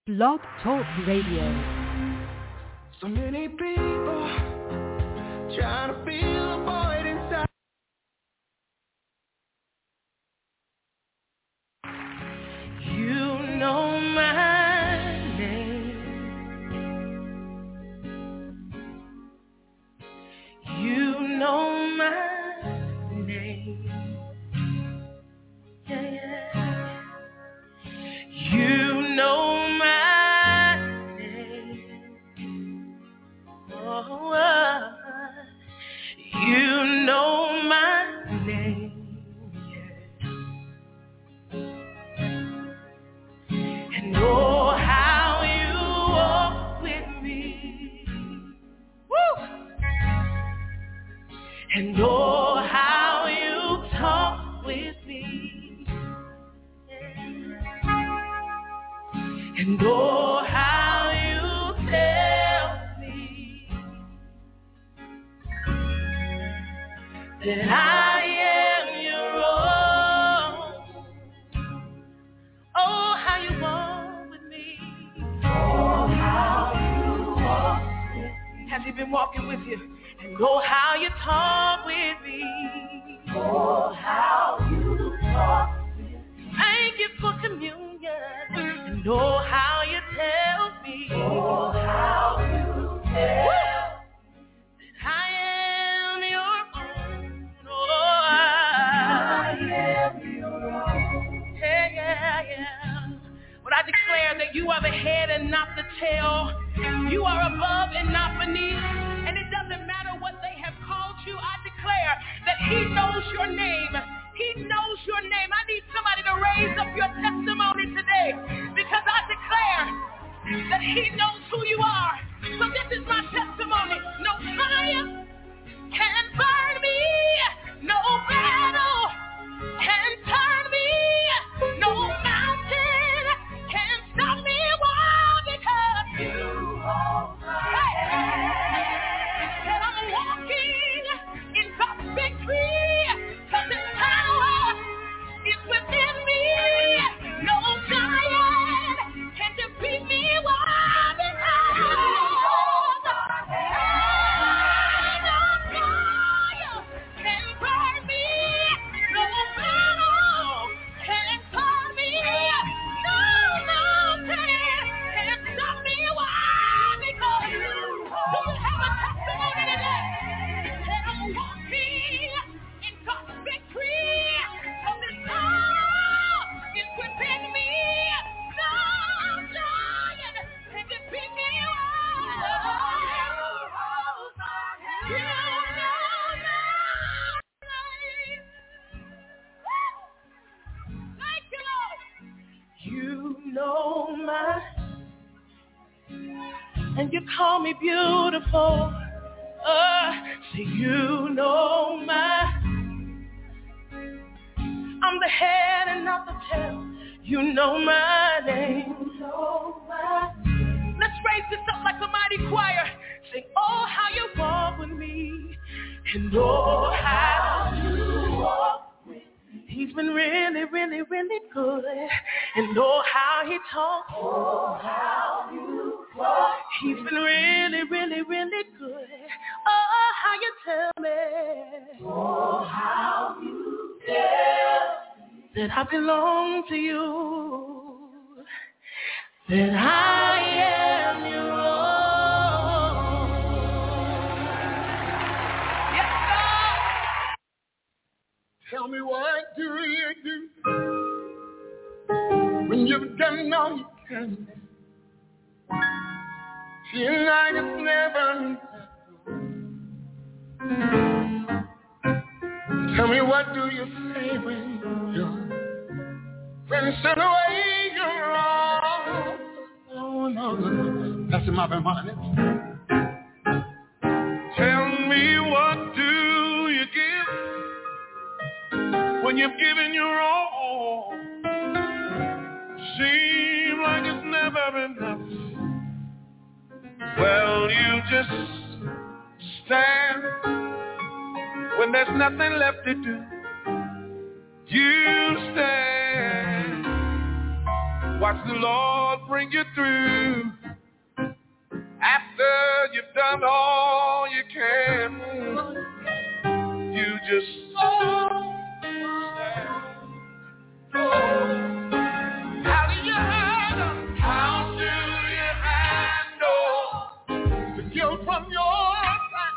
Blog Talk Radio. So many people trying to fill a void inside. You know my name. You know my name. Yeah, yeah. You know my name. Oh, you know my name. And oh, how you walk with me. Woo! And oh, how you talk with me. And oh, how you tell me that I am your own. Oh, how you walk with me. Oh, how you walk with me. Has he been walking with you? And oh, how you talk with me. Oh, how you talk with me. Thank you for communion. And oh, how you tell me. Oh, how you tell that I am your own. Oh, I am your own. Yeah, yeah. But I declare that you are the head and not the tail. You are above and not beneath. And it doesn't matter what they have called you. I declare that he knows your name. He knows your name. I need somebody to raise up your testimony today, because I declare that he knows who you are. So this is my testimony. No fire can burn me. No battle can turn me. No mountain can stop me. Why? Because you hold my hand. And I'm walking in God's victory. Cause his power is within me. No giant can defeat me. Why? Because no fire can burn me. No battle can turn me. No mountain can stop me. Why? Because do you have a testimony today? That I'm walking in God's victory. Cause his power is within me. No giant can defeat me. You know my, and you call me beautiful. Say you know my, I'm the head and not the tail. You know my name. You know my name. Let's raise this up like a mighty choir. Sing, oh, how you walk with me. And oh, how you walk with me. He's been really, really, really good. And oh, how he talks. Oh, how you talk. He's been really, really, really good. Oh, how you tell me. Oh, how you tell that I belong to you, that I am your own. Yes, God. Tell me, what do you do when you've done all you can? Feel like it's never enough. Tell me, what do you say when your friends turn away your wrong? Oh, no. That's in my mind. Tell me, what do you give when you've given your all? Seem like it's never enough. Well, you just stand when there's nothing left to do. You stand Watch the Lord bring you through. After you've done all you can, you just stand. How do you handle the guilt from your past?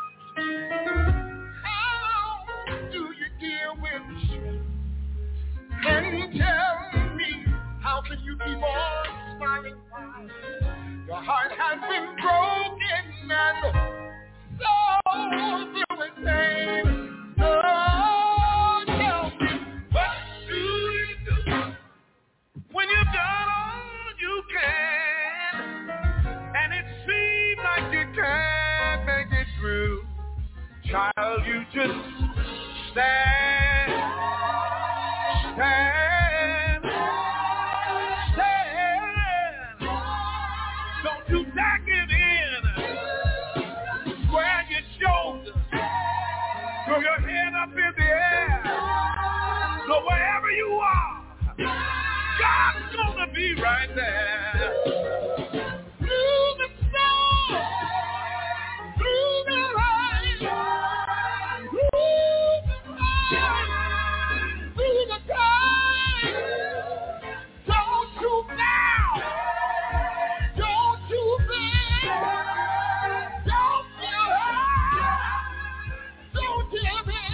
How do you deal with shame? Can you tell me, how can you keep on smiling while your heart has been broken and so filled with pain? Oh, tell me, what do you do when you've done all you can and it seems like you can't make it through? Child, you just stand, stand, stand. Don't you dare give in. Square your shoulders, throw your head up in the air. So wherever you are, God's gonna be right there. Through the storm, through the rain, through the fire, through the time. Don't you bow, don't you bend, don't give up, don't give in.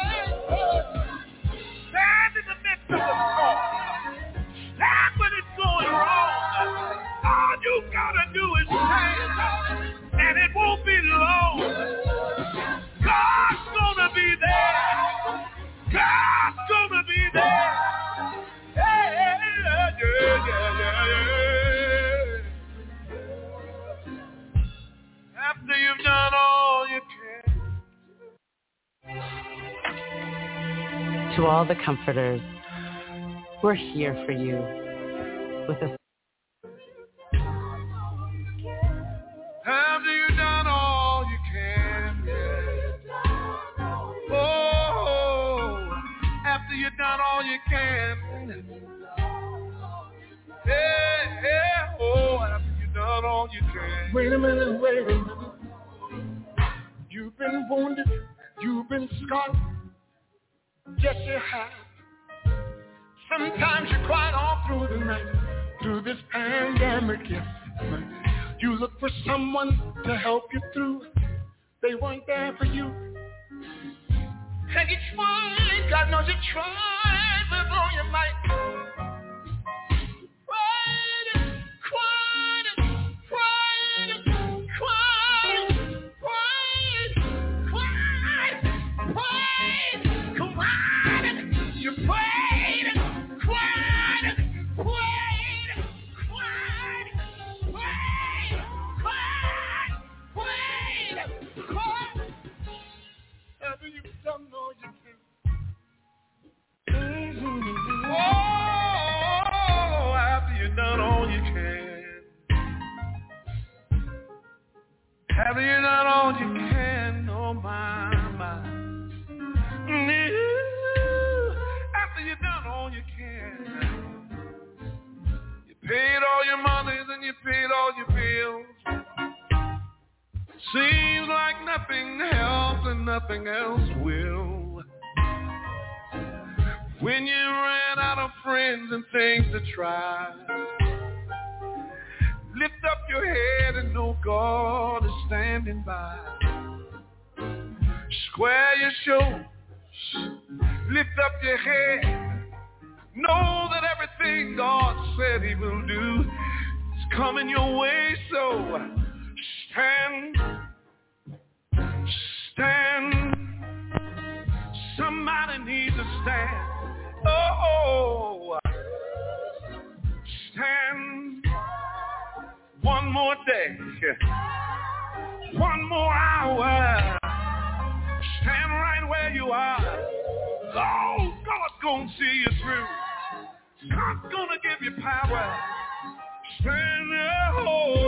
Stand in the midst of the storm. Stand when it's going wrong. All you gotta do is stand, and it won't be long. God's gonna be there. God's gonna be there. Yeah, yeah, yeah, yeah, yeah. After you've done all you can. To all the comforters, we're here for you with a After you've done all you can, yeah. Oh, after you've done all you can, yeah, yeah. Oh, after you've done all you can. Wait a minute, wait a minute. You've been wounded, you've been scarred. Yes, you have. Sometimes you cried all through the night, through this pandemic, yes. You look for someone to help you through. They weren't there for you. And you tried, God knows you tried with all your might. Cried, cried, cried, cried, cried, cried, cried. You prayed, cried, prayed, cried, prayed, cried, cried. After you've done all you can. Oh, after you've done all you can. After you've done all you can, oh my, my. After you've done all you can. You paid all your monies and you paid all your bills. Seems like nothing helps and nothing else will. When you ran out of friends and things to try, lift up your head and know God is standing by. Square your shoulders, lift up your head. Know that everything God said he will do is coming your way, so stand, stand. Somebody needs to stand. Oh, stand. One more day, one more hour. Stand right where you are. Oh, God's gonna see you through. God's gonna give you power. Stand there. Oh.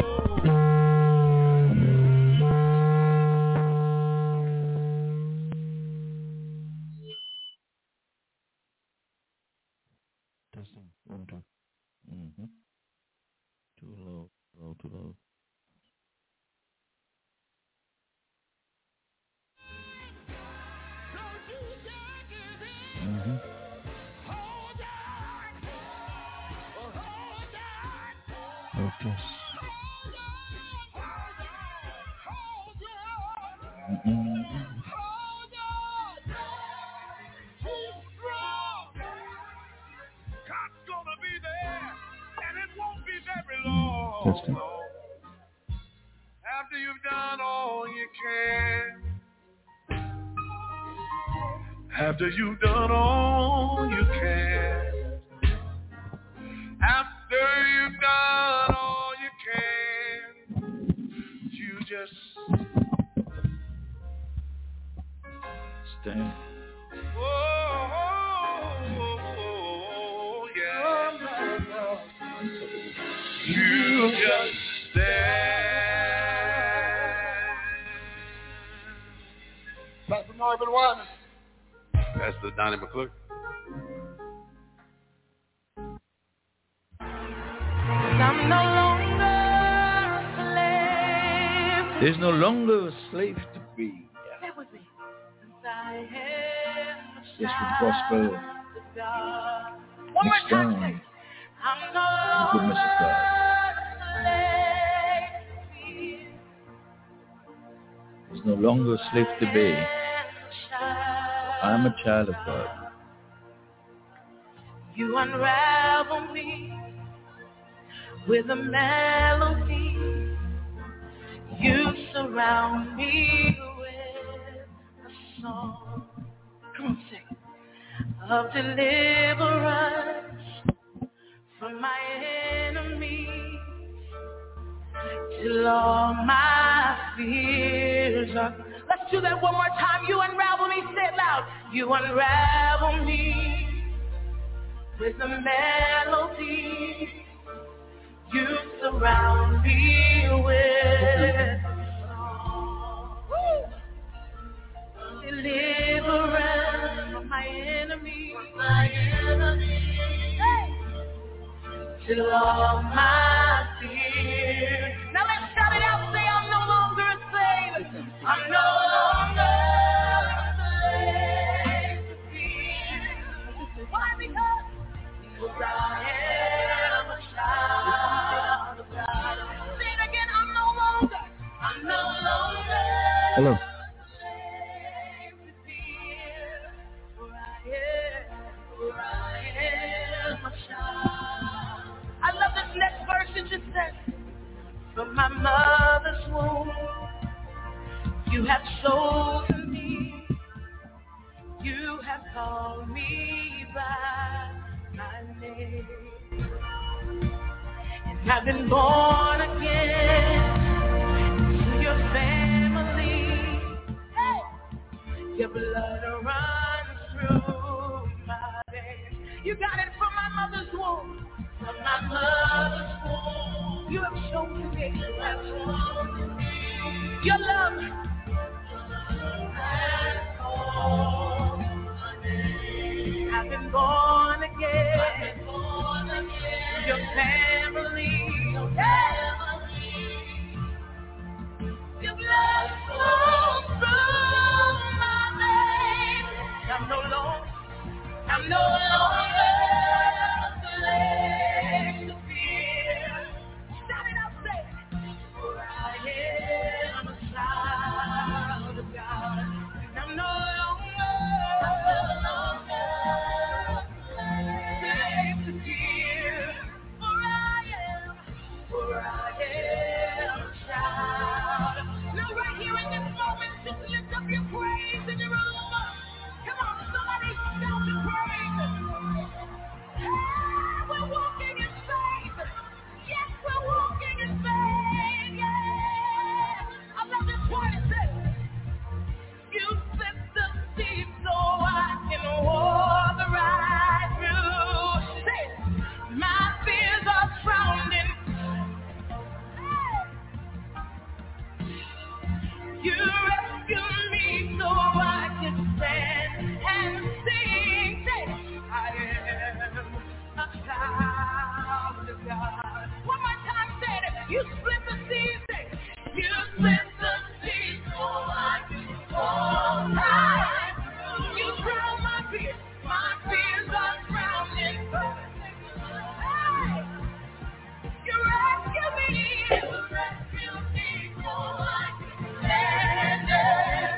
Testing. 1, 2. Focus. Testing. After you've done all you can. After you've done all you can. After you've done all you can. You just Stay. Oh, yeah. You just stand. That's the Marvin Wyman. That's the Donnie McClure. I'm no longer a slave. There's no longer a slave to be. Stay with me. Since I am a Yes, with gospel. child of God. One more Next time, down. say, I'm no The goodness of longer God. a slave to fear. There's no longer a slave to be. I'm a child of God. You unravel me with a melody. You surround me with a song. Come on, sing. Of deliverance from my enemies, till all my fears are. Let's do that one more time. You unravel me. Say it loud. You unravel me with a melody. You surround me with song. Deliverance from my enemies. Hey. Till all my fears. Now let's shout it out. Say, I'm no longer a slave. I'm no longer a slave to fear. Why? Because I am a child of God. Say it again. I'm no longer Hello. a slave to fear. For I am a child. I love this next verse. It just says, from my mother's womb, you have chosen me. You have called me by my name. And I've been born again to your family. Hey! Your blood runs through my veins. You got it from my mother's womb. From my mother's womb, you have chosen me. You have chosen me. Your love has called my name. I've been born again. Your family. Your blood flows through my veins. I'm no longer a slave to fear. Shout it out, say it. For I am a child of God. And I'm no longer a slave to fear. For I am a child. Now right here in this moment, just lift up your praise in your room. Come on, somebody shout the praise. Hey, we're walking in faith. Yes, we're walking in faith. Yeah. I love this part. It says, you set the seed so I can walk right through. Say, my fears are drowning. You rescue me so I can stand and sing. Say, I am a child of God. One more time, say it. You split the sea. You split the sea so I can walk right through. You drown my fears are drowning. Hey, you rescue me so I can stand it.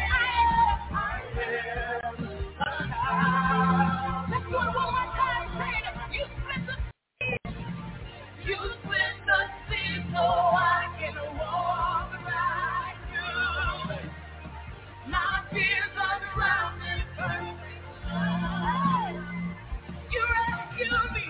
Let's do it one more time, say it. You split the sea so I can walk right through. My fears are drowning. You rescue me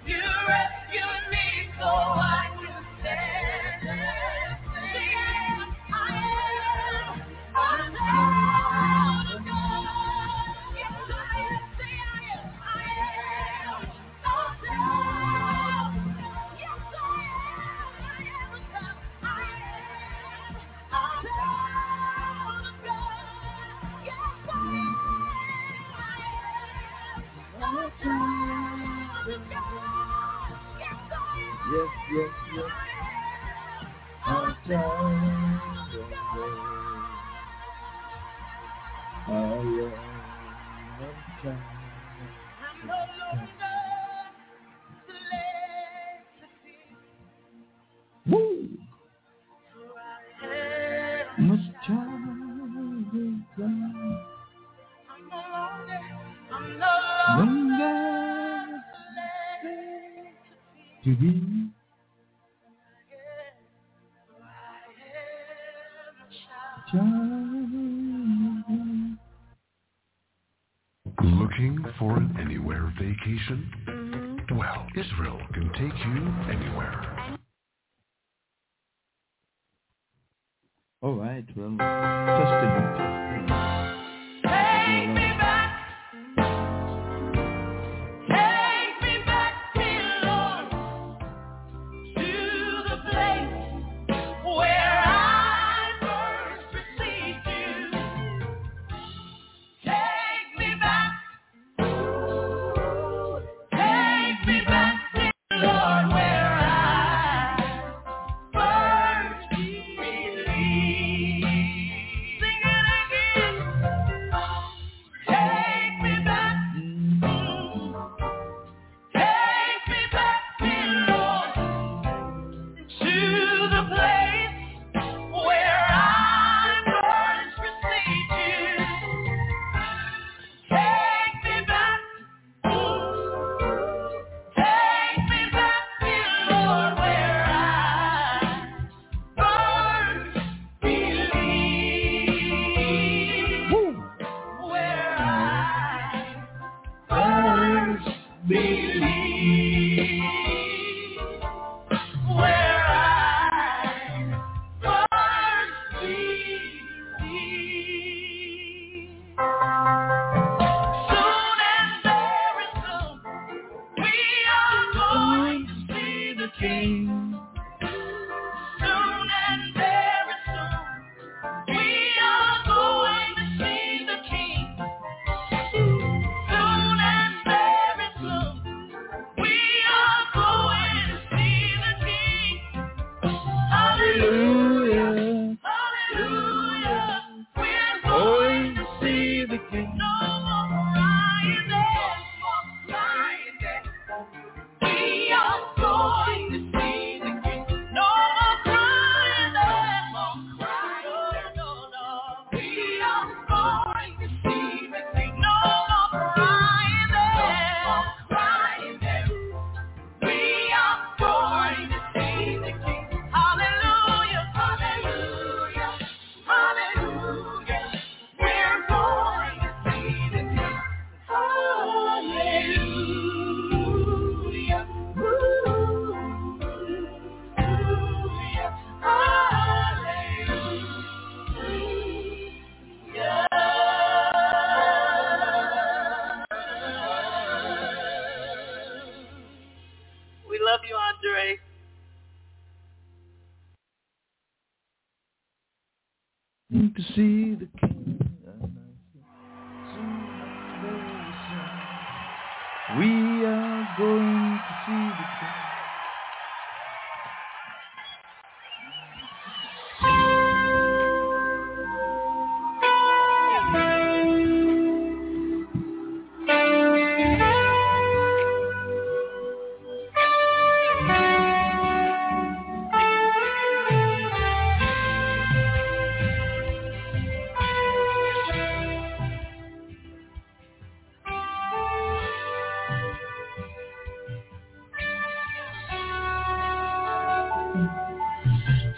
so I can stand and say I am a child of God. Yes, I am. Say I am a child. Yes, I am a child. I am a child of God. Yes, I am a child of God. Yes, yes, yes. A child of God. I am a child. I'm no longer slave to fear. Woo! For I am My child of God. I'm no longer slave To be. for I am a child. Child. Looking for an anywhere vacation? Well, Israel can take you anywhere. All right, well, testing. Take me back, dear Lord, to the place where I first received you. Take me back, dear Lord, where I first believed. Sing it again. Take me back, dear Lord, to the place where I first received you. Take me back, dear Lord, where I first believed. Where I first believed. Where I first believed. Soon and very soon, we are going to see the King. Soon and very soon, we are going to see the King. Soon and very soon, we are going to see the King. Hallelujah, hallelujah, we're going to see the King. No more crying there, we are going to see the King. No more crying there, no, we are going to see the King. No more crying there, we are going to see the King. Hallelujah, hallelujah, hallelujah, we're going to see the King. Hallelujah, hallelujah. We love you, Andre. To see the King. Soon and very soon, we are going to see the King.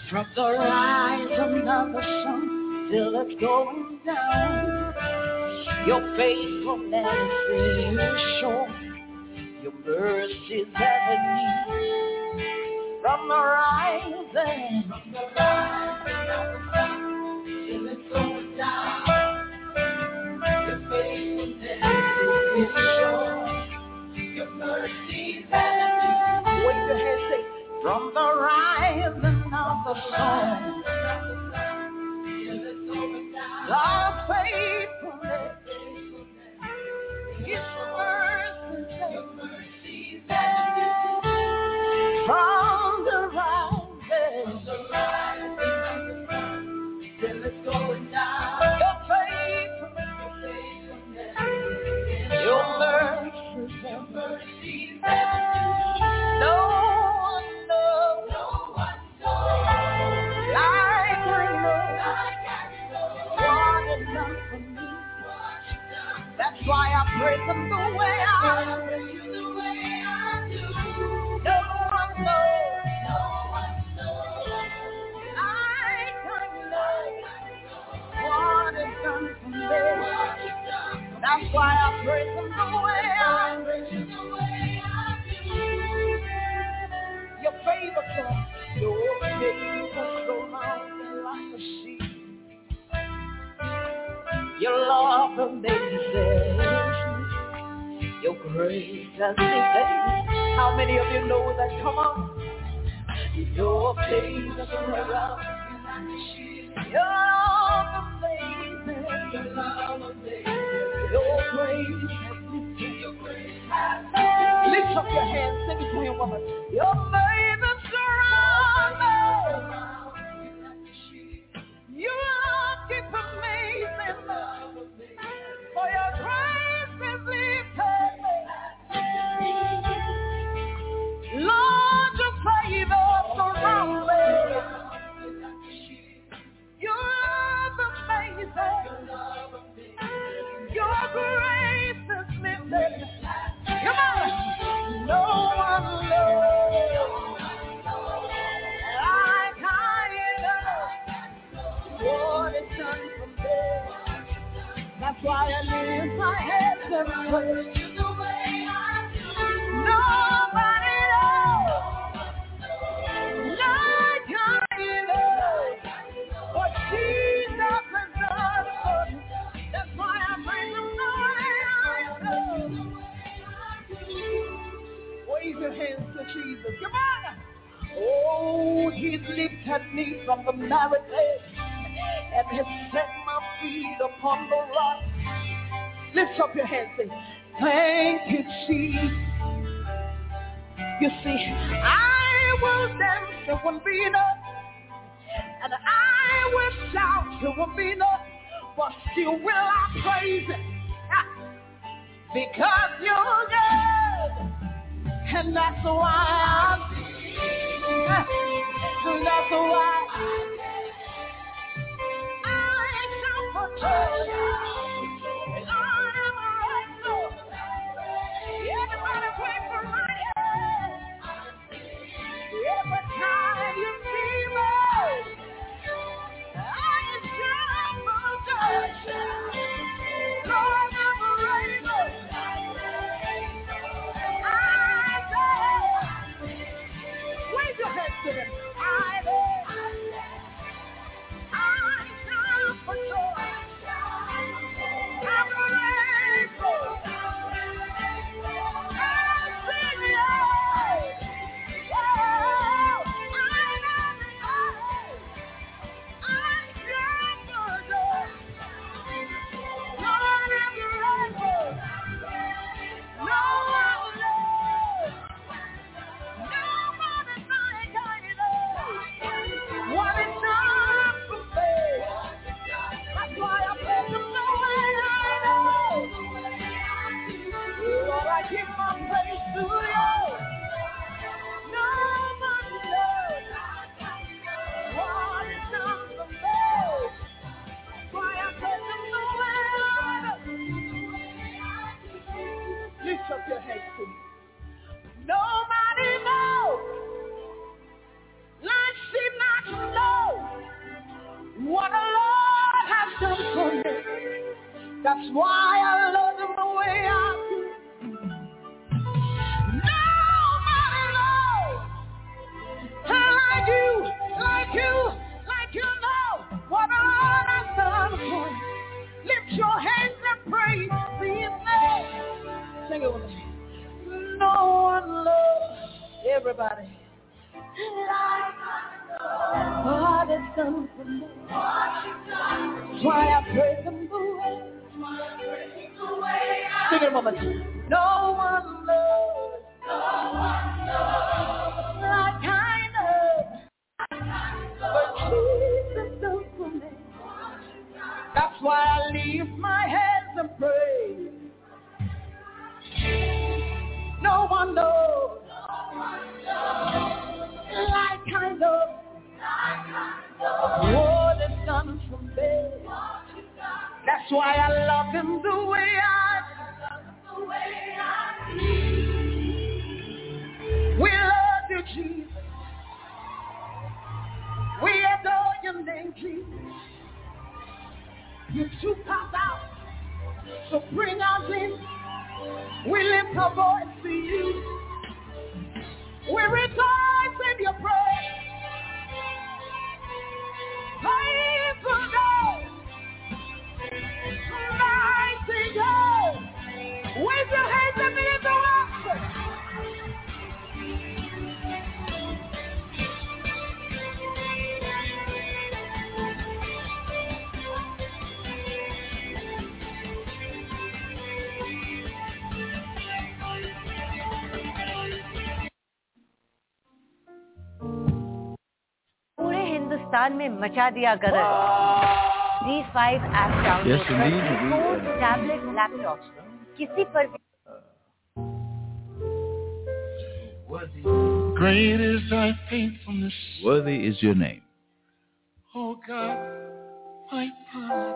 From the rising of the sun till it's going down, your faithfulness is sure, your mercies ever new. From the rising of the sun till it's going down, your faithfulness is sure, your mercies ever new. Wave your hands, say, from the rising of the sun, God's faithfulness, His mercy, from the rising till it's going down. Your faithfulness, your mercy, that's why I praise Him the way I do. No one knows like I know what is done for me. That's why I praise Him the way I do. Your favor comes, your favor surrounds me like a sheep. Your love amazes me. Your grace has me. How many of you know that? Come on. Your favor surrounds me. Your love amazing. Your love amazing. Your grace has me. Your grace has me. Lift up your hands, sing it to Him, woman. Your favor surrounds me. Your love keeps amazing. For your grace is lifted me. Lord, your favor surrounds me. Your love amazing. Your grace is lifted. Come on. No one knows like I know what is done for me. That's why I lift my hands and praise You the way I do. Nobody knows like I know what Jesus has done for me. That's why I praise Him the way I do. Wave your hands to Jesus. Come on. Oh, He's lifted me from the narrow place and has set my feet upon the rock. Lift up your hands and say, thank you, Jesus. You see, I will dance, it won't be enough. And I will shout, it won't be enough. But still will I praise it. Because you're good. And that's why I'm that's why I shout for joy. Lord, I'm grateful. Everybody pray for my head. Every time you see me, I shout for joy. Lord, I'm grateful. I say, wave your hands to Him. I That's why I love him the way I do. Nobody knows like you know what the Lord has done for you. Lift your hands and praise His name. Sing it with me. No one loves everybody like what has done for me. Why I praise Him the way. Sing it, mama. No one loves like I know what Jesus done for me. That's why I lift my hands and pray. No one knows like I know what is done for me. That's why I love Him the way I do. We love you, Jesus. We adore your name, Jesus. You took us out, so bring us in. We lift our voice to you. We rejoice in your praise. Faithful God, mighty God, with your hands and begin to worship. पूरे हिंदुस्तान में मचा दिया गदर। Z5 app download करें। Phone, tablet, laptop किसी पर भी। Great is thy faithfulness. Worthy is your name. Oh God, my Father.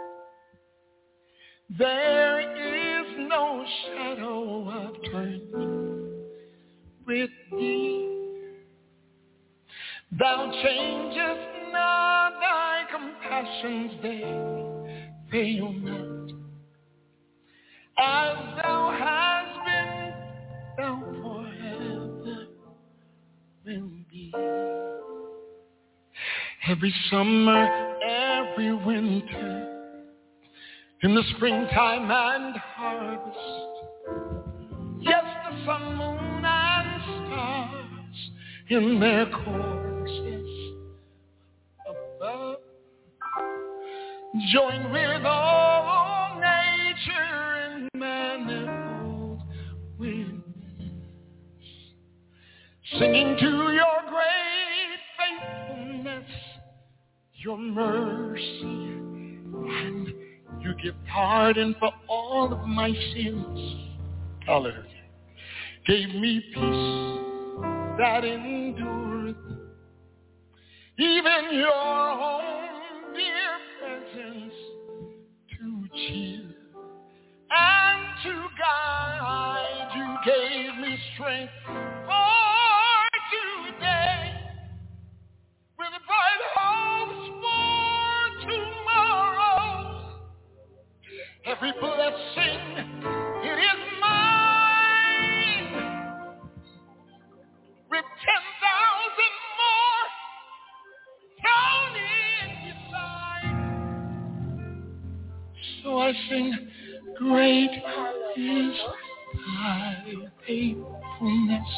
There is no shadow of turning with thee. Thou changest not, thy compassions they fail not. As thou hast been, thou forever will be. Every summer, every winter, in the springtime and harvest, yes, the sun, moon, and stars in their courses above, join with all nature in manifold witness, singing to your great faithfulness, your mercy, and you give pardon for all of my sins. Hallelujah. Gave me peace that endureth, even your own dear presence to cheer and to guide. You gave me strength for today, with bright hopes for tomorrow. Every blessing, it is mine, with 10,000 more thrown in beside. So I sing, great is thy faithfulness.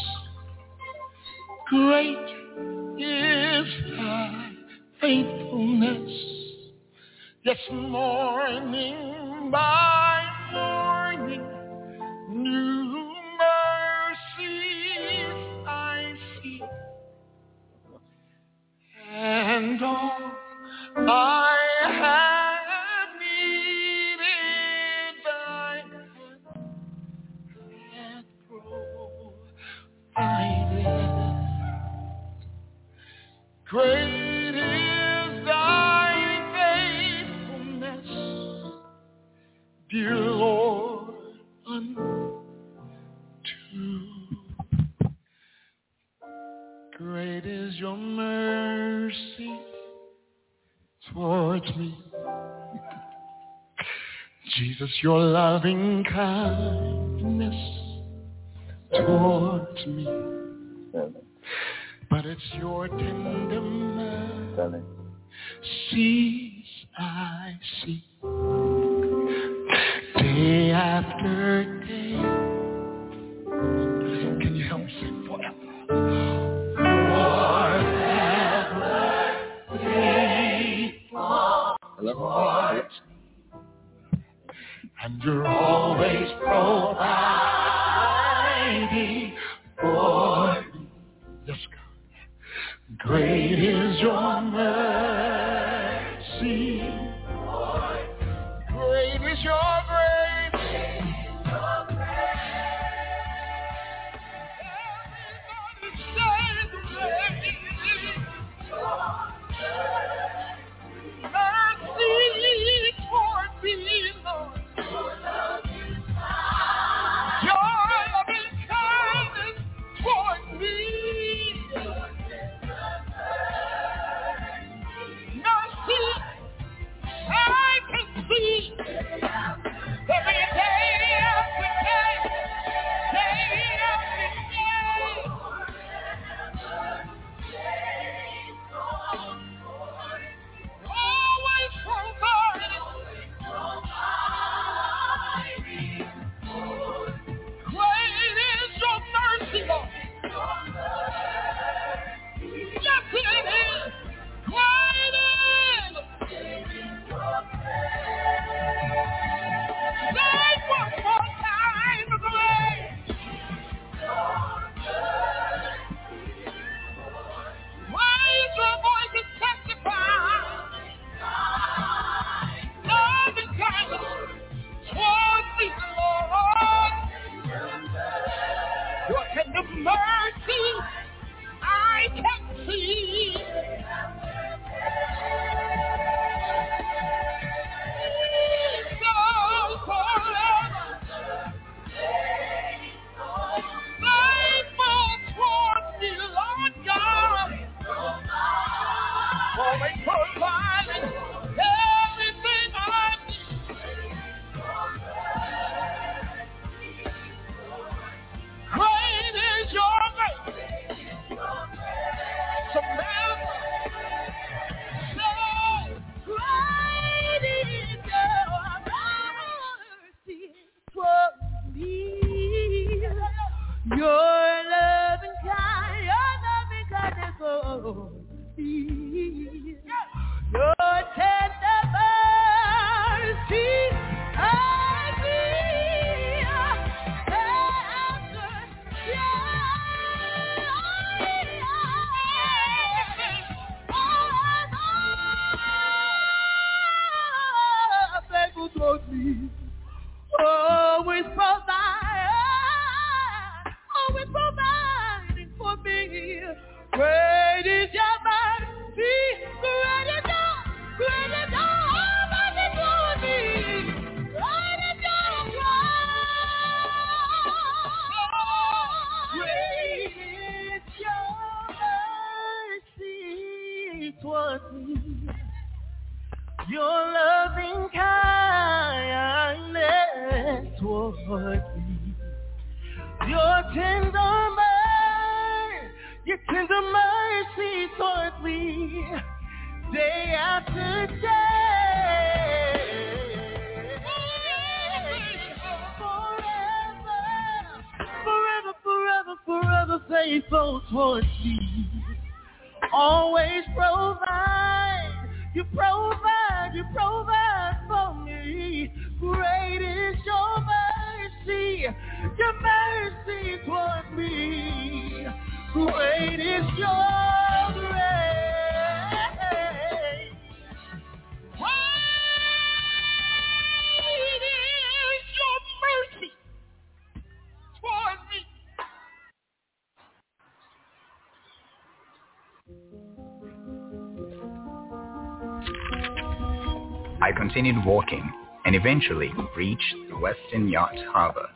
Great is thy faithfulness. Yes, morning by morning, new mercies I see, and all I have needed thy hand hath provided. Great is thy faithfulness, dear Lord, unto. Great is your mercy towards me. Jesus, your loving kindness towards me, but it's your tender mercies I see day after day. Can you help me sing forever? And you're always providing for me. Yes, God. Great is your mercy. Great is your grace. Everybody say great. Mercy toward me, Lord. Your loving kindness toward me. Mercy I can see every day after day, day after day. Always providing. Great is your mercy, Lord. Yes, it is. Great is. Say one more time, great. Raise your voice and testify. Love and kindness towards me, Lord. Your tender mercy I can see. So forever faithful towards me, Lord God. Always providing everything I need. Great is your grace. So great is your mercy towards me. Your loving kindness for me. Your tender mercy I see after faithful towards me. Always providing for me. Great is your mercy, great is your mercy toward me. Great is your mercy toward me. Your loving kindness toward me. Your tender mercy toward me, day after day. Forever faithful towards me. Always provide. You provide for me. Great is your mercy toward me. Great is your grace. Great is your mercy toward me. I continued walking and eventually reached the Western Yacht Harbor.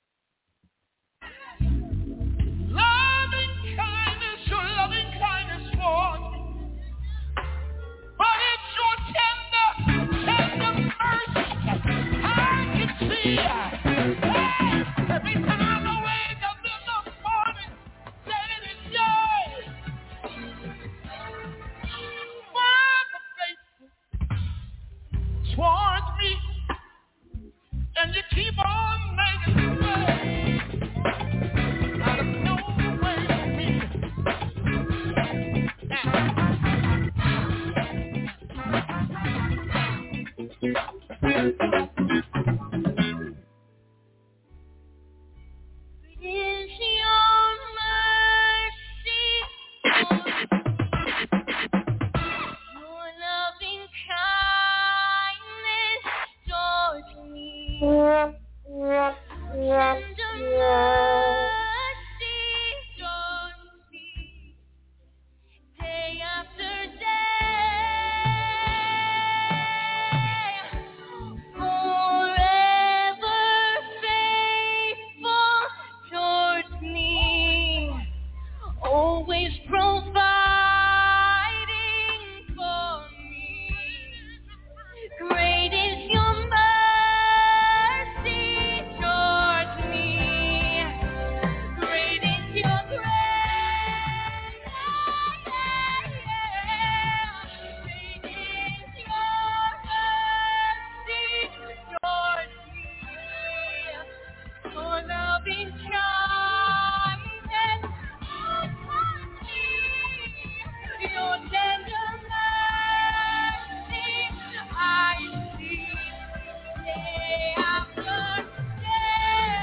Your loving kindness for me. But it's your tender mercy I towards me, and you keep on making a way out of no way for me. Is your mercy, your loving kindness towards me, tender mercy towards me, day after day, forever faithful towards me, always providing for me. Great is your mercy towards me. Great is your grace. Great is your mercy towards me. Your loving kindness towards me. Your tender mercy I see day after day.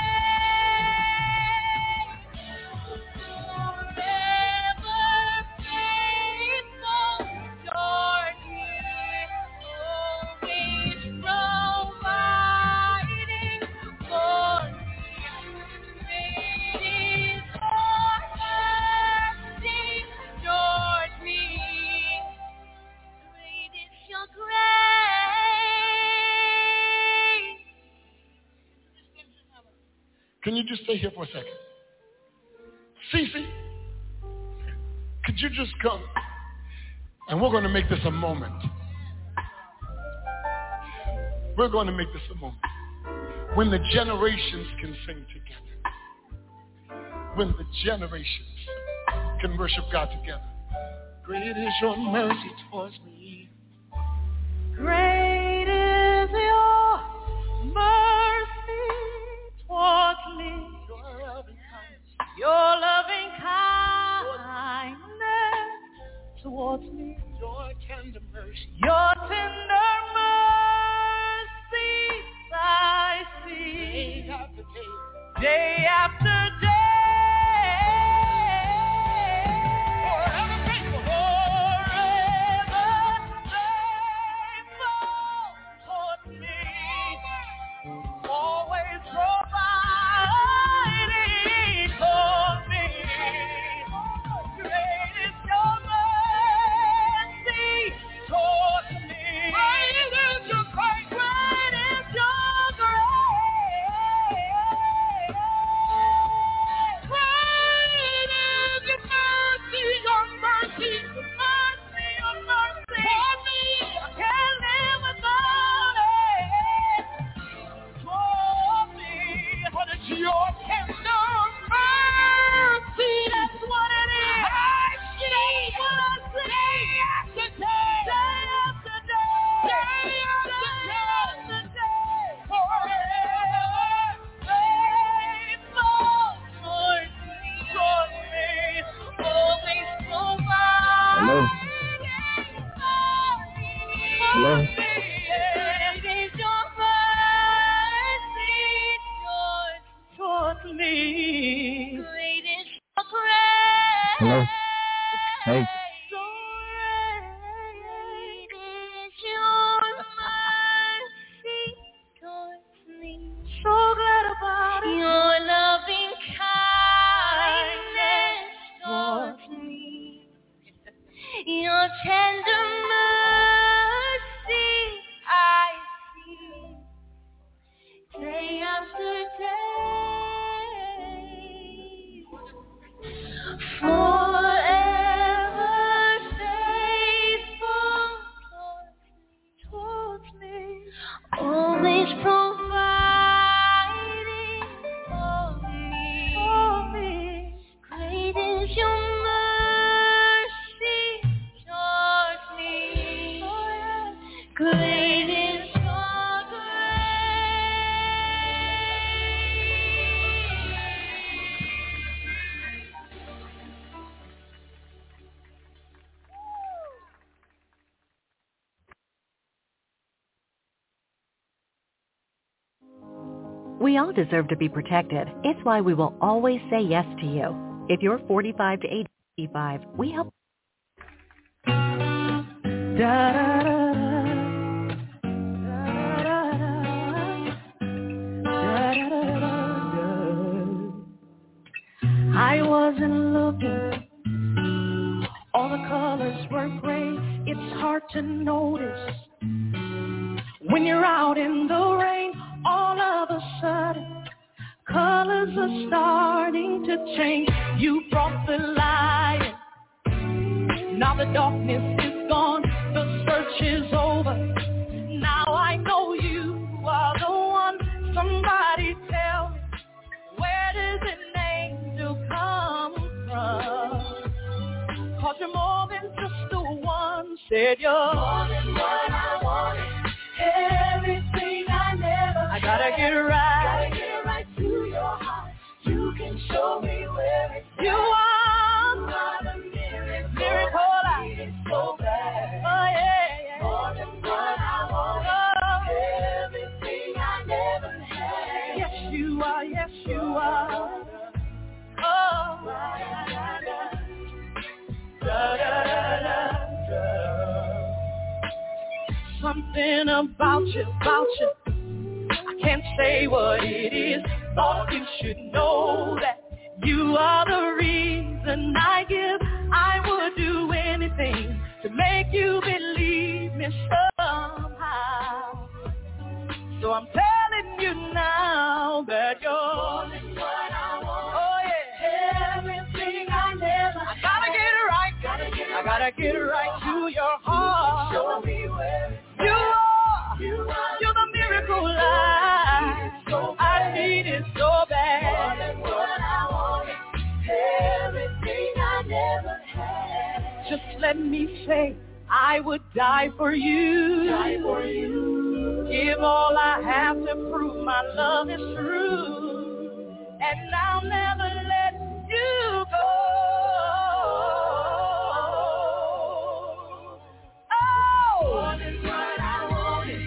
Forever faithful toward me, always providing for me. Great is your mercy toward me. Great is your grace. Can you just stay here for a second? Cece, could you just come? And we're going to make this a moment. We're going to make this a moment when the generations can sing together. When the generations can worship God together. Great is your mercy towards me. Great is your mercy towards me. Your loving kindness towards me. Your tender mercy. Your tender mercies I see day after day. Forever faithful towards me. Always providing for me. Great is your mercy towards me. Great is your grace. Great is your grace. Great is your mercy, your mercy, your mercy, your mercy. For me, I can't live without it. For me, but it's your tender mercy. That's what it is. I see what I see. Day after day. Day after day. Day after day. Forever faithful towards me. Always providing Hello? Hello? for me. Great is your mercy towards me. Great is your grace. Hello? Hey. Great is your mercy towards me. So glad about it. Your loving kindness towards me. Your tender mercy I see day after day. Forever faithful towards me. Always providing for me. Great is your mercy towards me. Great is We all deserve to be protected. It's why we will always say yes to you. If you're 45 to 85, we help. I wasn't looking, all the colors were gray. It's hard to notice when you're out in the rain. All of a sudden, colors are starting to change. You brought the light, now the darkness is gone. The search is over, now I know you are the one. Somebody tell me, where does an angel come from? 'Cause you're more than just the one. Said you're more than what I wanted, everything I never had. I gotta get right to your heart. You can show me where it's at. You are not a miracle. I need it so bad. Oh yeah. More than what I wanted, everything I never had. Yes you are, yes you are. Oh, something about you, I can't say what it is. Thought you should know that you are the reason I give. I would do anything to make you believe me somehow. So I'm telling you now that you're more than what I want. Oh yeah, everything I never. I gotta get it right. I gotta get it right to your heart. Show me where you are. You're the miracle light. I need it so bad. More than what I wanted, everything I never had. Just let me say, I would die for you. Give all I have to prove my love is true. And I'll never let you go. More than what I wanted.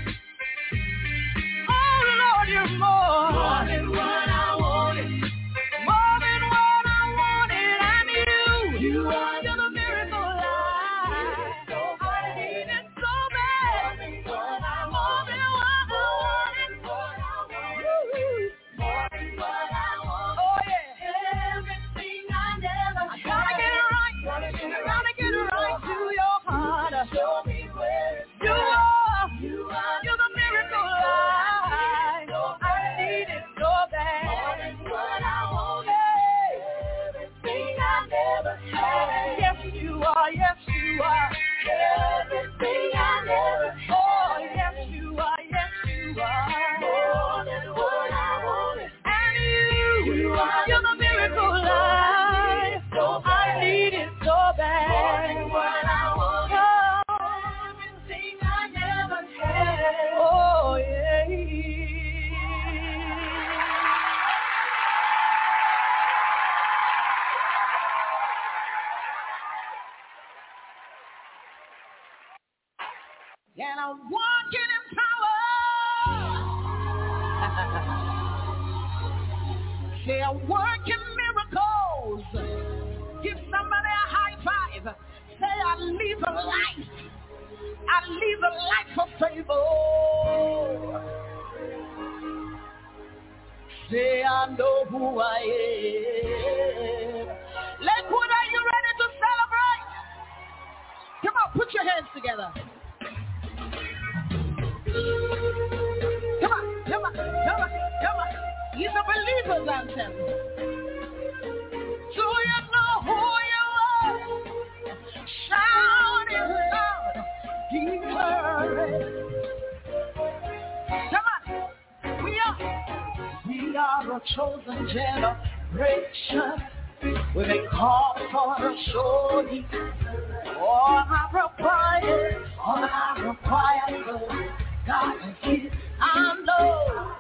Oh Lord, you're more than what I wanted. More than what I wanted, and you are the miracle light. I need it so bad. More than what I wanted. More than what I wanted. Oh yeah, everything I never had. I gotta get it right. Gotta get it right to your heart. Show me where you are. You're the miracle light. I need it so bad. More than what I wanted. Everything I never had. Yes you are. Yes you are. Everything I never had. Oh yes you are. Yes you are. More than what I wanted. And you're the miracle light. I need it so bad. More than what I wanted. Everything I never had. Oh yeah. And I'm walking in power. Say I'm working miracles. Give somebody a high five. Say I live a life. I live a life of favor. Say I know who I am. Lakewood, are you ready to celebrate? Come on, put your hands together. Come on. It's a believer's anthem. Do you know who you are? Shout it loud. Declare it. Come on. We are a chosen generation. We've been called for to show you all our requires. God has given. I know.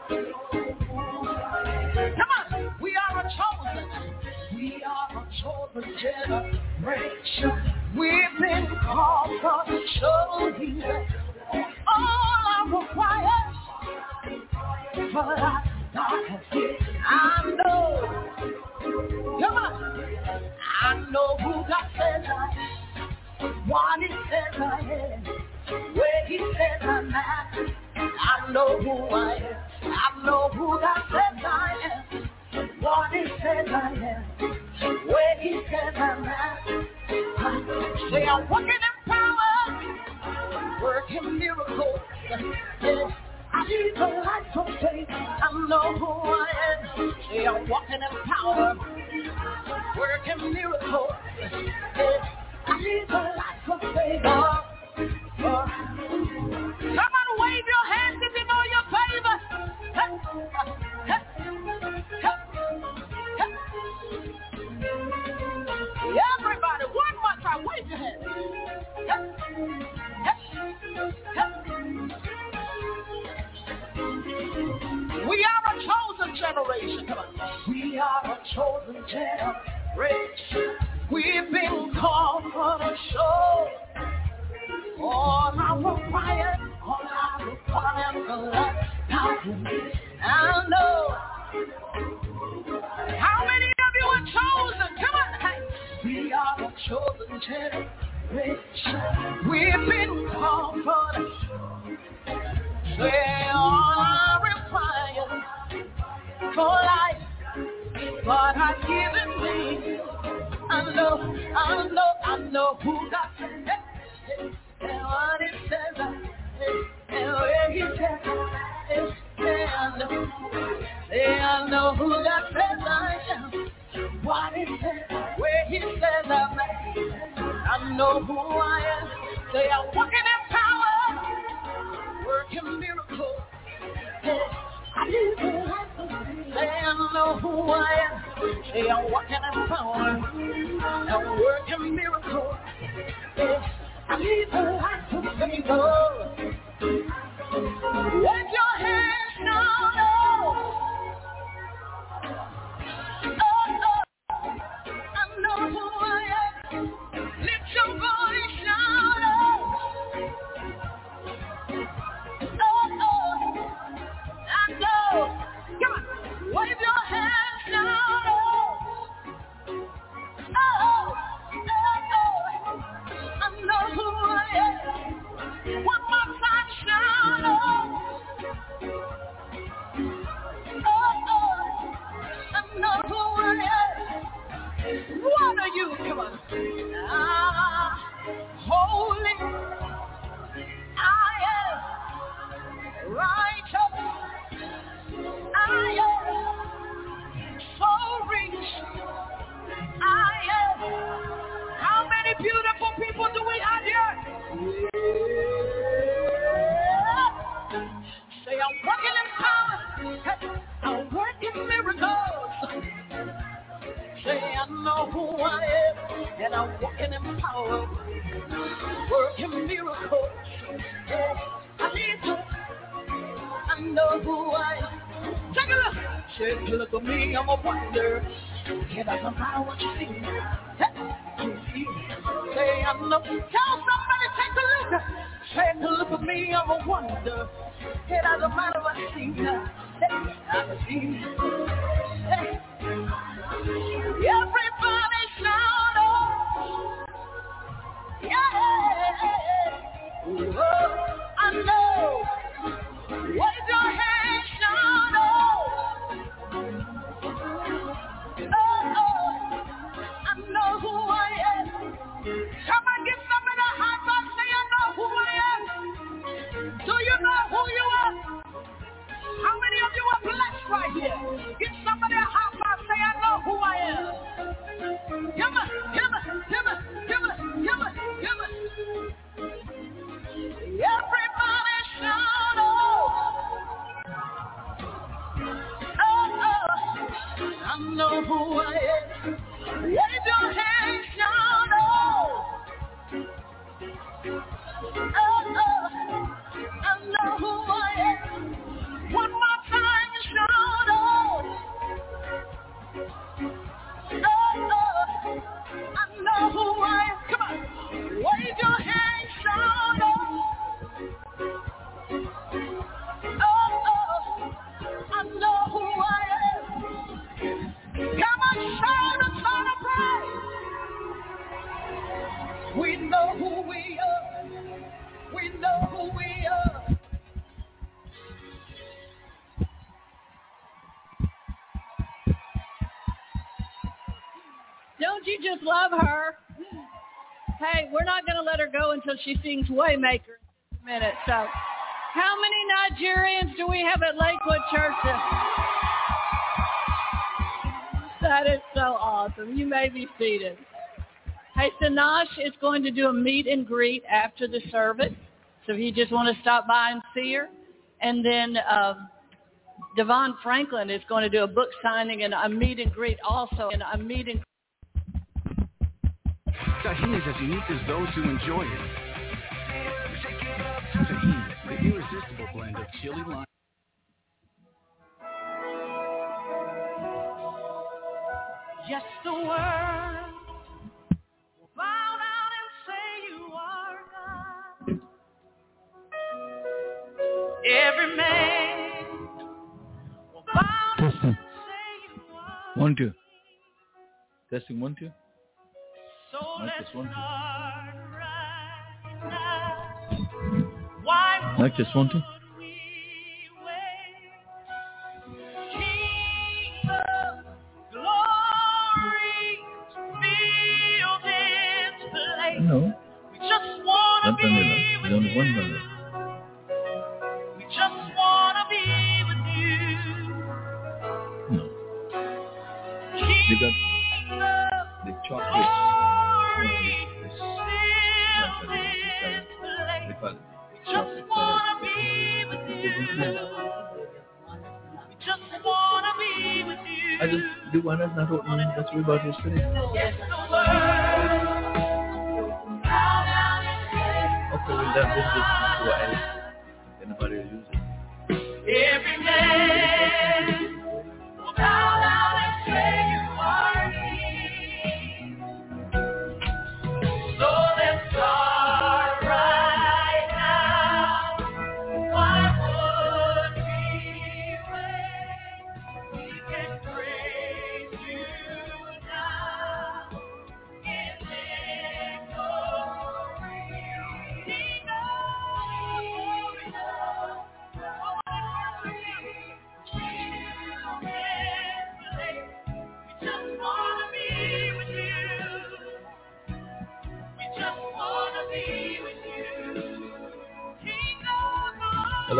Come on. We are a chosen generation. We've been called for to show you all our requires. But God I know. Come on. I know who God says I am. What He says I am. Where He says I'm at. I know who I am. I know who God says I am. What He says I am. Where He says I'm at. Say I'm working in power. Working miracles. I need the light of faith. I know who I am. Say I'm walking in power. Working miracles. I need the light of faith. Come on, wave your hands if you know your favor. Everybody, one more time, wave your hands. We are a chosen generation. Come on. We are a chosen generation. We've been called for the show. All our fire, all our fire, I know. How many of you are chosen? Come on. We are a chosen generation. We've been called for the show. Say all our fire for life, God has given me. I know who God says, and what He says, and where He says, I know who God says I am, what He says, where He says I'm at. I know who I am. Say I'm walking in power, working miracles. I know who I am. Say I'm walking in power. I'm working miracles. I need the light to favor. Wave your hands now. I know who I am. Lift your voice shout out. I know. Come on. Wave your hands now. I know who I am. One more time, shout I know who I am. What are you? Come on. Holy. I am righteous. I am so rich. I am. How many beautiful people do we have here? Say I'm working in power. I'm working miracles. Say I know who I am, and I'm working in power, working miracles. I need to. I know who I am. Take a look. Take a look at me. I'm a wonder. It doesn't matter what you see. Say I know. Tell somebody, take a look. Take a look at me. I'm a wonder. It doesn't matter what you see. I see. Everybody shout out. Yeah. I know. Wave your hands, shout out. I know who I am. Come on, give somebody a high five. Say I know who I am. Do you know who you are? How many of you are blessed right here? Give somebody a high five. Say I know who I am. Come on, come on, come on, come on, come on, come on. Everybody shout out. I know who I am. Wave your hands, shout out. I know who I am. One more time, shout out. I know who I am. Come on, wave your hands, shout out. I know who I am. you just love her? Hey, we're not going to let her go until she sings Waymaker in a minute. So how many Nigerians do we have at Lakewood Church? That is so awesome. You may be seated. Hey, Sanash is going to do a meet and greet after the service. So if you just want to stop by and see her. And then Devon Franklin is going to do a book signing and a meet and greet also. Tahini is as unique as those who enjoy it. Tahini, the irresistible blend of chili lime. Yes, the world will bow down and say you are God. Every man will bow down and say you are. 1, 2. Testing 1, 2. So Mic let's test 1, 2. start right now. Why Mic test 1, 2. King of glory, feel this place. No. We just want to be with There's only one you. vanilla. We just want to be with you. No. They got the chocolate. They call it chocolate salad. I just do one that's not open. That's what we bought yesterday. Okay, well that this is what else. Anybody will use it. Every man will bow down and say you are King. So let's start right now. Why would we wait? We can praise you now in victory. King of Hello?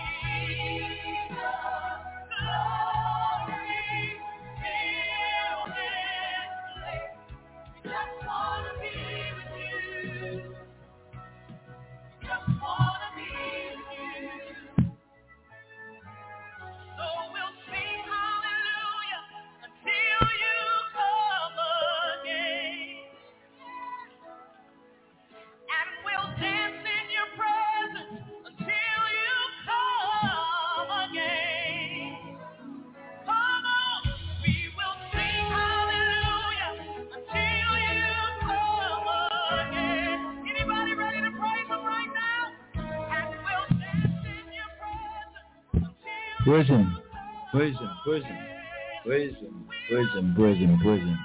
Praise him. Praise him. Praise him. Praise him. Praise him. Praise him. Praise him.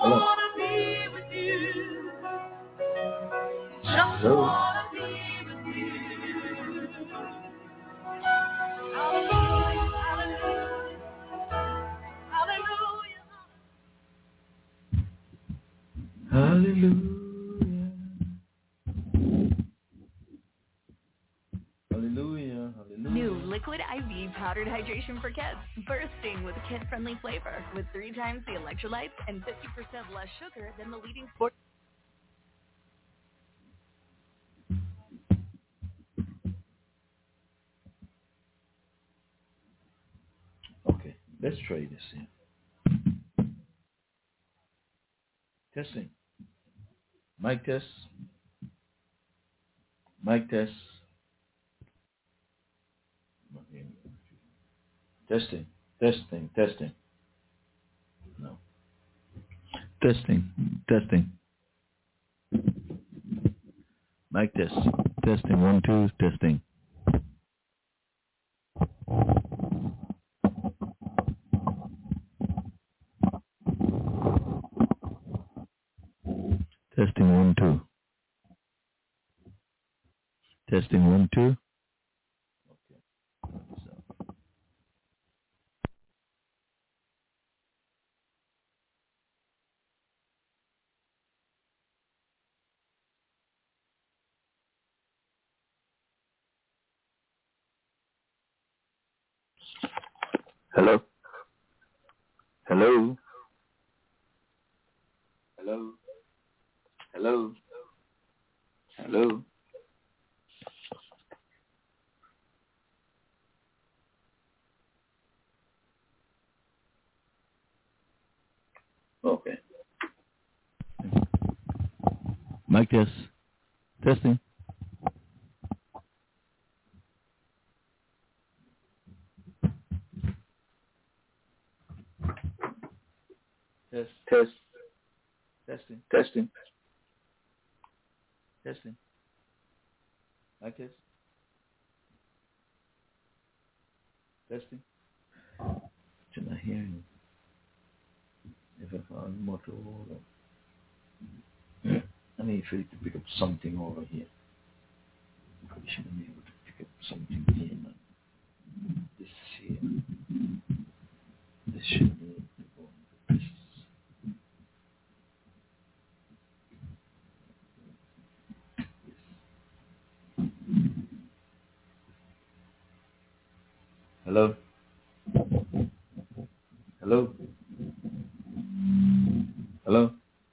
want to be with you. Just want to be with you. Hallelujah, hallelujah, hallelujah. Hallelujah. Hallelujah. Hallelujah. New Liquid IV powdered hydration for kids, bursting with kid-friendly flavor, with 3 times the electrolytes and 50% less sugar than the leading sport. Okay, let's try this here. Testing. Mic test. Mic test. Testing. Testing. Testing. No. Testing. Testing. Mic test. Testing. 1, 2. Testing. Testing 1, 2. Testing 1, 2. Okay. So. Hello. Hello. Hello. Hello. Hello. Okay. Mic test. Testing. Test. Test. Testing. Testing. Testing. Mic test. Testing. You're not hearing. If I found Motorola, I need for it to pick up something over here. You should be able to pick up something here, man. This here. This should be able to go into this. Hello? Hello? Hello?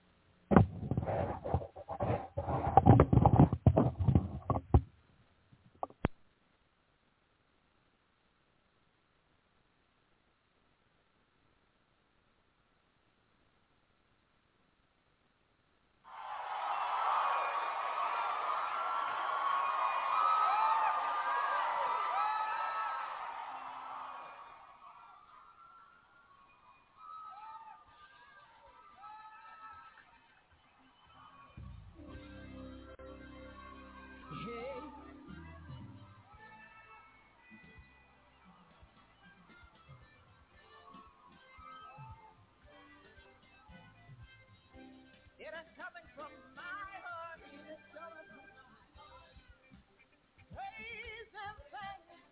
It is coming from my heart. It is coming from my heart. Praise and thanks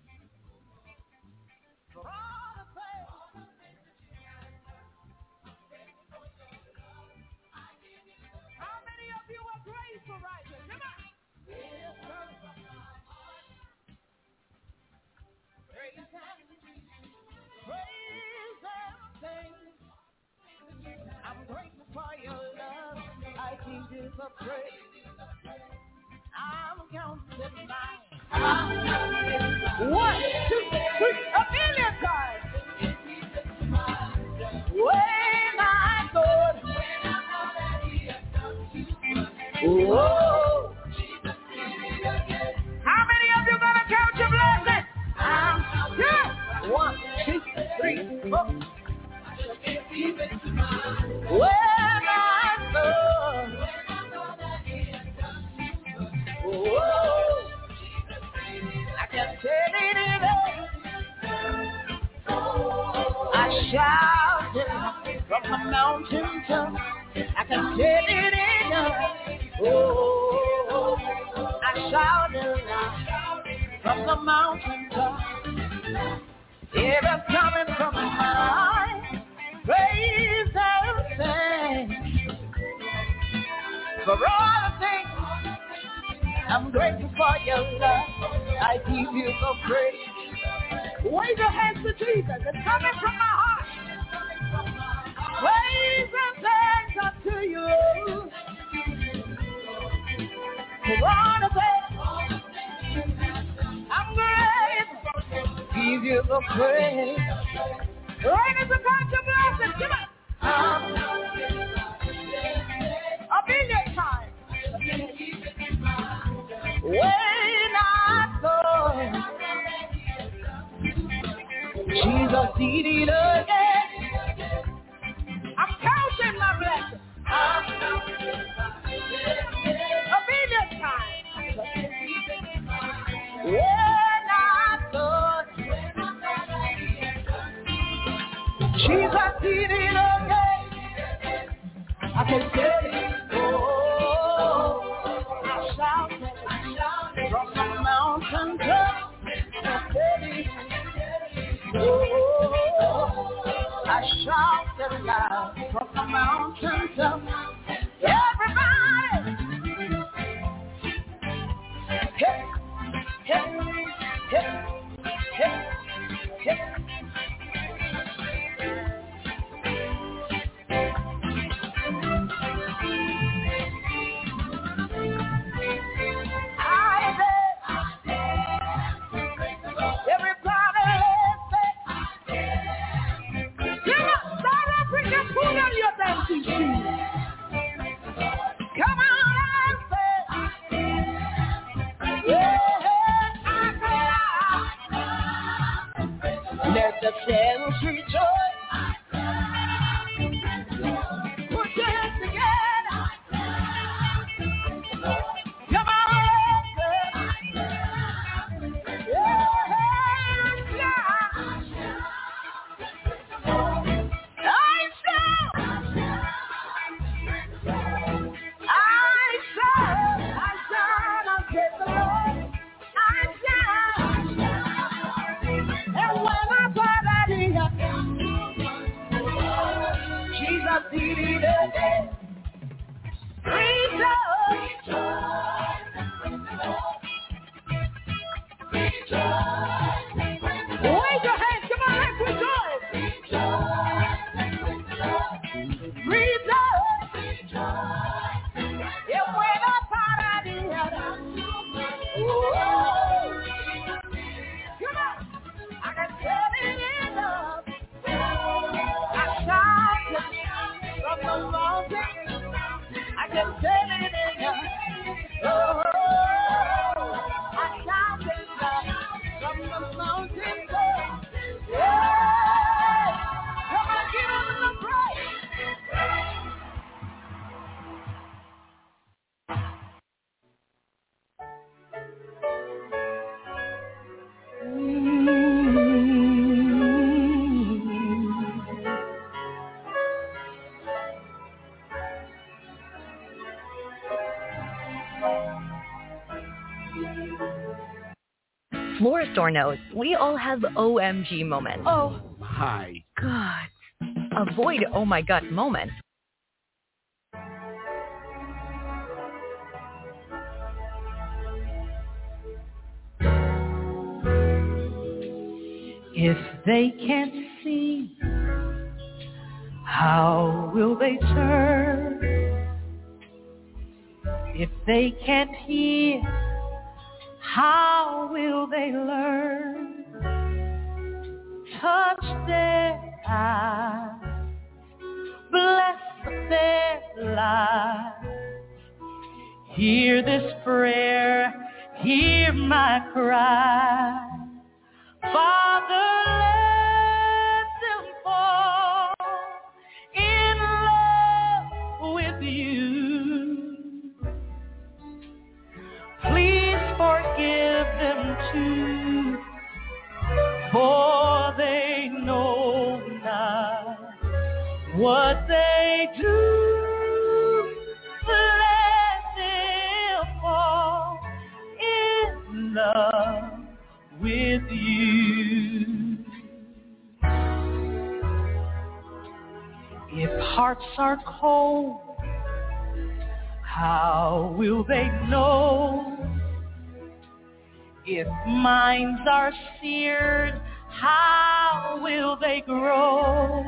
for all the things. How many of you are grateful right now? Come on. It is coming from my heart. Praise and thanks. I'm grateful for your love. I give you the praise. I'm counting mine. 1, 2, 3, a million times. When I thought, whoa. How many of you gonna count your blessings? Yeah. 1, 2, 3, 4. When I thought, whoa, I can't tell it I shouted from the mountaintop. I can tell it enough. Oh, I shouted aloud from the mountaintop. It was coming from my praise and thanks for all the things. I'm grateful for your love. I give you the praise. Wave your hands to Jesus. It's coming from my heart. Praise and thanks unto you. For all the things. I'm grateful. Give you the praise. Rain is about to bless us. Come on. A billion times. When I saw Jesus did it again. I'm counting my blessings. A billion times. When I saw Jesus did it again. I can tell it. Oh, I shouted from the mountain top. Oh, I shouted loud from the mountain top. Everybody, hey, hey, hey, hey, hey. Come on and say, yeah, let the saints rejoice. Put your hands together. Come on and say, yeah. Floristore knows we all have OMG moments. Oh my God. Avoid oh my God moments. If they can't see, how will they turn? If they can't hear, how will they learn? Touch their eyes, bless their lives. Hear this prayer, hear my cry. Father, let them fall in love with you. Please forgive them too, for they know not what what they do, let them fall in love with you. If hearts are cold, how will they know? If minds are seared, how will they grow?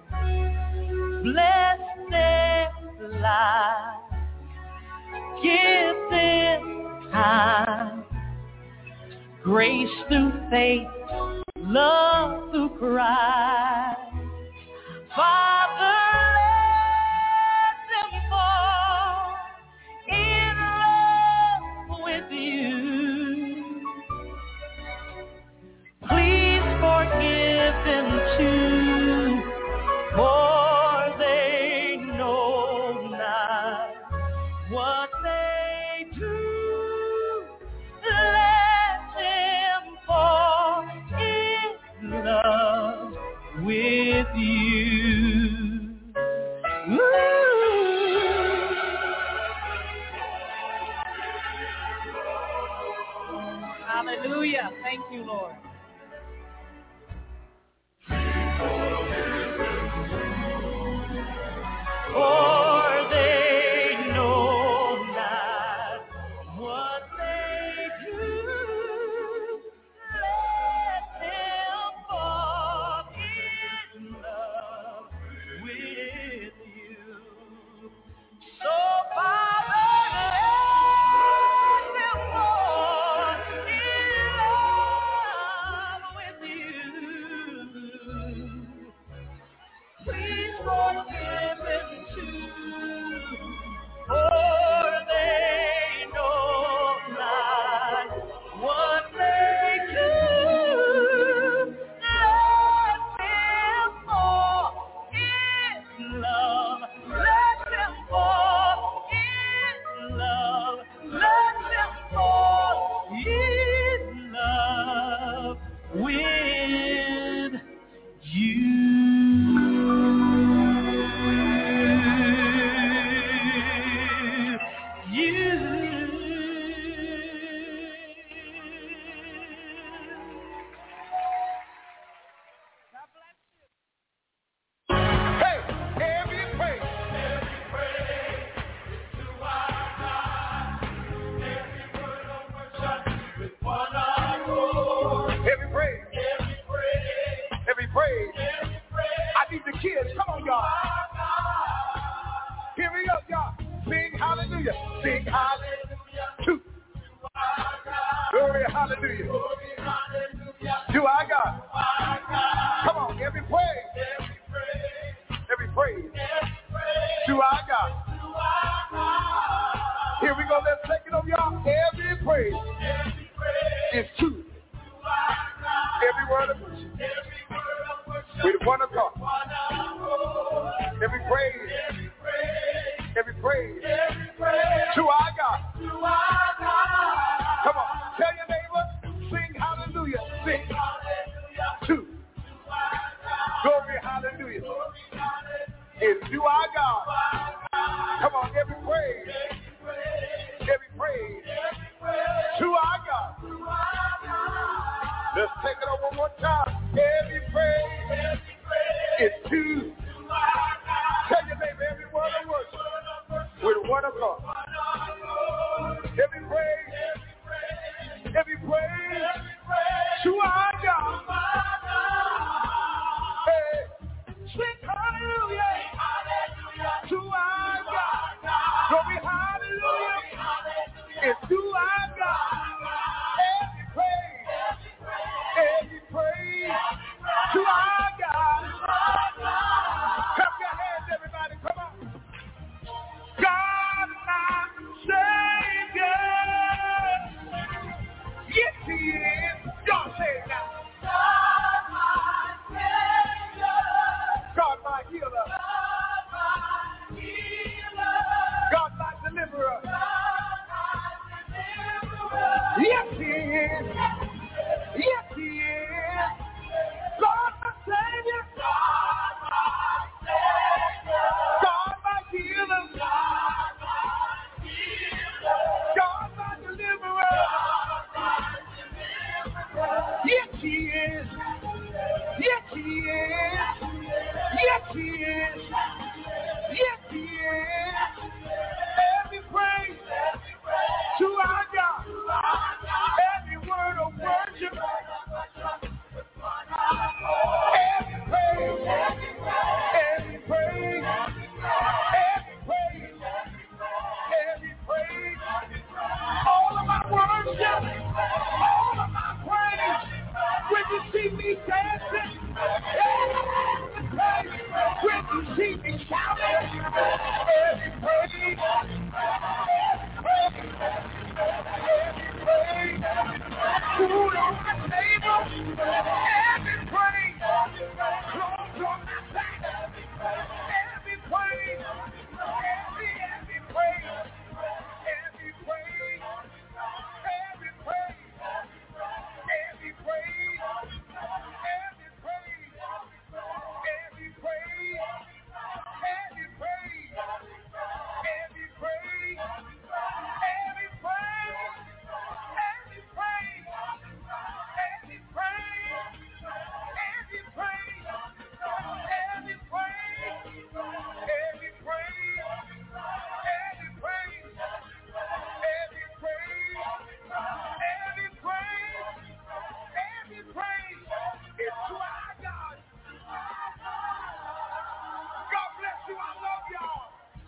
Bless their lives, give them time, grace through faith, love through Christ. Father, let them fall in love with you. Please forgive them too, for they know not what they do. Let them fall in love with you. Ooh. Hallelujah. Thank you, Lord. For they know not what they do. Let them fall in love with you. So, Father, let them fall in love with you. Please forgive them too, for they know not what they do. Let them fall in love. Let them fall in love. Let them fall in love with you. Praise. I need the kids. Come on, y'all. Here we go, y'all. Sing hallelujah. Sing hallelujah. Glory, hallelujah. To our God. Come on, every praise. Every praise. To our God. Here we go. Let's take it over, y'all. Every praise is true. Every word of worship. With one accord. Every praise. Every praise. To our God. Come on. Tell your neighbor. Sing hallelujah. Sing hallelujah. To. Glory hallelujah. Is to our God. Come on. Every praise. Every praise. To our God. Let's take it over one more time. Every praise is to. Tell your neighbor every word of worship with one accord. Every praise to our God. Hey, sing hallelujah to our God. Glory hallelujah is to our God. Every praise Shout every praise, food on my table, every praise, clothes on my back, every praise, every praise, every praise, every praise, every praise, every praise, every praise. Every praise, every praise, every praise, every praise, every praise, every praise, every praise, every praise, every praise, every praise, every praise, every praise is to our God. God bless you. I love y'all.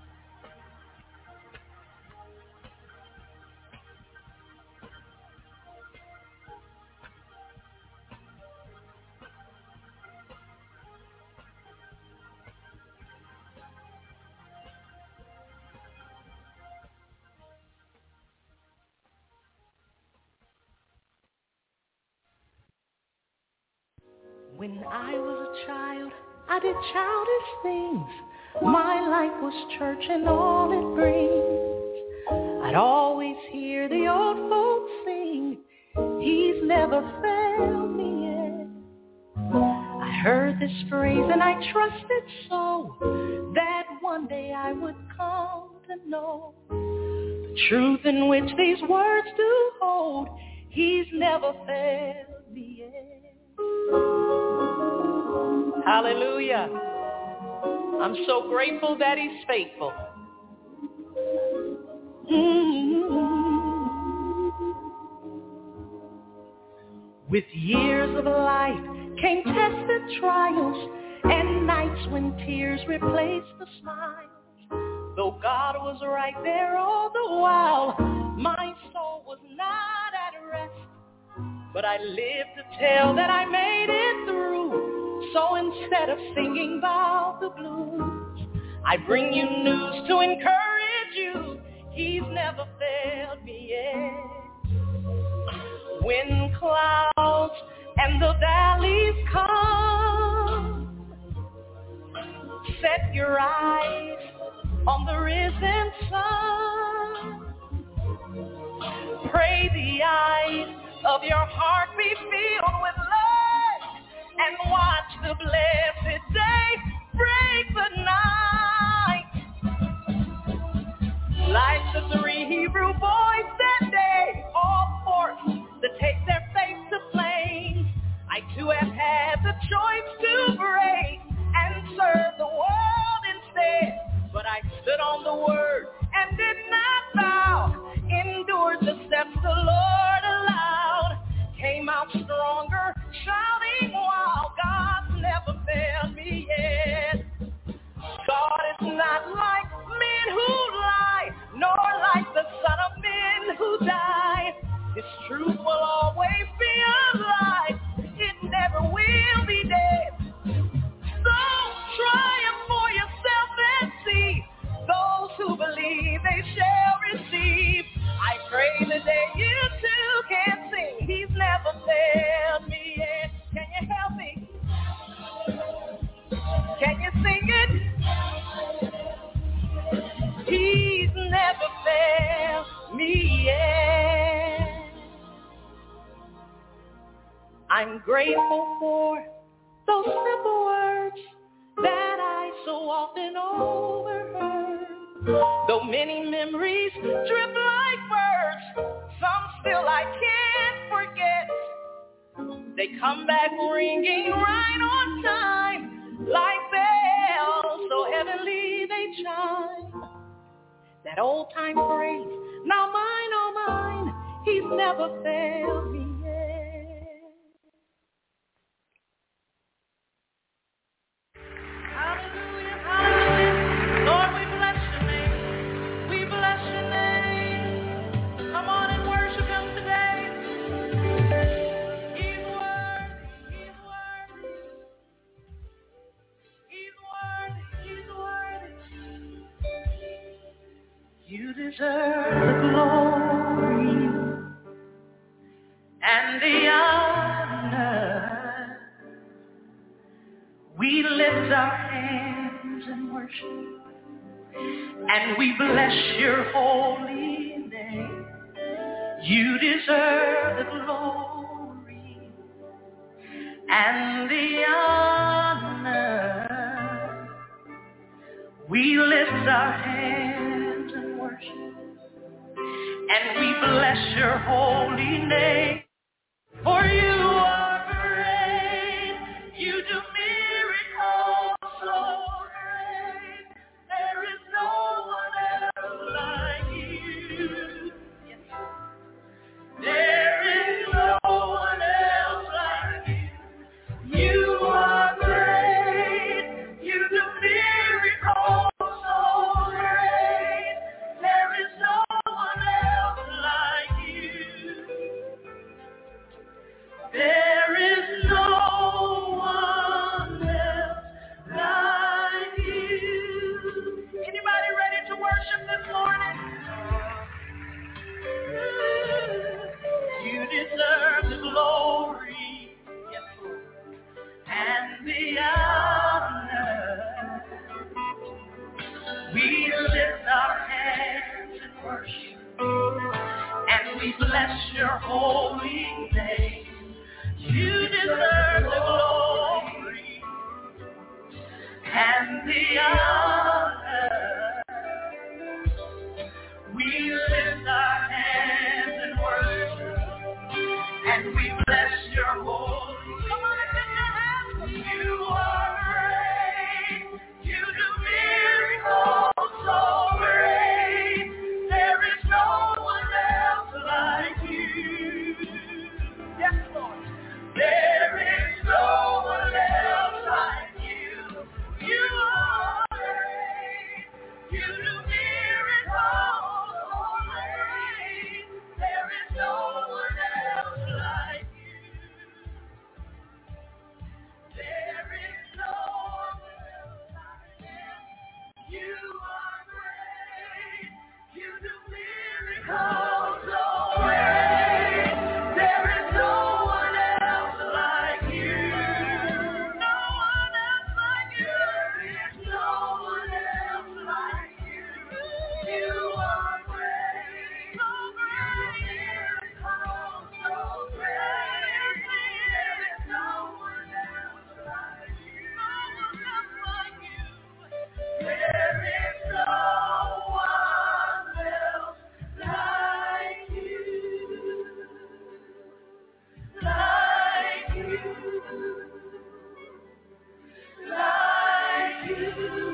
When I was a child, I did childish things. My life was church and all it brings. I'd always hear the old folks sing, He's never failed me yet. I heard this phrase and I trusted so that one day I would come to know the truth in which these words do hold. He's never failed me yet. Hallelujah. I'm so grateful that He's faithful. With years of life came tested trials and nights when tears replaced the smiles. Though God was right there all the while, my soul was not at rest. But I lived to tell that I made it through. So instead of singing about the blues, I bring you news to encourage you. He's never failed me yet. When clouds and the valleys come, set your eyes on the risen sun. Pray the eyes of your heart be filled with love, and watch the blessed day break the night. Like the 3 Hebrew boys that day, all forced to take their faith to flames. I too have had the choice to break and serve the world instead. But I stood on the word and did not bow, endured the steps the Lord allowed, came out stronger, shouting wow, God's never failed me yet. God is not like men who lie, nor like the son of men who die. His truth will always be alive, it never will be dead. So triumph for yourself and see, those who believe they shall receive. I pray the day you too can sing, He's never failed me yet. Can you help me? Can you sing it? He's never failed me yet. I'm grateful for those simple words that I so often overheard. Though many memories drip like birds, some still I can't forget. They come back ringing right on time, like bells so heavenly they chime. That old time phrase, now mine, oh mine, He's never failed me yet. Hallelujah, hallelujah. Lord, we bless your name. We bless your name. Come on and worship Him today. He's worthy, He's worthy. He's worthy, He's worthy. deserve the glory and the honor. We lift our hands in worship and we bless your holy name. You deserve the glory and the honor. We lift our hands in worship and we bless your holy name. For you are great, you do miracles so great. There is no one else like you. There is no one else like you. You are great, you do miracles so great. There is no one else like you. There is no one else like you. Anybody ready to worship this morning? You deserve the glory, yes, Lord, and the honor. We lift our hands in worship and we bless your holy name. You deserve the glory and the honor. We lift our hands in worship and we bless your holy name. Come on and lift your hands. You are great. You do miracles so great. There is no one else like you. Yes, Lord. There is no one else like you. You are great. You do miracles so great. There is no one else like you. There is no one else like you. You are great. You do miracles so great. There is no one else like you. No one else like you. There is no one else like you. You are great. So great. Miracles so great. There is no one else like you. No one else like you. There is no one else like you. Like you. Like you.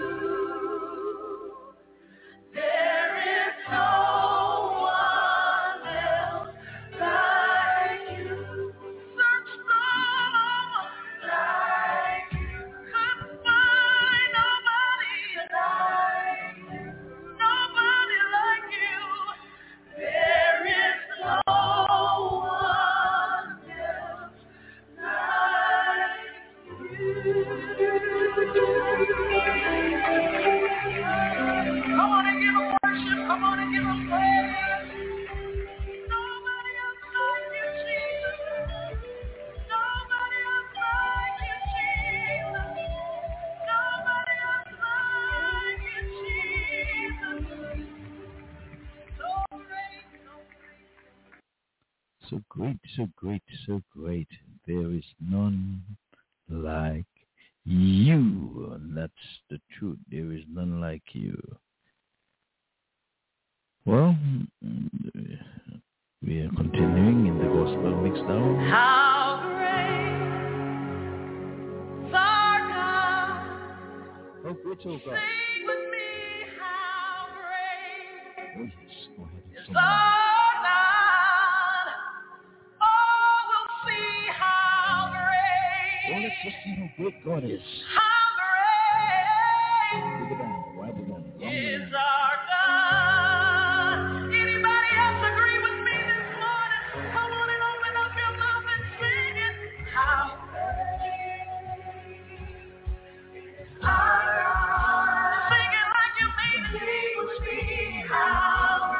There is no one else like you. Search for like you. Couldn't find nobody like you. Nobody like you. There is no one else like Come on and give him worship. Come on and give him praise. Nobody else like you, Jesus. Nobody else like you, Jesus. Nobody else like you, Jesus. So great, so great. So great, so great, so great. There is none like you. And that's the truth. There is none like you. Well, we are continuing in the gospel mixdown. How great is our God. Oh, great, oh God. Sing with me, how great Oh, yes. Go ahead. is our God. Oh, we'll see how great. Oh, let's just see how great God is. How great Look at that. Why did that? is our God. Anybody else agree with me this morning? Come on and open up your mouth and sing it. How great is our God. Sing it like you mean it. Sing with me. How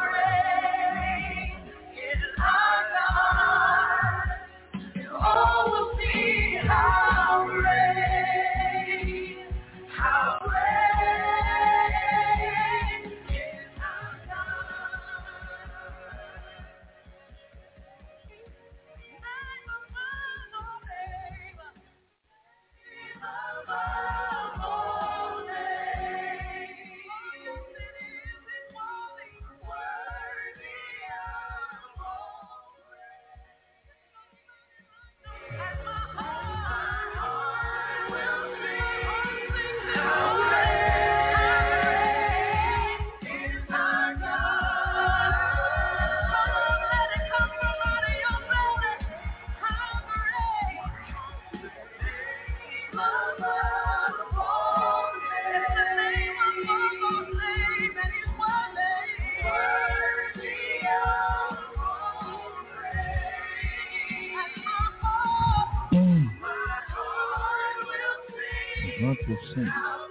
to sing.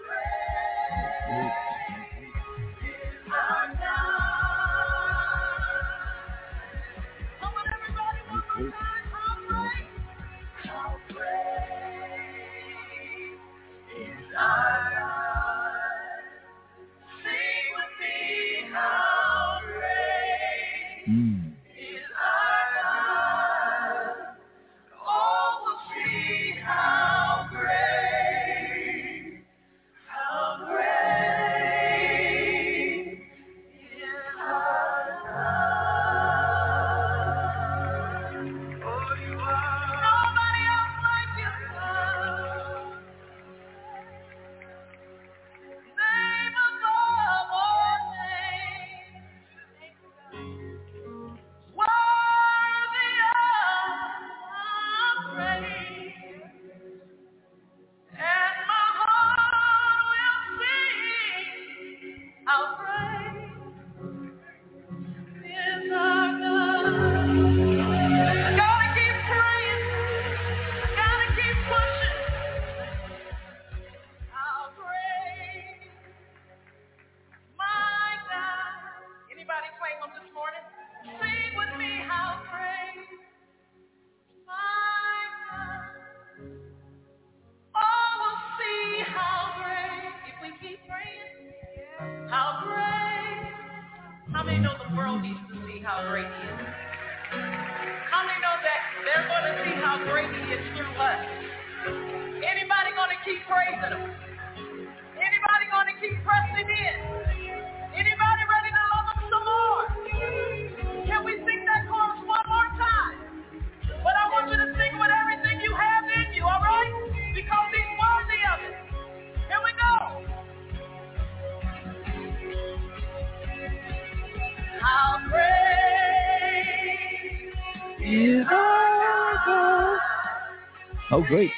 How great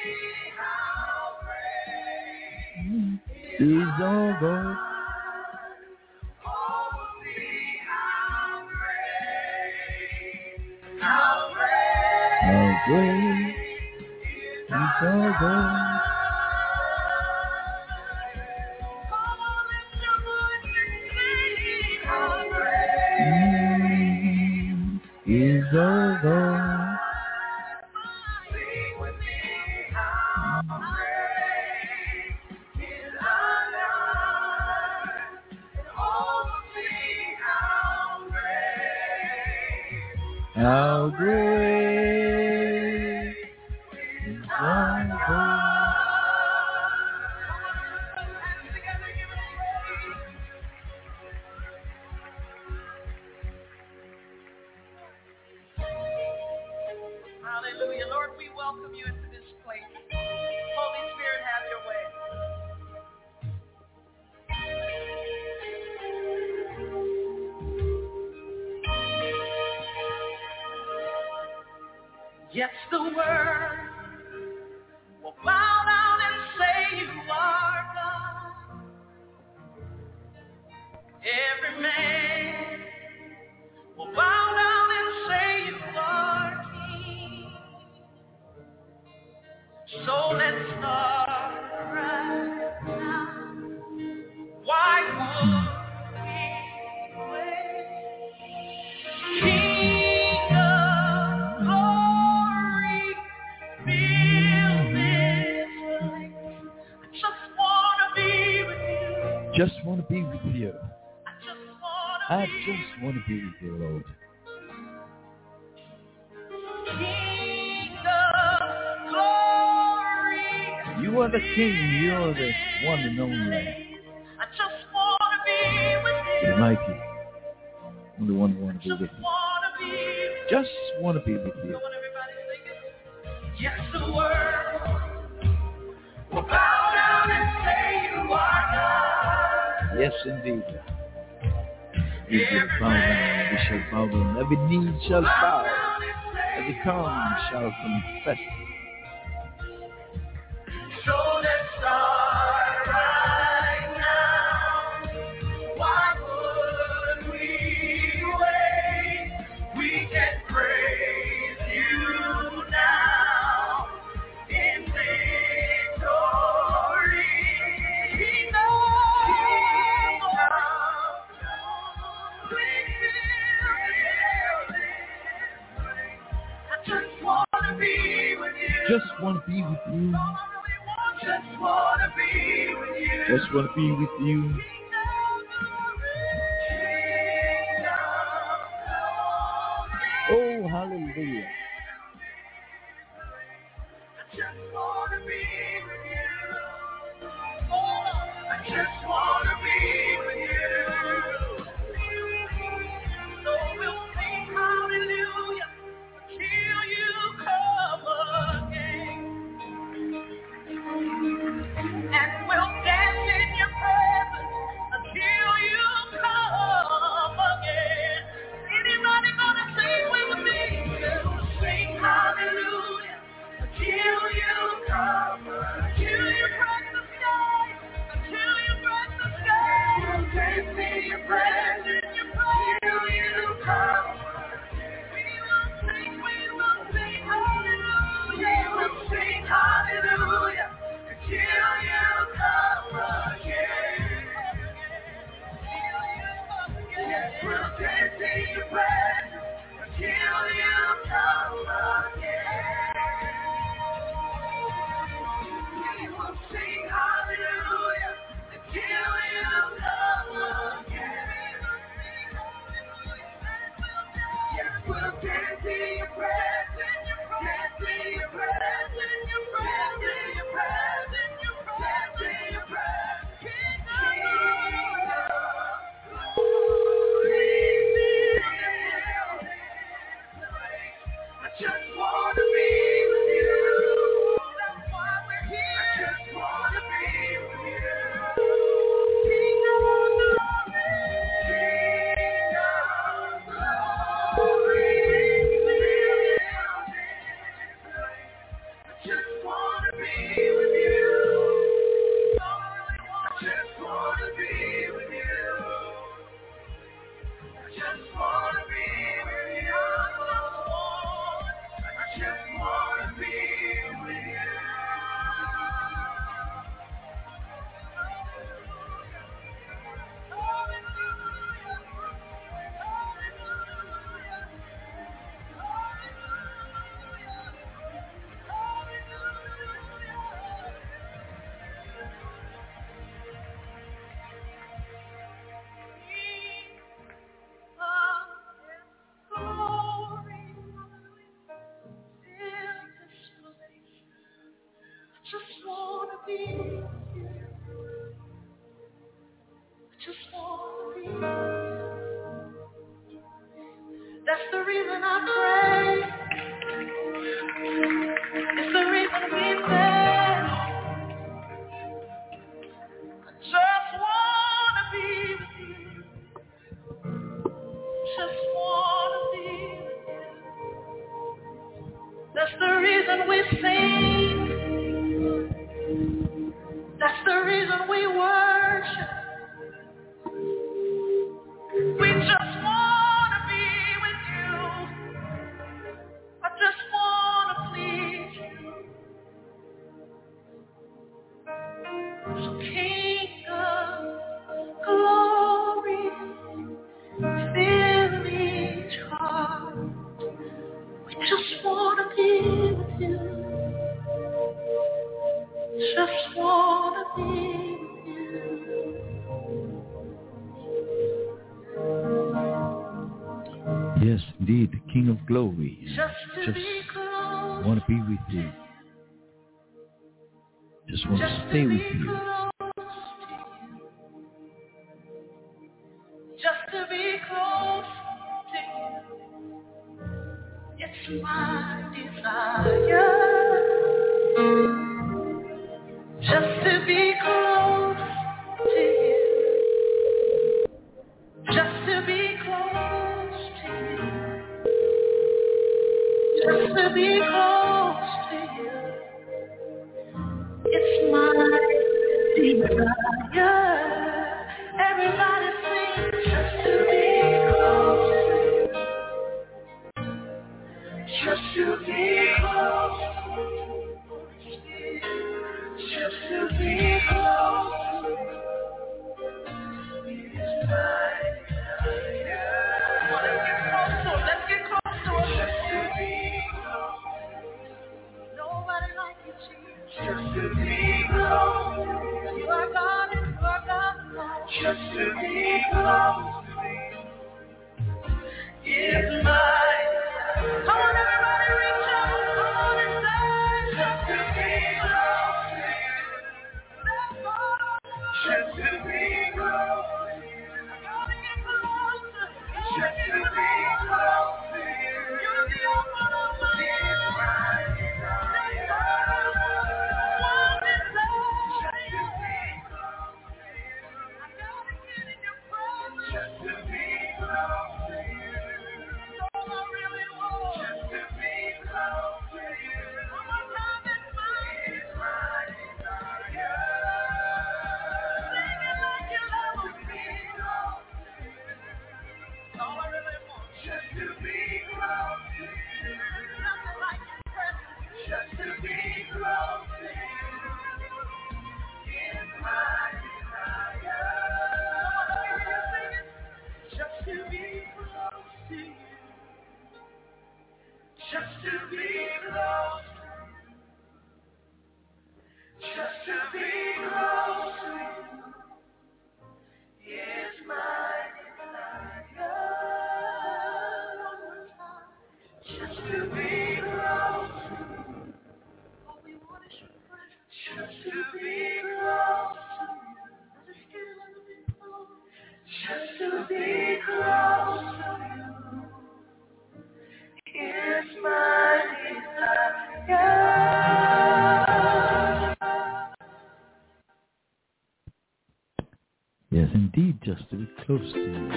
is our God. How great is our God. Is our God. How great is our God. Hallelujah. Lord, we welcome you into this place. Holy Spirit, have your way. Yes, the world will bow down and say you are God. Every man will bow down and say you are King. So let's start right now. Why would we wait? King of glory, fill this place. I just want to be with you. Just want to be with you. I just want to be with you, Lord. King of glory. You are the King. You are the one and only. I just want to be with you. The mighty. I'm the one who want to be with you. Just want to be with you. Yes, the world will bow down and say you are God. Yes, indeed. We shall bow down, we shall bow down. Every knee shall bow, every tongue shall confess. So let's start right now. Why would we wait? We can praise you now in victory. Just want to be with you. Just want to be with you. Just want to be with you. Oh, hallelujah. I just want to be with you. I just want to be with you. So we'll sing hallelujah till you come again. And we'll dance in your presence until you come again. Anybody gonna sing with me? We'll sing hallelujah until you come again. Until you break the sky. Until you break the sky. We'll dance in your presence until you come again. We will sing hallelujah. We'll sing hallelujah. Till you come again. Yes, we'll dance in your presence until you come again. We will sing hallelujah until you come again. Yes, we'll dance in your presence, dance in your presence, dance in your presence. I just want to be with you. That's why we're here. I just want to be with you. King of glory, I just want to be with you. I just want to be with you. I just want to be with you. I just want to be with you. Just want to be with you. Just want to be with you. That's the reason I pray. It's the reason we pray. I just want to be with you. Just want to be with you. That's the reason we sing. That's the reason we worship. We just want to be with you. I just want to please you. So King of glory, fill each heart. We just want to be with you. Just want to be with you. Yes, indeed, the King of Glory. Just want to be with you. Just want to stay with you. Just to be close to you. It's my desire. Just to be close to you. Just to be close to you. Just to be close to you. It's my desire. Everybody sing. Just to be close to you. Just to be close to you. Just to be close to you. It's my desire. Let's get close to it. Just to be close. Nobody to be close. You are God and you are God alone. Just to be close is my desire. Come on, everybody, reach out. Come on and say, just to be close to you. Just to be close to you. Just to be close to you. You're the open of my life. Just to be close to you. All I really want. Just to be close to you. One more time, it's my desire. Sing it like you love me. All I really want. Just to be close to you. Nothing like your presence. Just to be close to you. Is my desire. Just to be close to you. Just to be close. Just to be close to you. Is my desire. Just to be close. All we want is your presence. Just to be close. Just to be close to you is my desire. Yes, indeed, just to be close to you.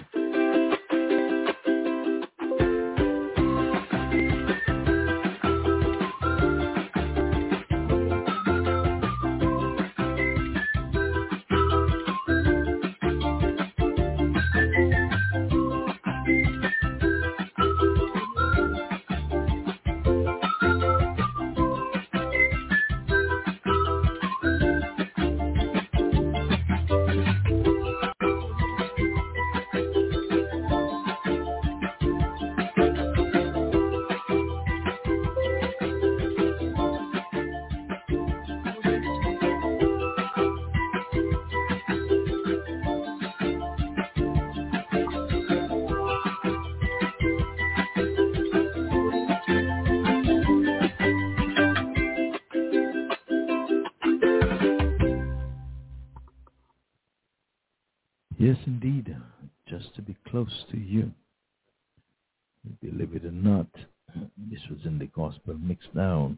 Yes, indeed, just to be close to you. Believe it or not, this was in the gospel mixed down.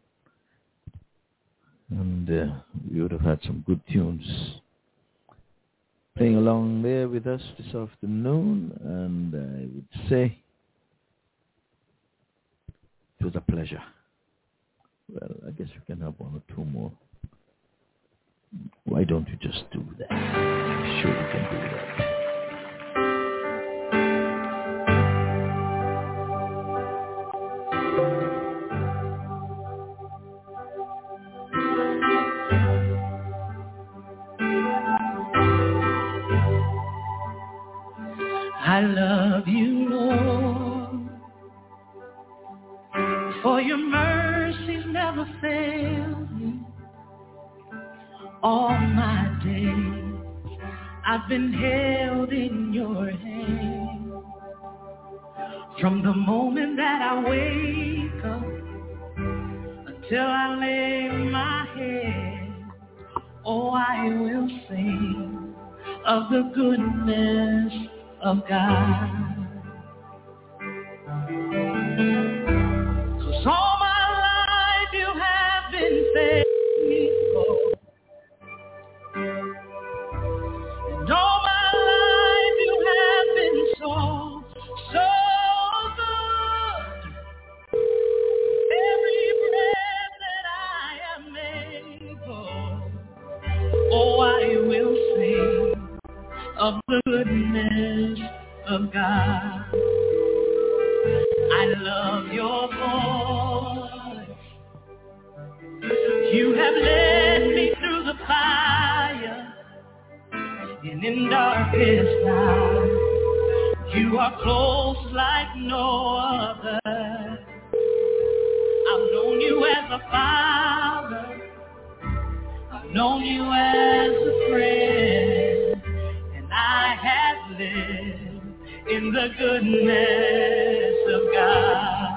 And we would have had some good tunes playing along there with us this afternoon. And I would say it was a pleasure. Well, I guess we can have one or two more. Why don't you just do that? I'm sure you can do that. I love you, Lord, for your mercies never fail me. All my days I've been held in your hand. From the moment that I wake up until I lay my head, oh, I will sing of the goodness of God. 'Cause all my life you have been faithful. And all my life you have been so good. Every breath that I am able, oh, I will sing of the goodness of God. I love your voice. You have led me through the fire, and in darkest night, you are close like no other. I've known you as a father, known you as a friend, and I have lived in the goodness of God.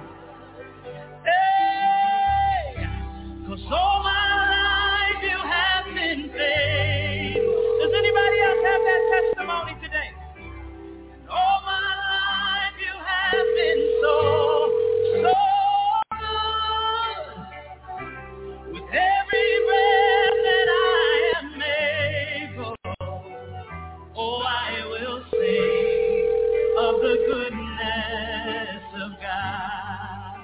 Hey, 'cause all my life you have been faithful. Does anybody else have that testimony today? And all my life you have been so good. With every breath that I am able, oh, I will sing of the goodness of God.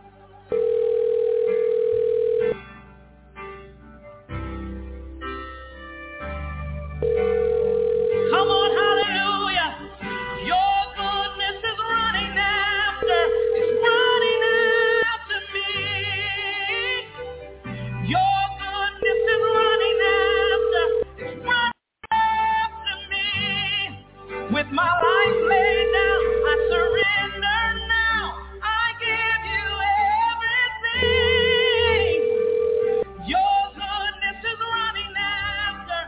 Come on, hallelujah. Your goodness is running after me. Your goodness is running after me. With my life laid down, I surrender now. I give you everything. Your goodness is running after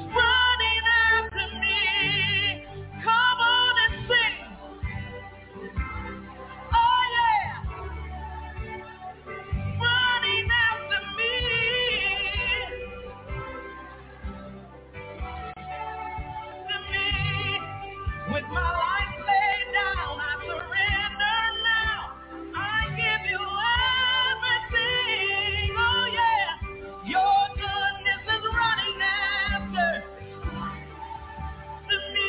me. Come on and sing. Oh yeah. Running after me. With my life laid down, I surrender now. I give you everything. Oh yeah. Your goodness is running after me.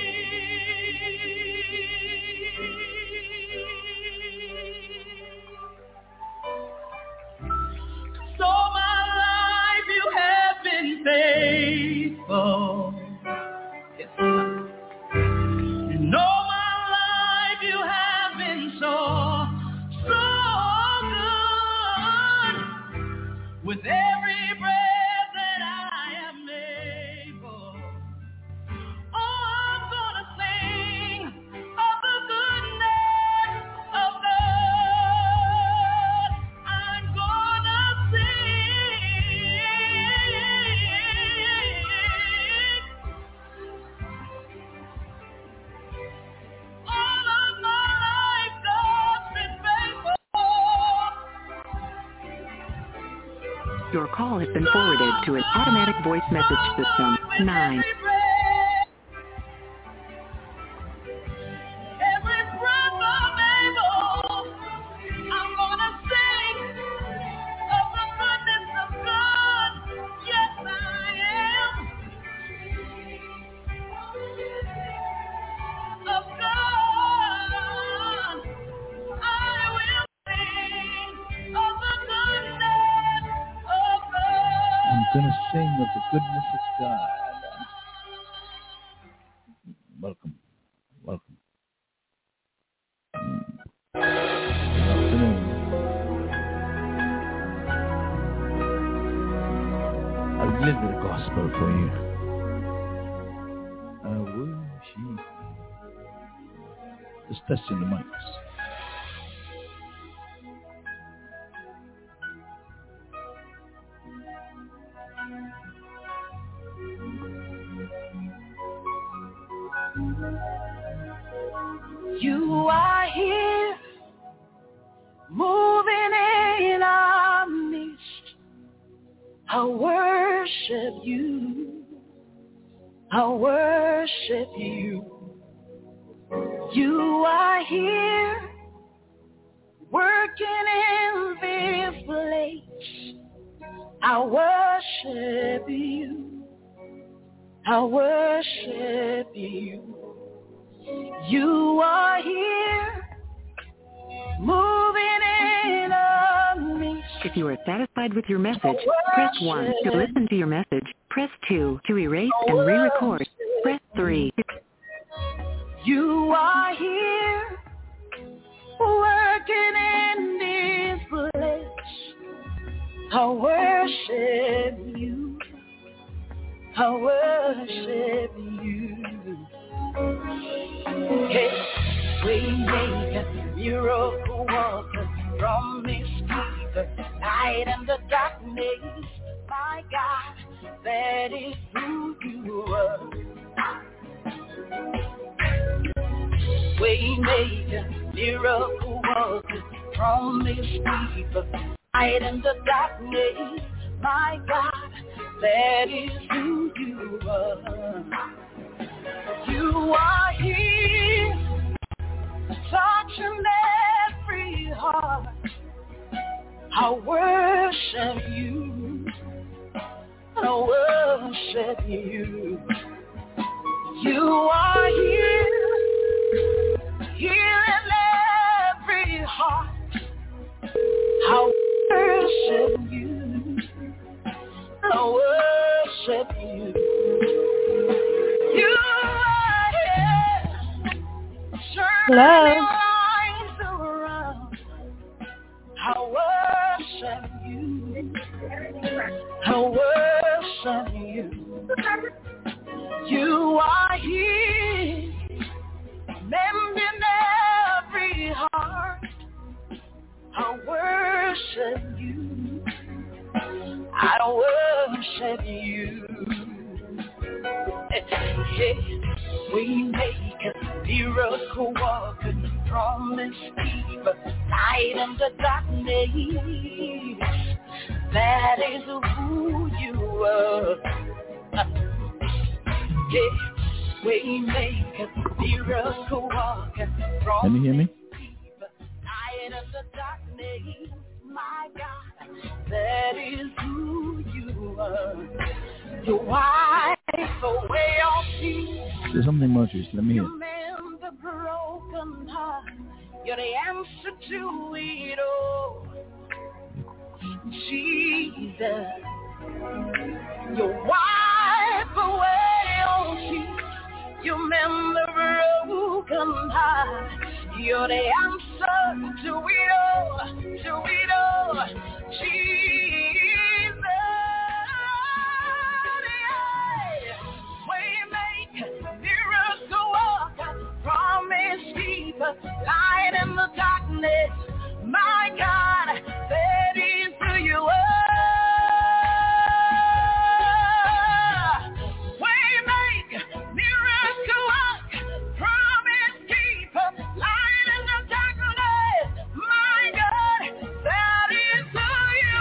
So my life you have been faithful. Yes, and all my life you have been so good. With every breath that I am able, oh, I'm gonna sing of the goodness of God. I'm gonna sing all of my life. God's been faithful. Your call has been forwarded to an automatic voice message system. 9. Every breath I'm able, I'm gonna sing of the goodness of God. Yes, I am. Of God, I will sing of the goodness of God. I'm going to sing of the goodness of God. Welcome. Welcome. Good afternoon. I'll deliver the gospel for you. I worship. Just testing the mics. You are here, moving in our midst. I worship you. I worship you. You are here, working in this place. I worship you. I worship you. You are here, moving in our midst. If you are satisfied with your message, press 1 to listen to your message. Press 2 to erase and re-record. Press 3. You are here, working in this place. I worship you. I worship you. Hey, waymaker, miracle worker, promise keeper, light in the darkness. My God, Waymaker, miracle worker, promise keeper, light in the darkness. My God, that is who you are. You are here, touching every heart. I worship you. I worship you. You are here, healing every heart. I worship you. I worship you. You are here, turning lives around. I worship you. I worship you. You are here, mending every heart. I worship you. I worship you. We make a miracle walker, promise keeper, light in the darkness. That is who you are. We make a miracle walker, promise. Can you hear me? Light in the darkness. My God, that is who you are. You wipe away all tears. There's something more to this. Let me hear. You mend the broken heart. You're the answer to it all. Jesus, you wipe away all tears. You mend the broken heart. You're the answer to it all, to it all. Jesus, yeah. Waymaker, miracle worker, promise keeper, light in the darkness. My God, that is who you are. Waymaker, miracle worker, promise keeper, light in the darkness. My God, that is who you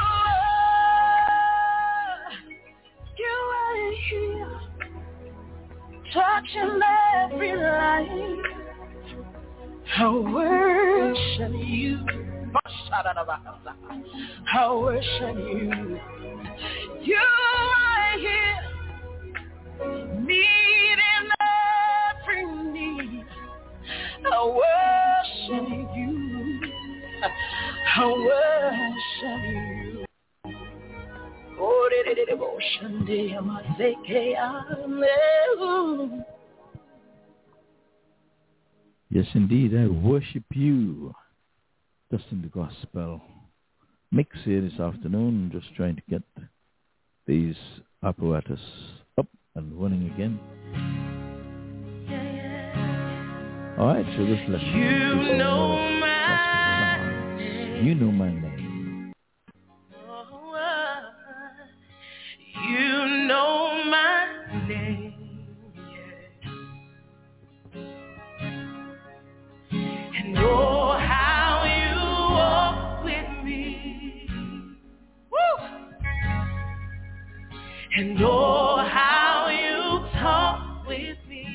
are. You are here, touching every life. I worship you. I worship you. You are here, meeting every need. I worship you. I worship you. Oh, yes, indeed, I worship you. Dustin the Gospel mix here this afternoon, just trying to get these apparatus up and running again. All right, so just let's You know my name. You know my name. You know my name. And oh, how you walk with me. Woo! And oh, how you talk with me.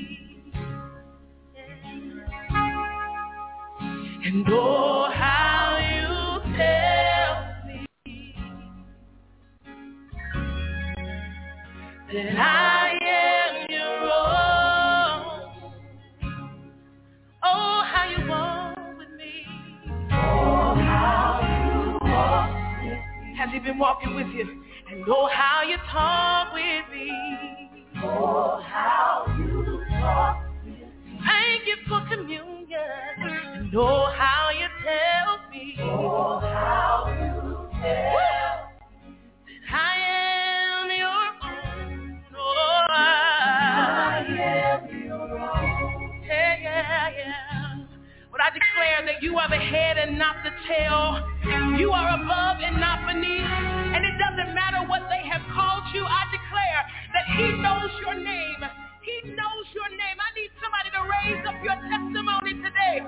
And oh, how you tell me that I am your own. Oh, how you walk with me. Oh, how you walk with me. Has he been walking with you? And oh, how you talk with me. Oh, how you talk with me. Thank you for communion. And oh, how you tell me. Oh, how you tell me that I am your own. Oh, I am your own. Yeah. But I declare that you are the head and not the tail. You are above and not beneath. And it doesn't matter what they have called you. I declare that he knows your name. He knows your name. I need somebody to raise up your testimony today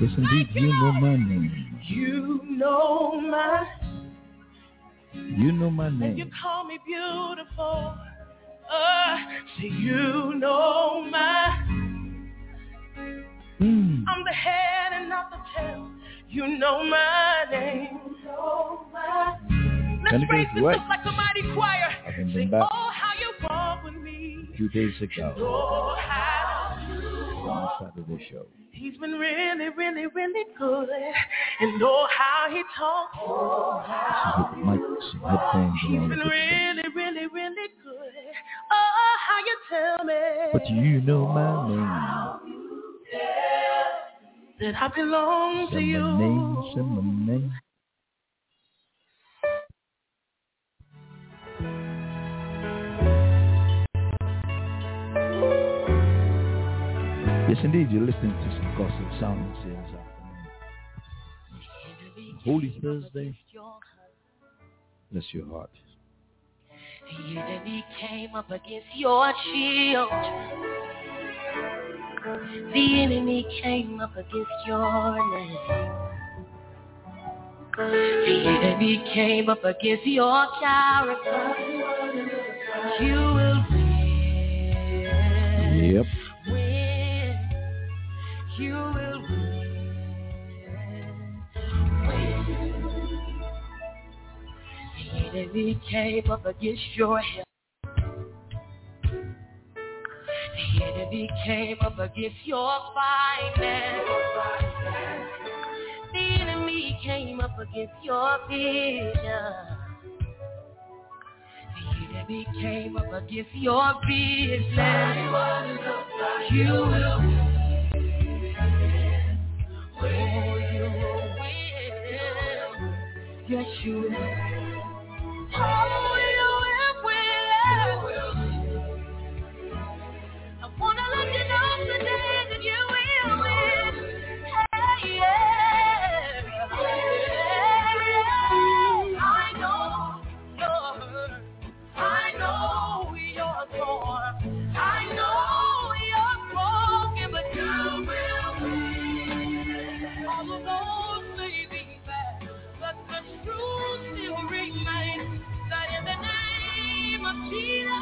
Yes, indeed, you know my name. You know my name. And you call me beautiful. Say you know my I'm the head and not the tail. You know my name. Let's raise this up like a mighty choir. Sing, oh, how you walk with me. 2 days ago. Oh, how on Saturday show. He's been really, really, really good. And oh, how he talks. He's been really, really, really good. Oh, how you tell me. But you know my name. That I belong to you. Say my name. Yes, indeed, you're listening to some gospel sounds here this afternoon. Holy Thursday. Bless your heart. The enemy came up against your shield. The enemy came up against your name. The enemy came up against your character. You will win. Yep. Win. You will win. The enemy came up against your health. The enemy came up against your finance. The enemy came up against your vision. The enemy came up against your business. You will win. Oh, you will win. Yes, you will. Oh, you will win. I wanna let you know today that you will win. Hey, yeah. I know you're hurt. I know you're torn. I know you're broken, but you will win. All of those may be bad, but the truth still remains that in the name of Jesus.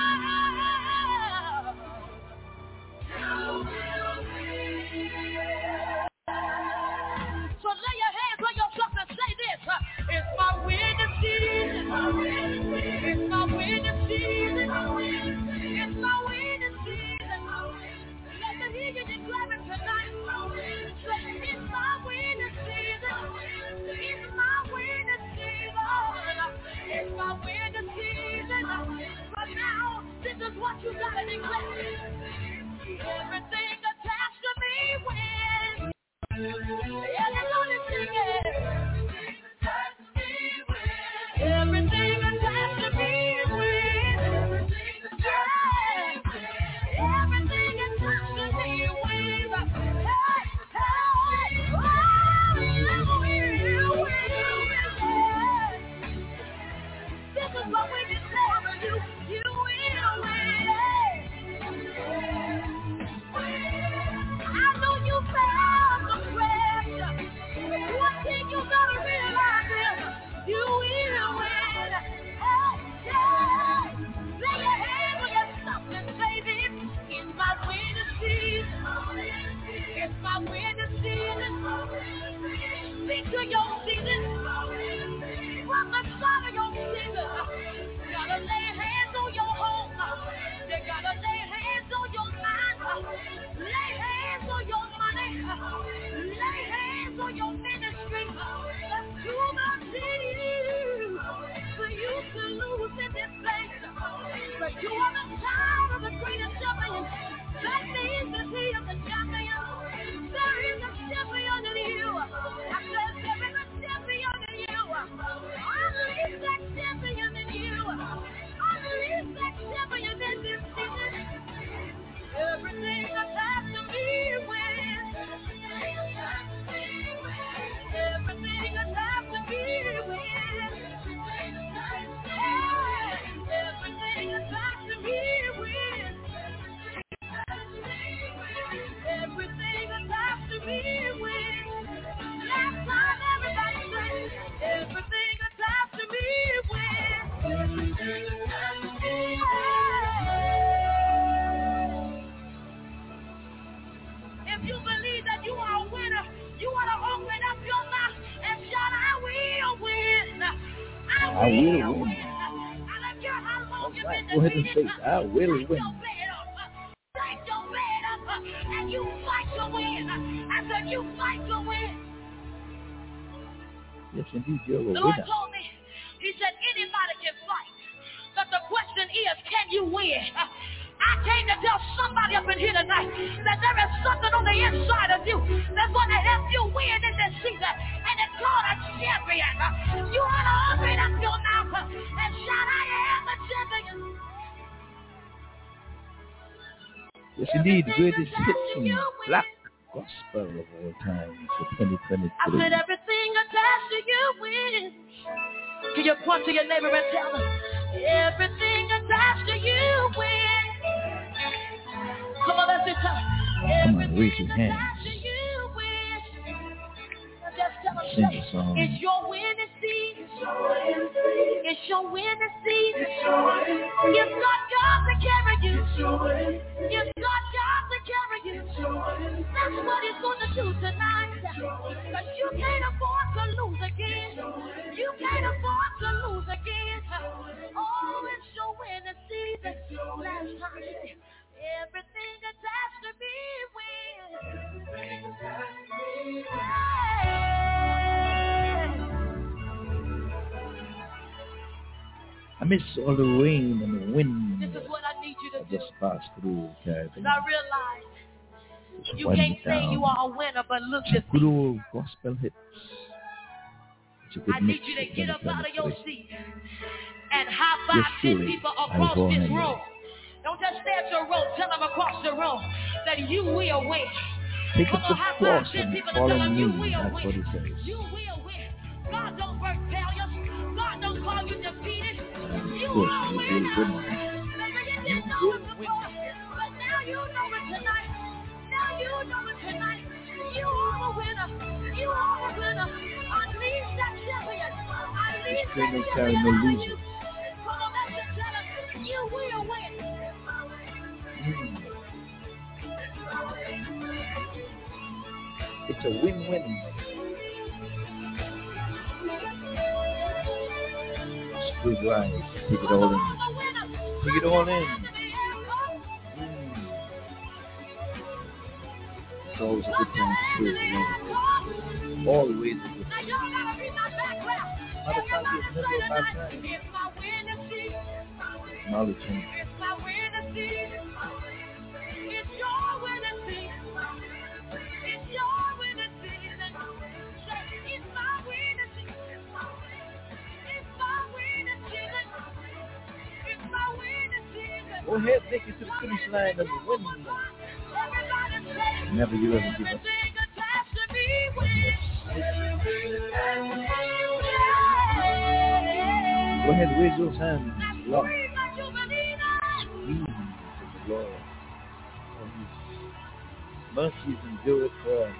So lay your hands on yourself and say this. It's my witness season. It's my witness season. It's my witness season. Let me hear you declare it tonight. Say, it's my witness season. It's my witness season. It's my witness season. But now, this is what you gotta declare. Everything attached to me wins. Everybody sing it. Everything attached to me wins. Everything attached to me wins. Hey, hey, oh, you win. This is what we declare you. You will win. I know you found the pressure. One thing you gotta realize is you will win. Hey, yeah. Lay your hand on yourself and say this. It's my winning season. It's my winning season. Speak to your season. Prophesy to your season. Gotta lay hands on your home. You gotta lay hands on your mind. Lay hands on your money. Lay hands on your ministry. That's too much for you to lose in this place. But you are the child of the greatest champion. That means that he is the champion. There is a champion in you. I said there is a I will win. All right, go ahead and say, I will win. Take your bed up and you fight to win. I said you fight to win. Yes, indeed, you're a winner. The Lord told me, he said anybody can fight, but the question is, can you win? I came to tell somebody up in here tonight that there is something on the inside of you that's going to help you win in this season, and it's called a champion. You ought to open up your mouth and shout, I am a champion. Yes, indeed, greatest hits in black gospel of all time for 2023. I said everything attached to you wins. Can you point to your neighbor and tell them, everything attached to you wins. Come on, let's just tell them. Come on, raise your hands. Sing a song. It's your winning season. It's your winning season. You've got God to carry you. You've got God to carry you. That's what he's going to do tonight. Because you can't afford to lose again. You can't afford to lose again. Oh, it's your winning season. Last time, everything attached to me wins. I miss all the rain and the wind. This is what I need you to do. Just pass through, because I realize you can't say you are a winner, but look at good old gospel hits. I need you to get up out of your seat and high five 10 people across this room. Don't just stay at your room. Tell them across the room that you will win. Pick up the cross and follow me. That's what it says. You will win. God don't work failures. God don't call you defeated. You are a winner. Maybe you didn't know it before, but now you know it tonight. Now you know it tonight. You are a winner. You are a winner. Unleash that champion. Unleash that champion. Come on, let's just tell him, you will win. It's a win-win. Good ride. Take it all in. Take it all in. It's always a good time to do it. Always a good time. Other times it's never a bad time. Acknowledge him. It's your winning season. It's your winning season. It's my winning season. It's my winning season. It's my winning season. Go ahead, take it to the finish line and win. Never you ever give up. Go ahead, raise those hands. Love. Squeeze the Lord. Mercies endure it forever.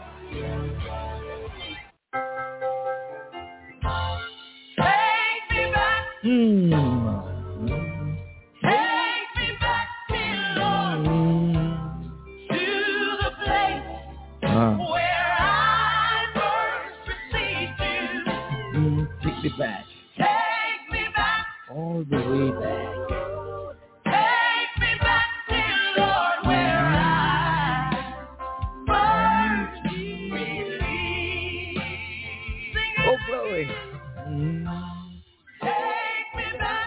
Take me back. Take me back, dear Lord, to the place where I first received you. Take me back. Take me back. All the way back. Take me back, dear Lord, where I first believed. Oh, glory. Take me back.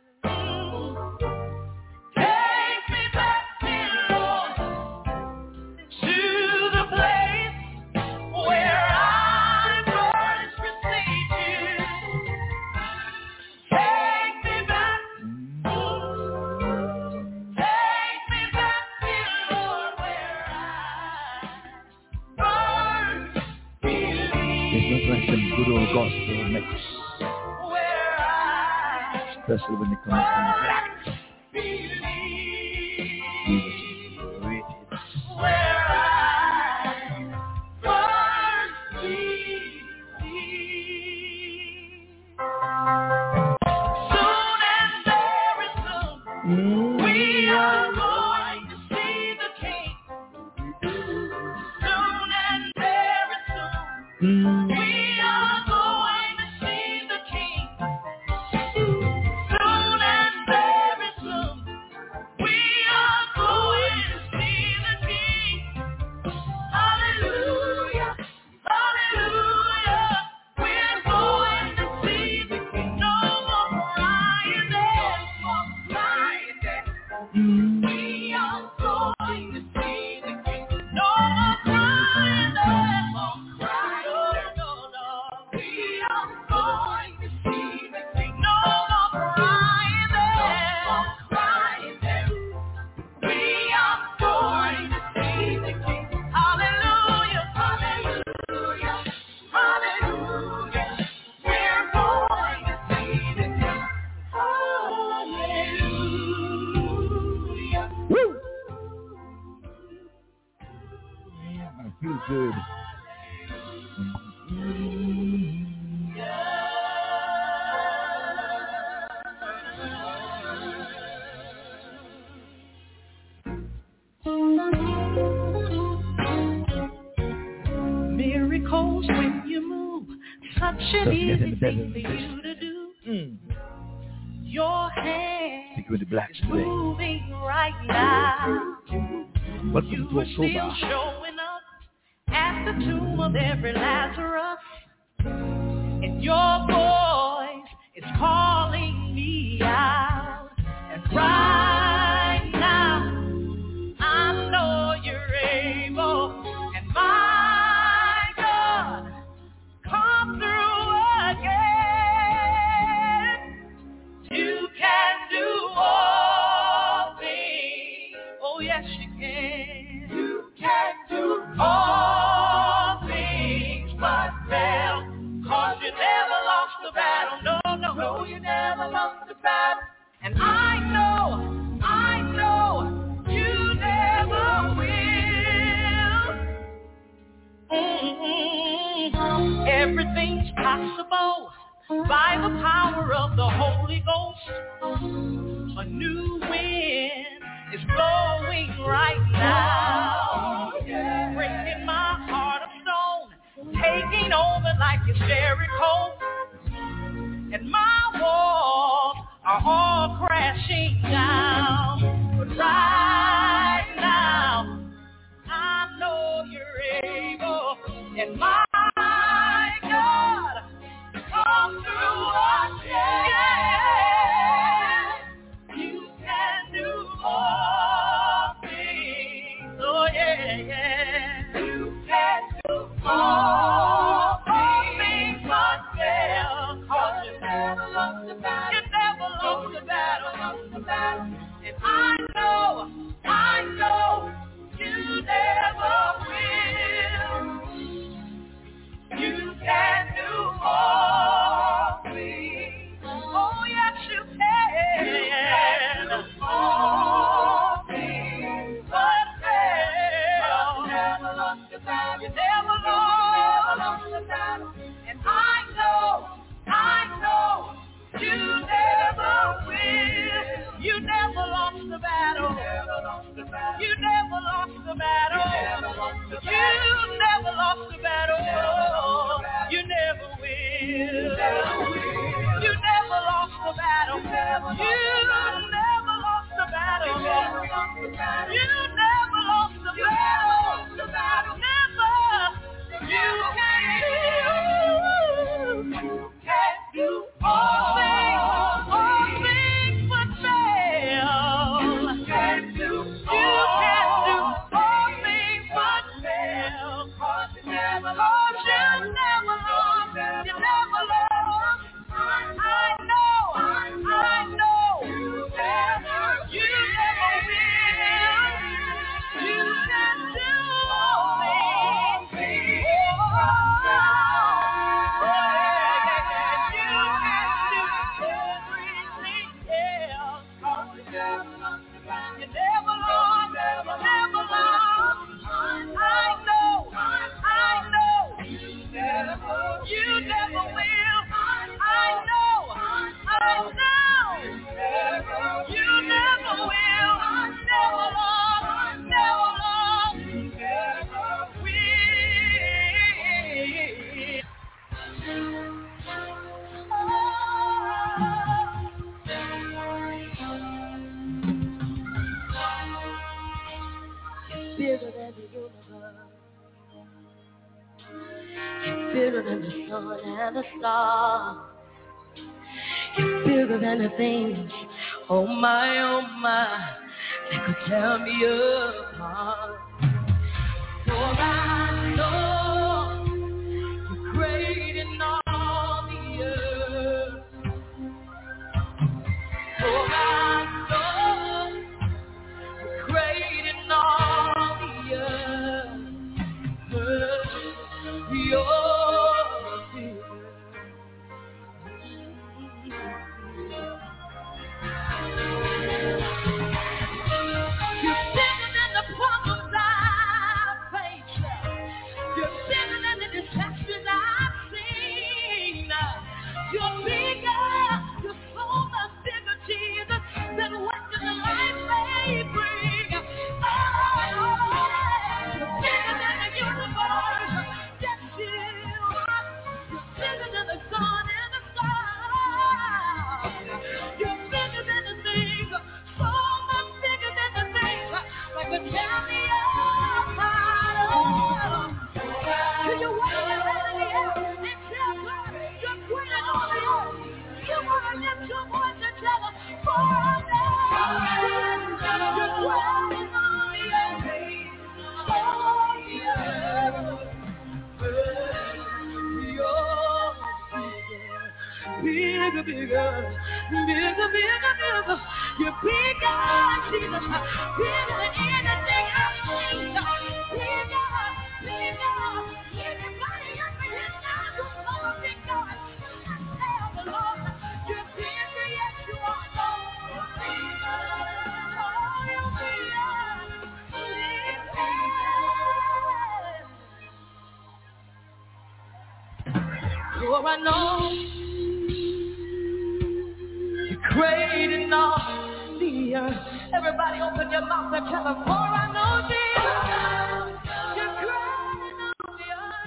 Take me back, dear Lord, to the place where I first received you. Take me back. Take me back, dear Lord, where I first believed. There's nothing like some good old gospel mix. Especially when it comes from black. Jesus is great. Where I first believed. Soon and very soon, we are going to see the King. Soon and very soon, we are going to see the King. miracles when you move. Such an easy thing for you to do. Your hand is moving right now. You are still showing up at the tomb of every Lazarus. And your voice is calling me out. And right now, I know you're able. And my God, come through again. You can do all things. Oh, yes, you can. You can do all things but fail. 'Cause you never lost the battle. No, you never lost the battle. And I know, you never will. Everything's possible by the power of the Holy Ghost. A new wind is blowing right now, breaking my heart of stone, taking over like it's Jericho, and my walls are all crashing down. But right now, I know you're able, and my God, come through again. You can do all things. Oh yeah. You can do all things but fail. 'Cause you never lost the battle. You never lost the battle. And I know, you never will. You can do all things. Oh yes, you can. You can do all things but fail. You never lost the battle. You never lost the battle. And I know, you never will. You never lost the battle. You never lost the battle. You never lost the battle. You never will. You never lost the battle. You never lost the battle. You never lost the battle. Never. You can do all things but fail. You can do all things but fail. 'Cause you never lost. You never lost. I know. You never will. You can do all things. You never lost, never lost. I know. You never will. I know. You never will. Never lost, never lost. Bigger than the universe. You're bigger than the sun and the stars. You're bigger than the things, oh my, that could tear me apart. For I know you're great in all the earth. For I know you're great in all the earth. You're bigger than the problems I bigger, bigger, bigger, bigger, bigger. You're bigger, Jesus, bigger than anything I've seen. Bigger, bigger. Anybody ever hear God who's so big, God? Tell the Lord, you're bigger, yes you are, Lord. You're bigger, oh, you're bigger, bigger. Oh, I know you're great in all the earth. Everybody open your mouth and tell them, for I know Jesus, you're great in all the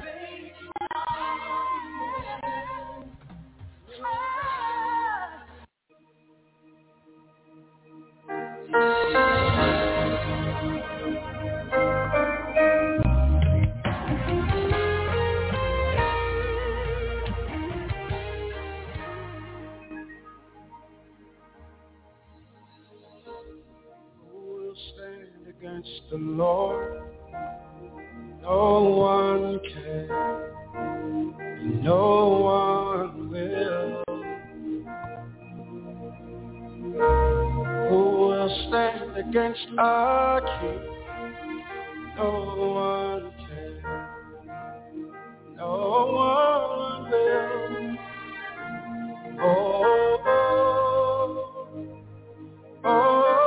against the Lord, no one can, and no one will. Who will stand against our King? No one can, no one will. Oh, oh, oh.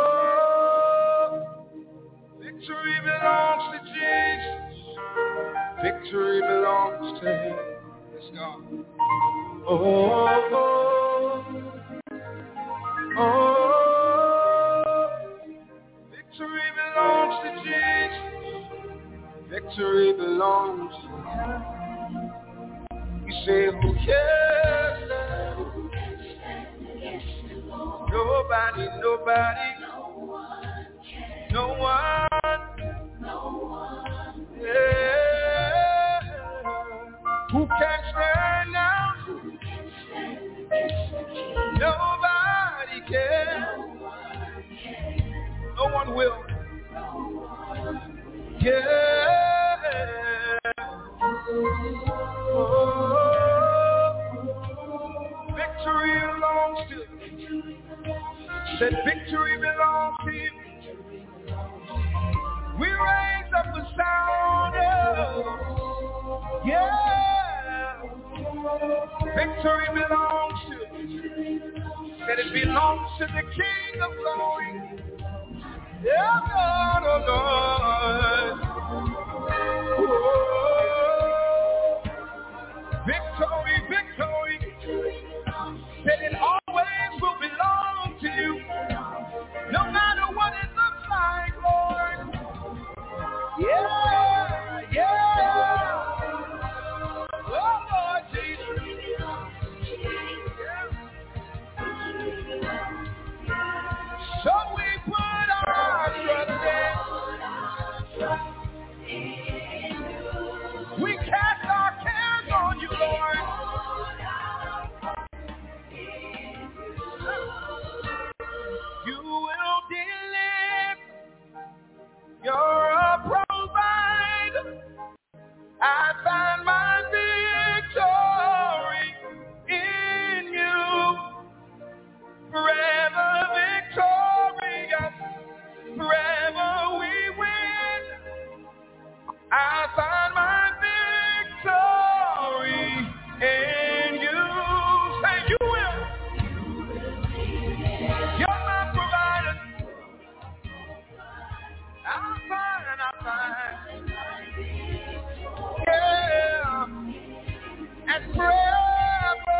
Victory belongs to Jesus. Victory belongs to Him. Let's go. Oh, oh, oh. Victory belongs to Jesus. Victory belongs to Him. You say, who cares? Nobody, nobody. No one, yeah. Who can stand now? Nobody can. No one will. Yeah. Oh, victory belongs to Him. Said victory belongs to Him. We raise up the sound of, yeah. Victory belongs to, that it belongs to the King of glory. Yeah, Lord, oh Lord. Oh, victory, victory. That it always will belong to you. No matter what it looks like, Lord. Yeah, yeah. Oh, Lord Jesus. Yeah. So we put our trust in. We cast our cares on you, Lord. You will deliver. You're a provider. I find my victory in you. Forever victorious. Forever we win. I find my victory in you. Say you will. You're my provider. I find, yeah, and forever,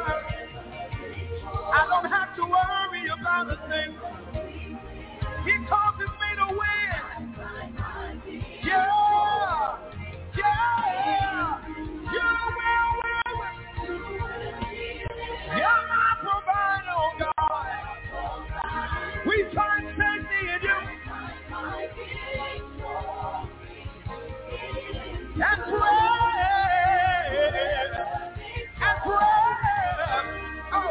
I don't have to worry about a thing. He causes me to win, yeah, yeah, you will, you're my provider, oh God. We find safety in you. And pray, oh,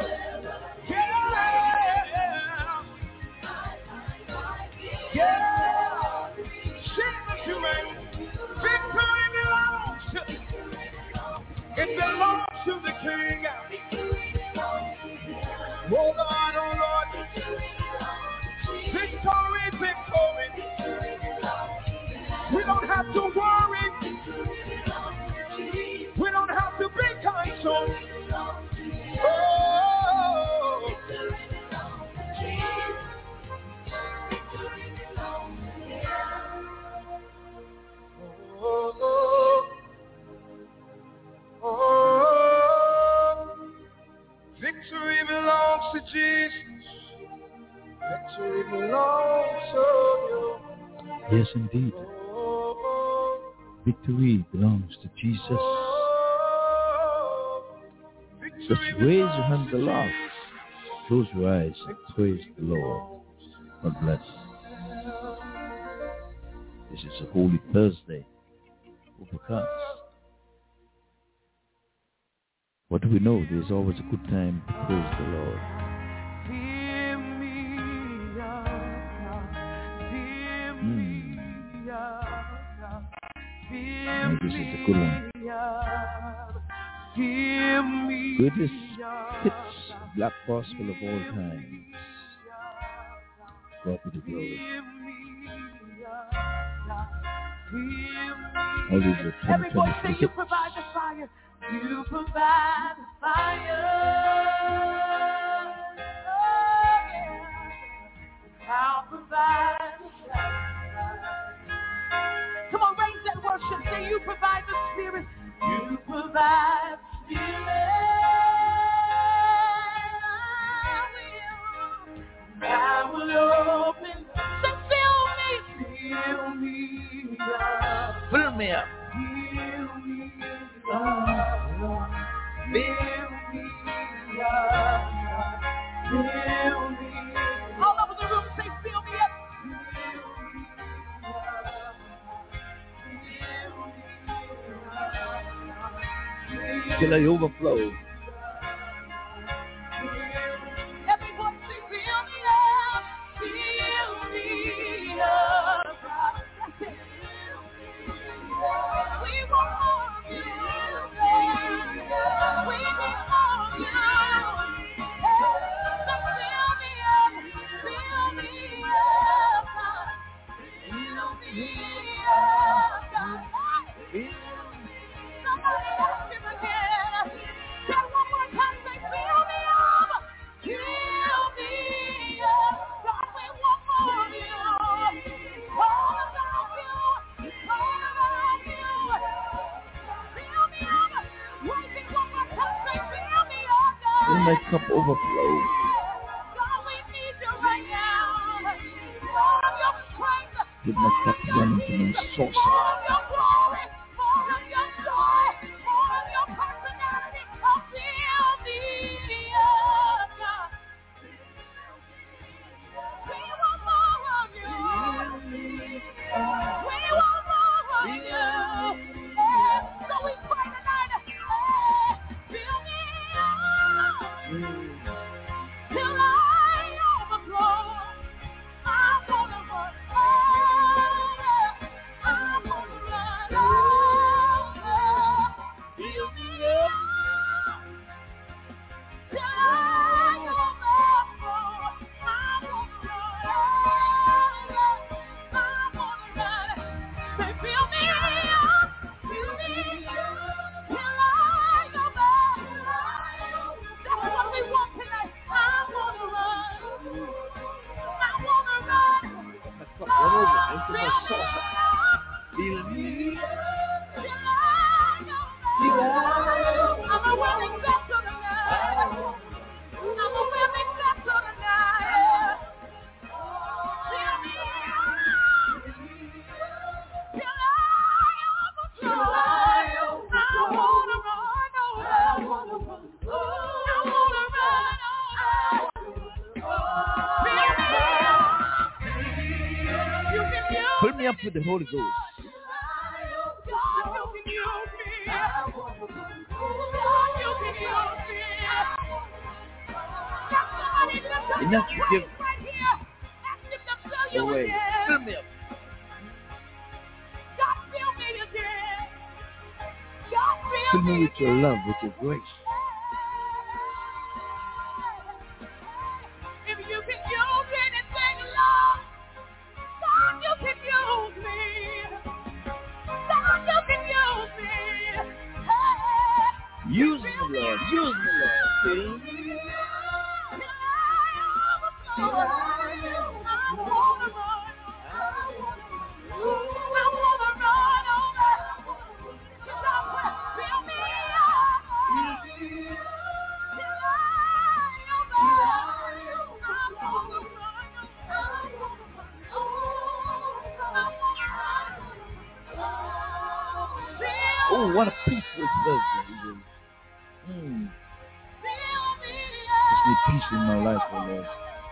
yeah, Jesus, you reign. Victory belongs to, it belongs to the King. Oh Lord, oh Lord. Victory, victory. We don't have to worry. We don't have to be concerned. Oh. Victory belongs to Jesus. Victory belongs to you. Yes, indeed. Victory belongs to Jesus. Just raise your hands aloft. Close your eyes and praise the Lord. God bless. This is a Holy Thursday. Overcast. What do we know? There's always a good time to praise the Lord. Now this is a good one. Greatest hits, black gospel of all times. God be the glory. Always a 2020 hit. You provide the fire. Oh, yeah. I'll provide the sacrifice. Come on, raise that worship. Say you provide the spirit. You provide the spirit. I will open. Say fill me up. Fill me up. All over the room, say, fill me up. Till I overflow. Everyone say, fill me up. Fill me up. That's it. We want more of you. We need more of you. Let my cup overflow. Let my cup run into my saucer. Fill me up with the Holy Ghost. Enough to give away. Fill me up. Fill me with your love, with your grace. Use me, Lord. Use me, Lord. Fill me up. Oh, what a peaceful Thursday. Just need peace in my life, oh Lord.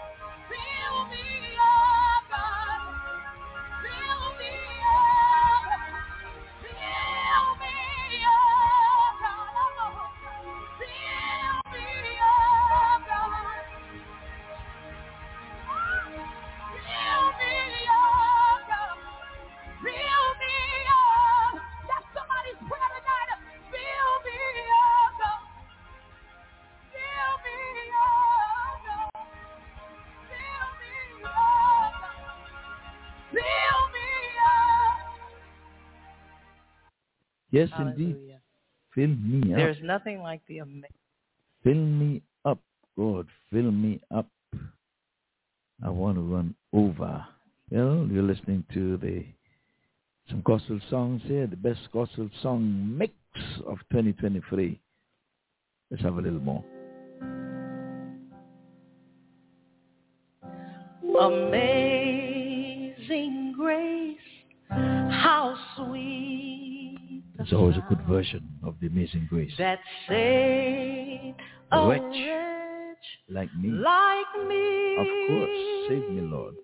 Yes, indeed. Fill me up. There's nothing like the amazing. Fill me up, God. Fill me up. I want to run over. Well, you're listening to some gospel songs here, the best gospel song mix of 2023. Let's have a little more. Amazing grace, how sweet. It's always a good version of the Amazing Grace. That saved a wretch like me. Like me. Of course, save me, Lord.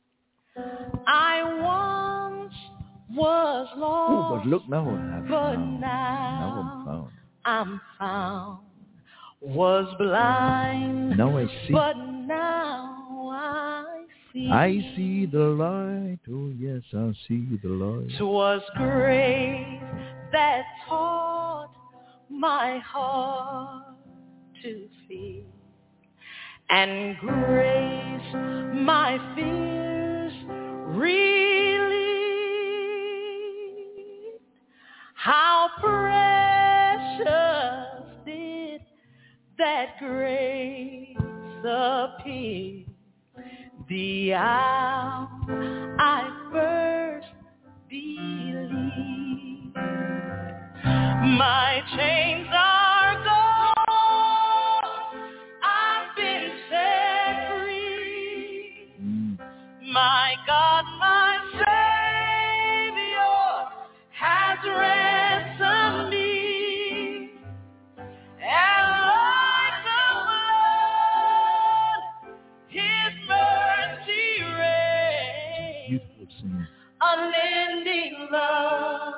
I once was lost. Oh, but look now, I'm found. Now I'm found. Was blind. Now I see. But now I see. I see the light. Oh yes, I see the light. 'Twas grace that taught my heart to fear, and grace my fears relieved. How precious did that grace appear the hour I first believed. My chains are gone, I've been set free. My God, my Savior has ransomed me. And like the blood, His mercy reigns. Beautiful singing. Unending love.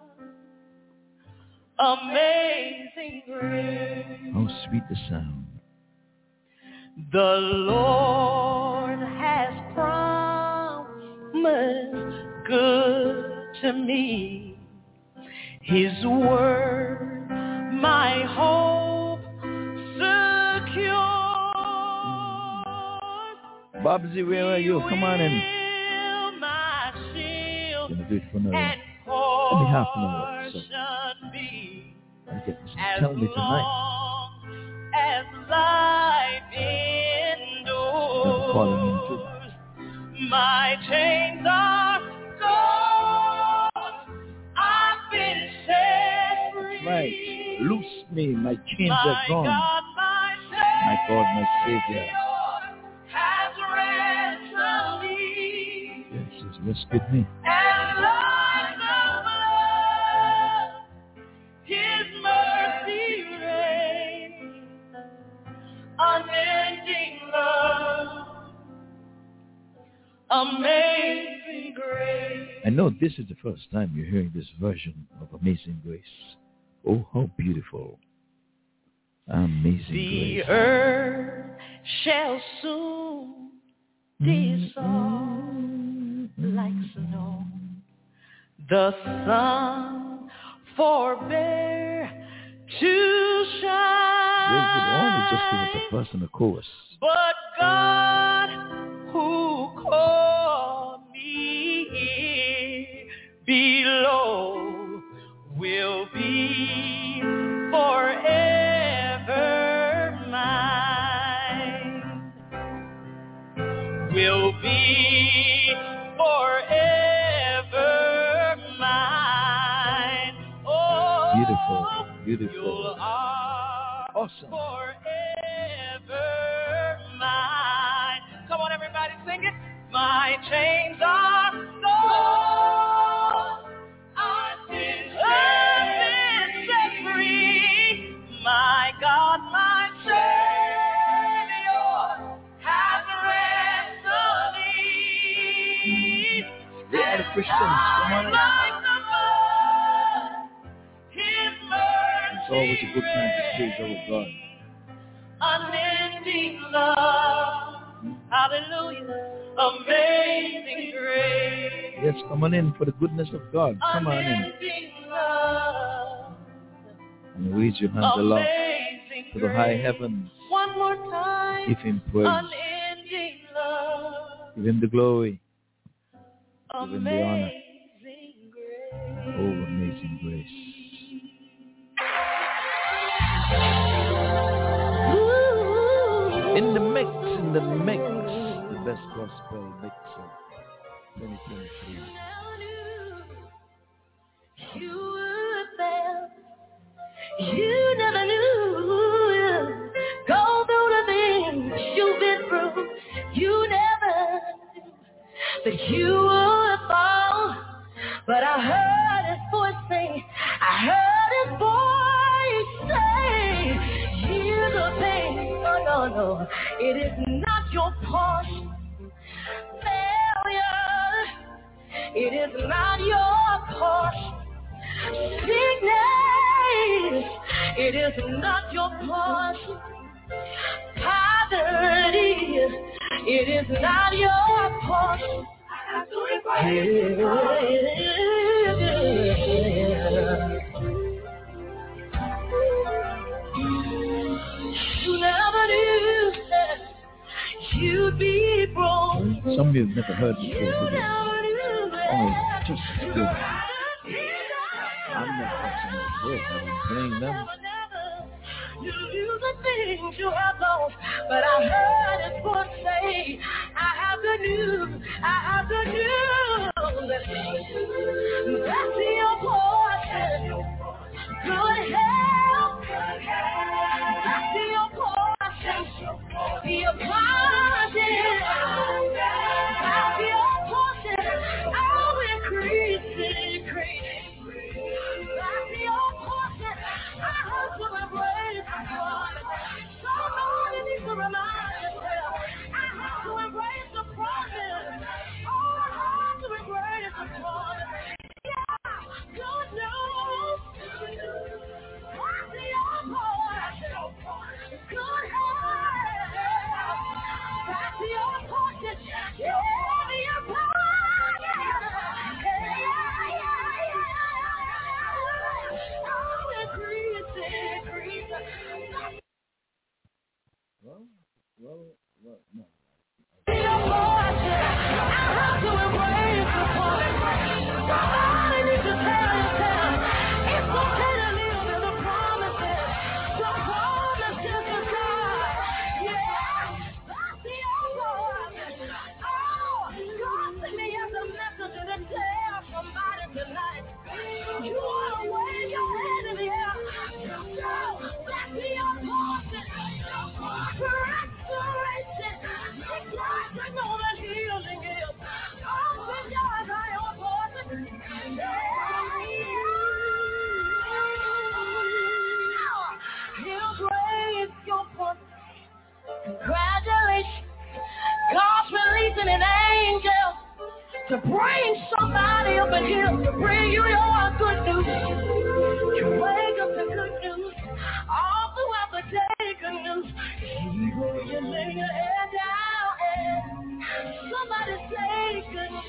Amazing grace. How sweet the sound. The Lord has promised good to me. His word, my hope secure. Bobsy, where are you? Come on in. My shield Gonna do it for another. and Only half an hour. So. As tell me tonight. As life endures, my chains are gone. I've been set free. That's right. Loose me. My chains are gone. God, my Savior has ransomed me. Yes, He's rescued me. And like the blood, His mercy reigns, unending love, amazing grace. I know this is the first time you're hearing this version of Amazing Grace. Oh, how beautiful. Amazing the grace. The earth shall soon dissolve like snow. The sun forbear to shine. They would only just give us a verse and a chorus. But God, who called me here below, will be forever will be forever mine. Oh, beautiful, beautiful. You are awesome. Forever mine. Come on, everybody, sing it. My chains are gone. I've been set free. My God, my Savior has ransomed me. They are the Christians. Come on. It's always a good time to praise our God. Unending love. Hallelujah. Amazing grace. Yes, come on in for the goodness of God. Come on in. Unending love. And raise your hands aloft to the high heavens. One more time. Give him praise. Unending love. Give him the glory. Give him the honor. Grace. Oh, amazing grace. In the mix, the best gospel mix of 2023. You would fail. You never knew. Go through the things you've been through. You never knew that you would fall. But I heard his voice say, I heard his voice say, hear the pain. No, it is not your portion. Failure, it is not your portion. Sickness, it is not your portion. Poverty, it is not your portion. You never knew that you'd be broke. Some of you have never heard before today. Oh, just good. I'm not watching this book. I'm playing them. You lose the things you have lost, but I heard his voice say, I have the news, I have the news. That's your portion. Good health, that's your portion. Your portion, that's your portion. I'll increase. That's your portion. I heard you embrace God. Somebody needs to remind yourself. I have to embrace the promise. Oh, I have to embrace the promise. Yeah, good news. That's your portion. Good health. That's your portion. Yeah, your portion. Well, no. You want to wave your hand in the air. Back to your portion. Restoration. Because I know that healing is. Open your eyes, I am portion. He'll grace your portion. Congratulations. God's releasing an angel to bring somebody up in here, to bring you your good news. You wake up to good news. All throughout the day, good news. Even when you lay your head down and somebody say good news.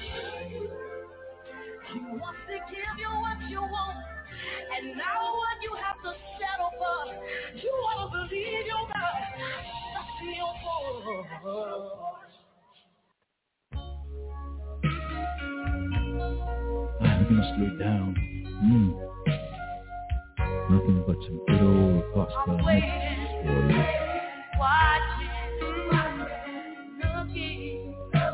He wants to give you what you want, and now what you have to settle for. You want to believe your God. That's your voice. I'm going to slow down. Nothing but some good old gospel mix for you. Watching, looking,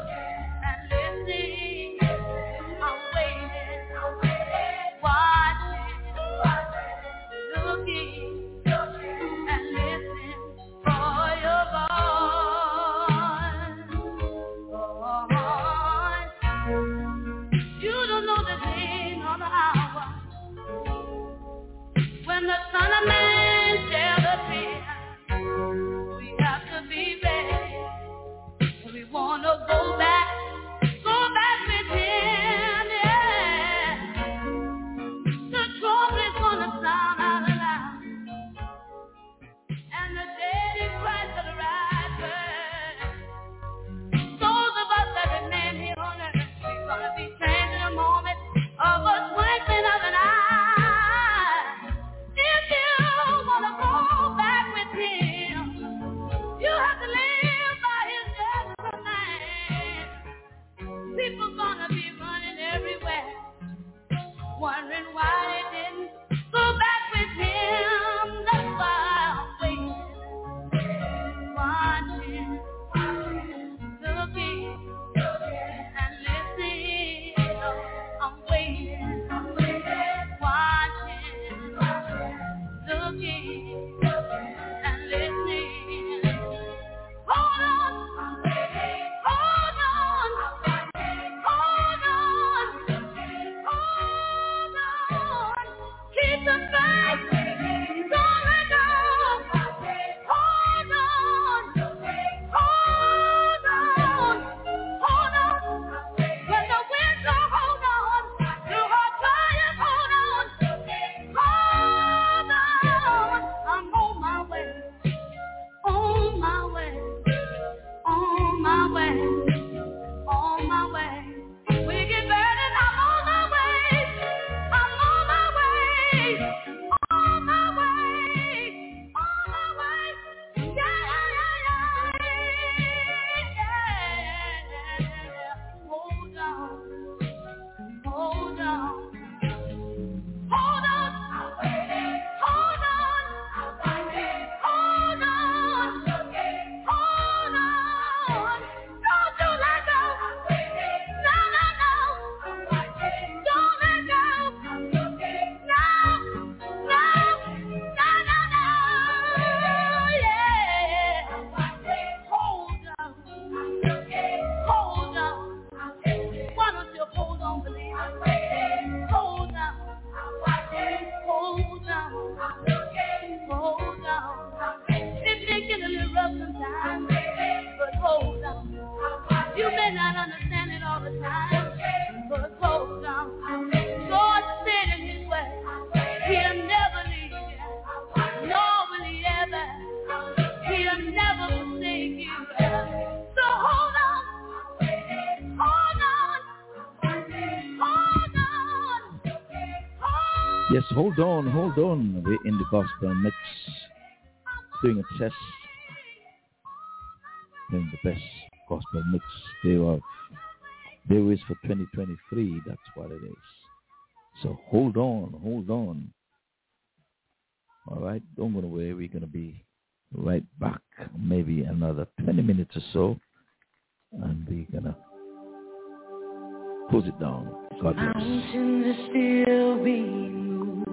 Yes, hold on. We're in the gospel mix, doing a test, playing the best gospel mix there is for 2023. That's what it is. So hold on. All right, don't go away. We're going to be right back, maybe another 20 minutes or so, and we're going to close it down. God bless. Mountains are still being moved.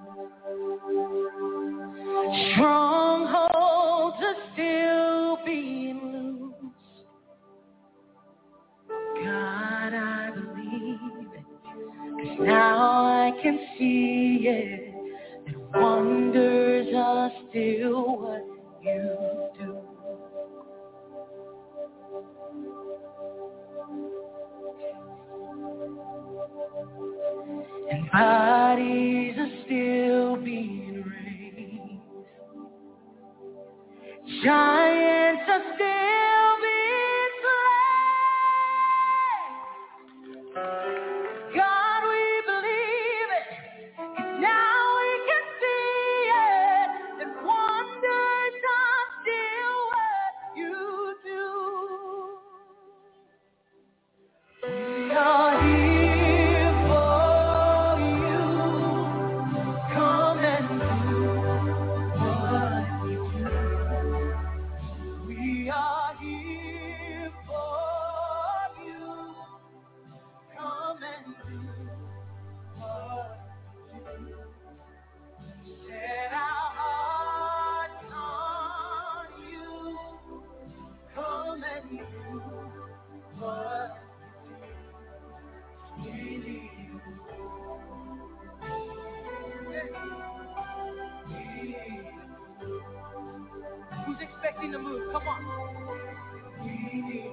Strongholds are still being loosed. God, I believe it, 'cause now I can see it. Wonders are still what you do. And bodies are still being raised. Giants are still being slain. God, we believe it. Now we can see it, that wonders are still what you do. We are here for you. Come and do what you do. We are here for you. Come and do what set our hearts on you. Come and do what we need. Who's expecting to move? Come on. We need.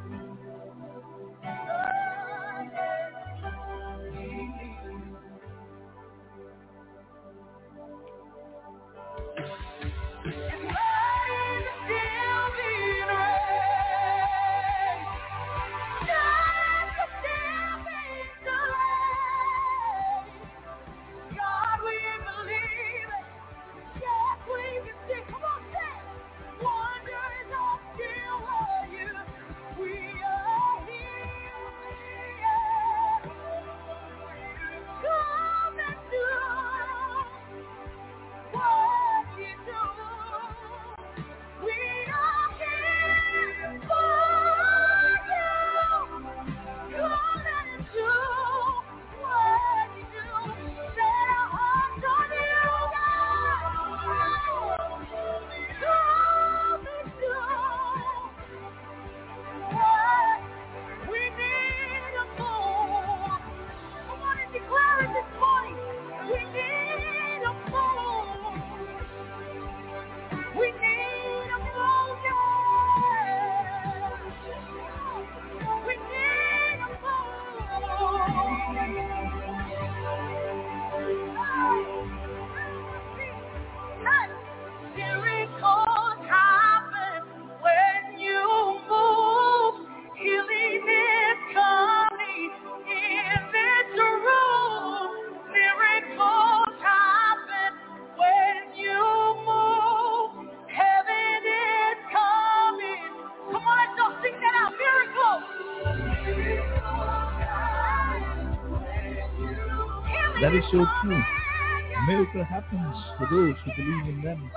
That is so true. A miracle happens for those who believe in them.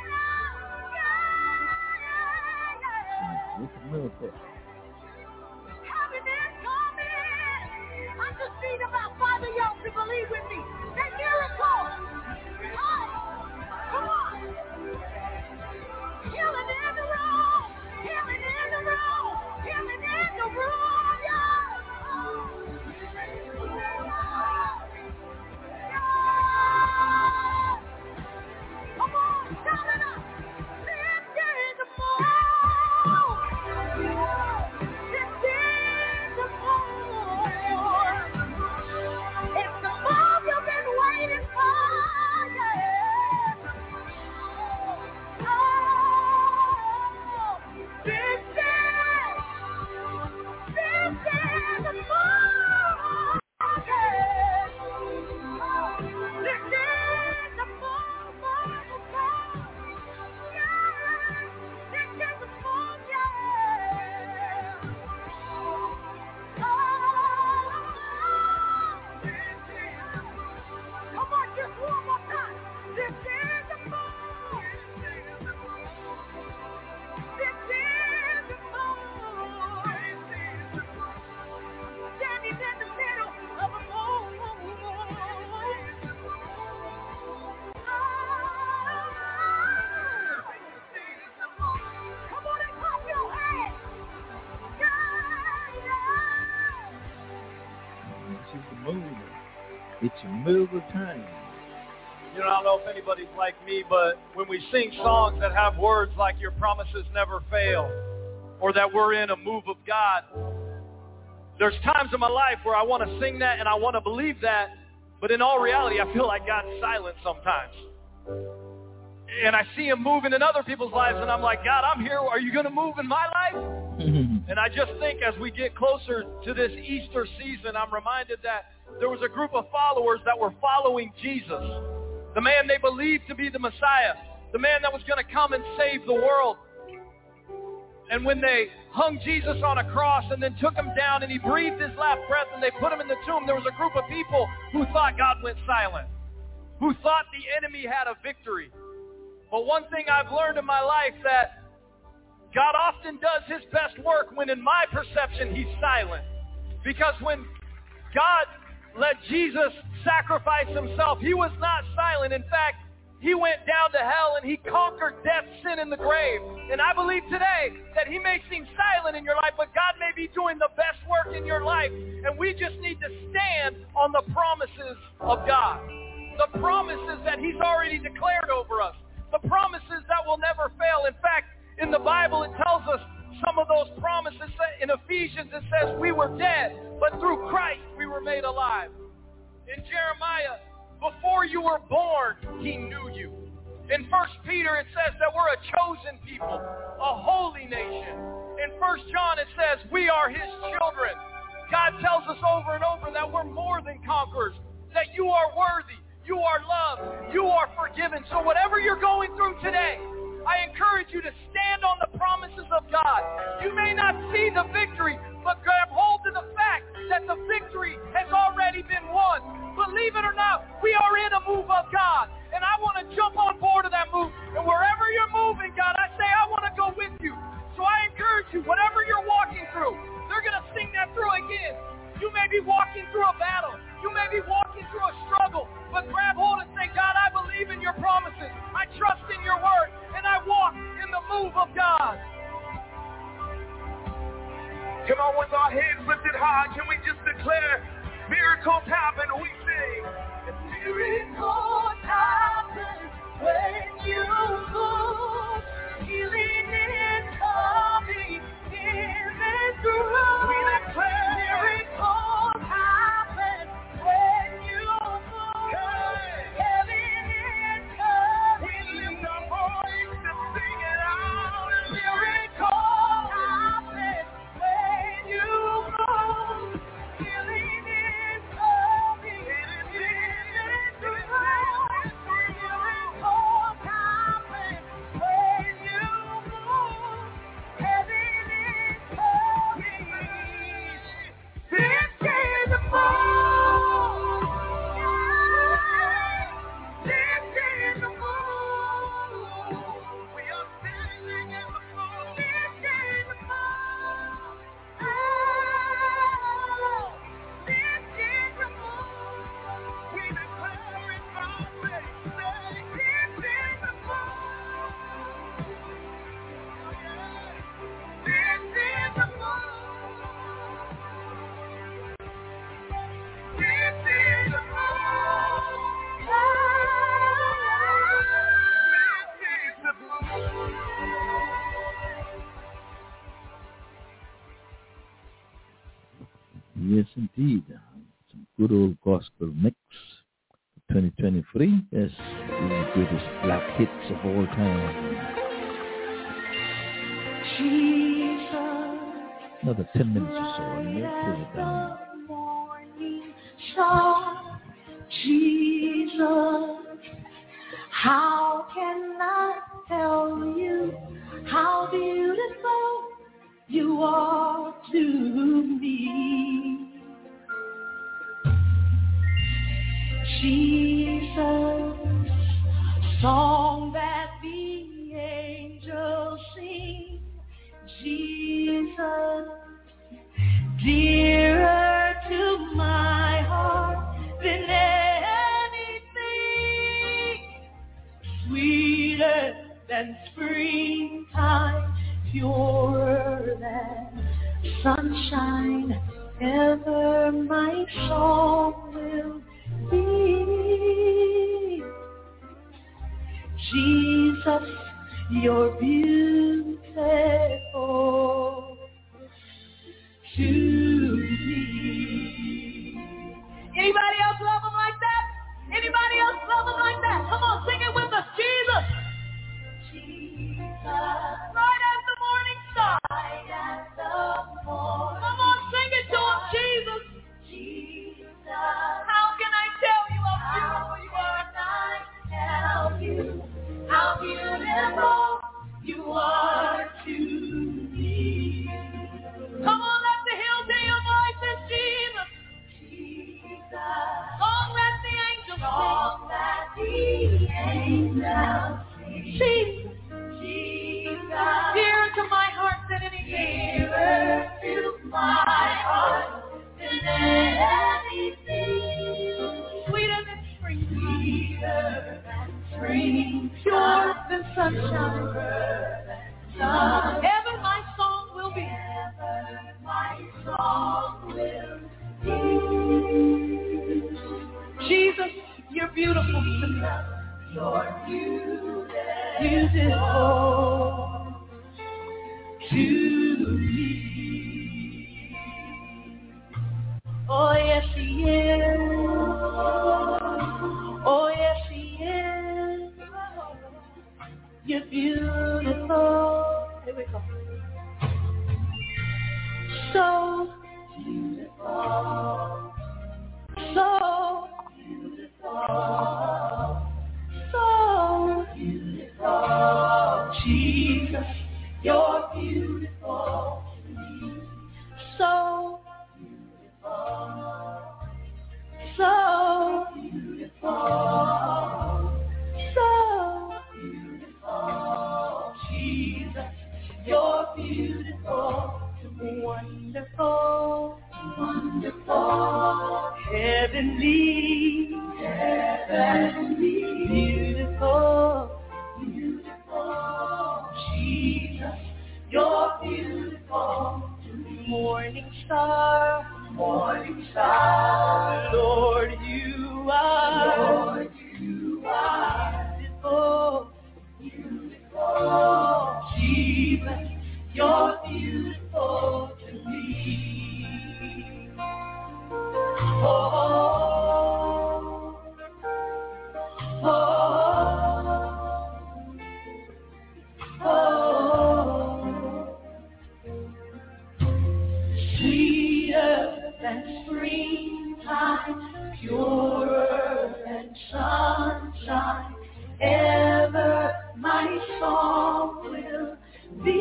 It's a miracle. Heaven is coming. I just need about 5 of y'all to believe with me. That miracle. Come on. Healing in the room. Healing in the room. Healing in the room, y'all. Come on, shout it up. Lift in the moon. Lift in the moon. It's the move you've been It's a move of time. You know, I don't know if anybody's like me, but when we sing songs that have words like your promises never fail, or that we're in a move of God, there's times in my life where I want to sing that and I want to believe that, but in all reality, I feel like God's silent sometimes. And I see him moving in other people's lives, and I'm like, God, I'm here. Are you going to move in my life? And I just think as we get closer to this Easter season, I'm reminded that there was a group of followers that were following Jesus, the man they believed to be the Messiah, the man that was going to come and save the world. And when they hung Jesus on a cross and then took him down and he breathed his last breath and they put him in the tomb, there was a group of people who thought God went silent, who thought the enemy had a victory. But one thing I've learned in my life, that God often does his best work when in my perception he's silent. Because when God let Jesus sacrifice himself, he was not silent. In fact, he went down to hell and he conquered death, sin, and the grave. And I believe today that he may seem silent in your life, but God may be doing the best work in your life. And we just need to stand on the promises of God. The promises that he's already declared over us. The promises that will never fail. In fact, in the Bible, it tells us some of those promises. In Ephesians, it says we were dead, but through Christ we were made alive. In Jeremiah, before you were born, he knew you. In 1 Peter, it says that we're a chosen people, a holy nation. In 1 John, it says we are his children. God tells us over and over that we're more than conquerors, that you are worthy, you are loved, you are forgiven. So whatever you're going through today, I encourage you to stand on the promises of God. You may not see the victory, but grab hold to the fact that the victory has already been won. Believe it or not, we are in a move of God. And I want to jump on board of that move. And wherever you're moving, God, I say I want to go with you. So I encourage you, whatever you're walking through, they're going to sing that through again. You may be walking through a battle. You may be walking through a struggle. But grab hold and say, God, I believe in your promises. I trust in your word. And I walk in the move of God. Come on, with our hands lifted high, can we just declare miracles happen? We sing. Miracles happen when you move. Healing is coming in this room. We declare miracles happen when you move. Heaven is coming. We lift our voice and sing it out. Miracles happen when you move. Healing is coming in this room. Miracles happen when you move. Heaven is coming. This is the move. This is the move. We are standing in the move. This is the move. Oh, this is the move. We declare it by faith. Say, this is the move. This is the move. This is the move. This is the move. Yes, indeed. Some good old gospel mix. 2023. Yes, the greatest black hits of all time. Jesus, Another 10 minutes or so, and we'll close it down. morning star, Jesus, how can I tell you how beautiful you are to me? Jesus, song that the angels sing, Jesus, dearer to my heart than anything, sweeter than springtime, purer than sunshine, ever my song will be. Jesus, you're beautiful to me. Anybody else love him like that? Anybody else love him like that? Come on, sing it with us. Jesus. Jesus. Right as the morning star. Right as the morning. Come on, sing it to him, Jesus. Jesus. How can I tell you how beautiful you are? How can I tell you how beautiful you are to me? Come on, let the hills hear your voices, Jesus. Long let the angels sing. Long let the angels sing. Jesus, Jesus. Dearer to my heart than anything. Dearer to my heart than anything. Sweeter than spring. Sweeter than spring. Purer than sunshine. Ever my song will be. Ever my song will be. Jesus, you're beautiful to me. You're beautiful to me. Oh, yes, he is. Oh, yes, he is. You're beautiful. Here we go. So beautiful. So so beautiful. Jesus, you're beautiful to me. So beautiful. So beautiful. So beautiful. Jesus, you're beautiful to me. Wonderful. Wonderful, heavenly, beautiful, Jesus, you're beautiful to me. Morning star, Lord, you are beautiful, Jesus, you're beautiful to me. Oh, oh, oh, sweeter than springtime, purer than sunshine, ever my song will be.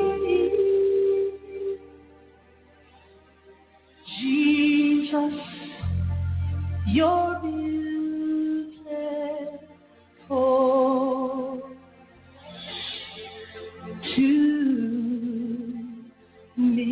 Jesus, you're beautiful to me.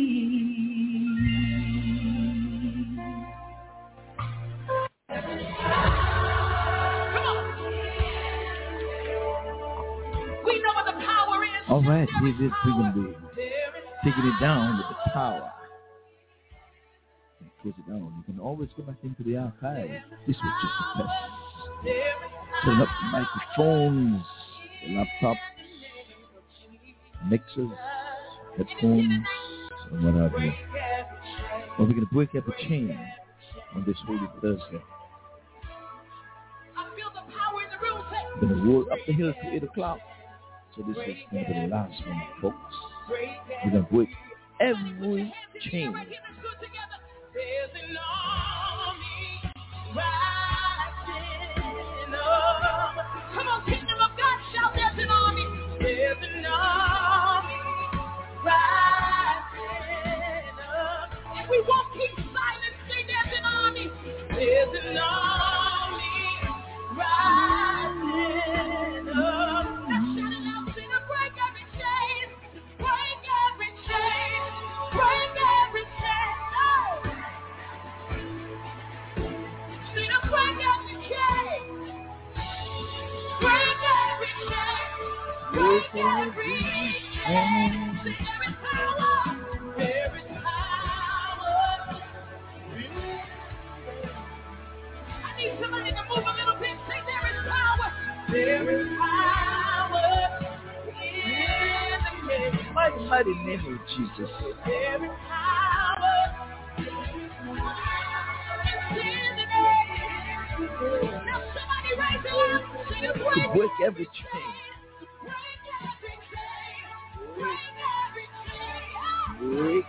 We know what the power is. All right, we're going to be taking it down with the power. Close it down. You can always go back into the archive. This was just a test. Turn up the microphones, the laptops, mixers, headphones, and what have you. But we're going to break up a chain on this Holy Thursday. We're going to roll up the hill to 8 o'clock. So this is going to be the last one, folks. We're going to break every chain. There's an army rising up. Come on, kingdom of God, shout, there's an army. There's an army rising up. And we won't keep silent, say there's an army. There's an army rising up. Let's shout it out, sing it, break every chain. Break every chain. Break every chain. Break every chain. Break every chain. Break every chain. There is power. There is power. I need somebody to move a little bit. Say there is power. There is power. mighty name of Jesus. Every power now somebody raise it up. Sing a To break. break every chain. Break.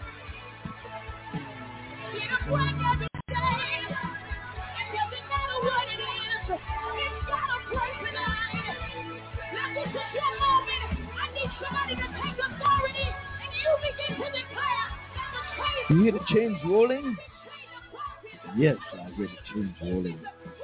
You hear the chains rolling? Yes, I hear the chains rolling.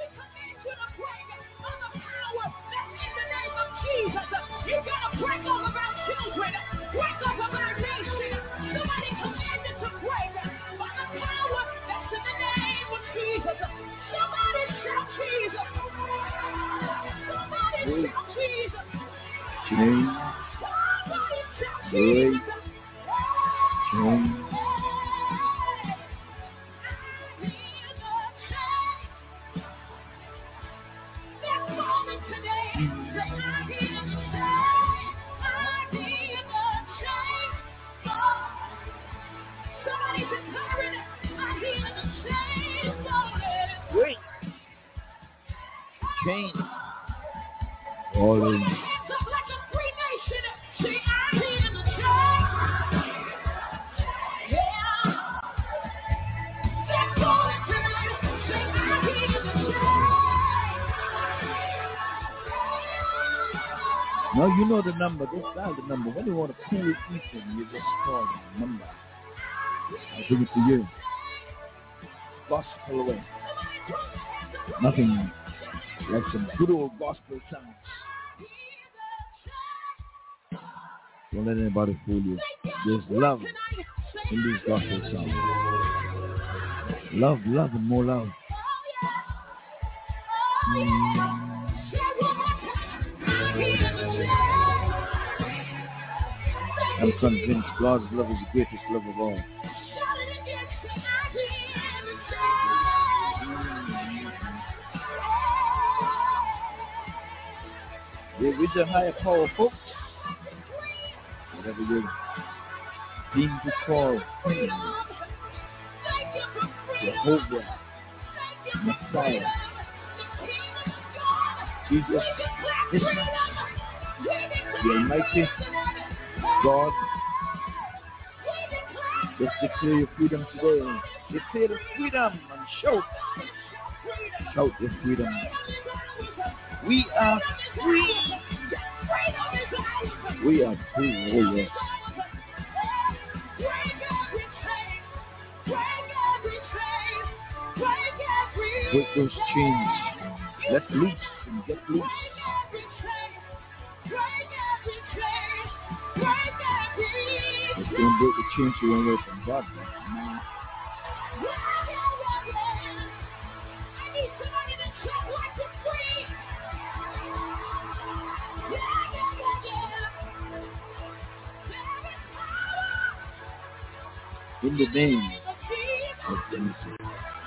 Jesus, you gotta break all of our children, break all of our nation. Somebody commanded to break by the power that's in the name of Jesus. Somebody shout Jesus. Somebody shout Jesus. Chains. Somebody shout Break. Jesus. Chains. They're falling today. Say, I hear the chain. I hear the chain. Somebody's declaring it. I hear the chain falling. Break. Chains. Rolling. Hands up like a free nation. Say, I hear the chain. Yeah. They're falling tonight. Say, I hear the chain. Now you know the number. Just dial the number. When you want to cool Ethan, you just call the number. I'll give it to you. Gospel away. Nothing like some good old gospel sounds. Don't let anybody fool you. There's love in these gospel songs. Love, love, and more love. I'm convinced God's love is the greatest love of all. We're with the higher power, folks. Whatever you deem to call him, Jehovah, Messiah, Jesus, the Almighty God. Just declare your freedom today. Declare the freedom and shout. Shout your freedom. We are free. We are free. Oh, yes. Break those chains. Let loose and get loose. Just don't break the chains you won't away from God. In the name of Jesus.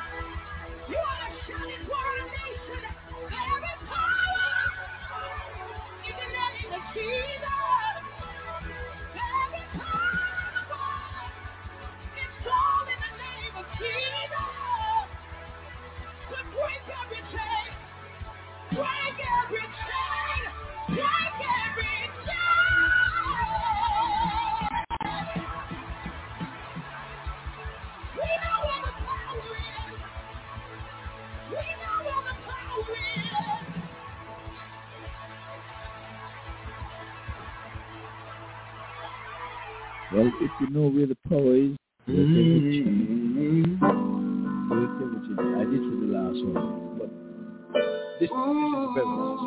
Well, if you know where the power is, break every chain. Break every chain. I did for the last one, but this is the very last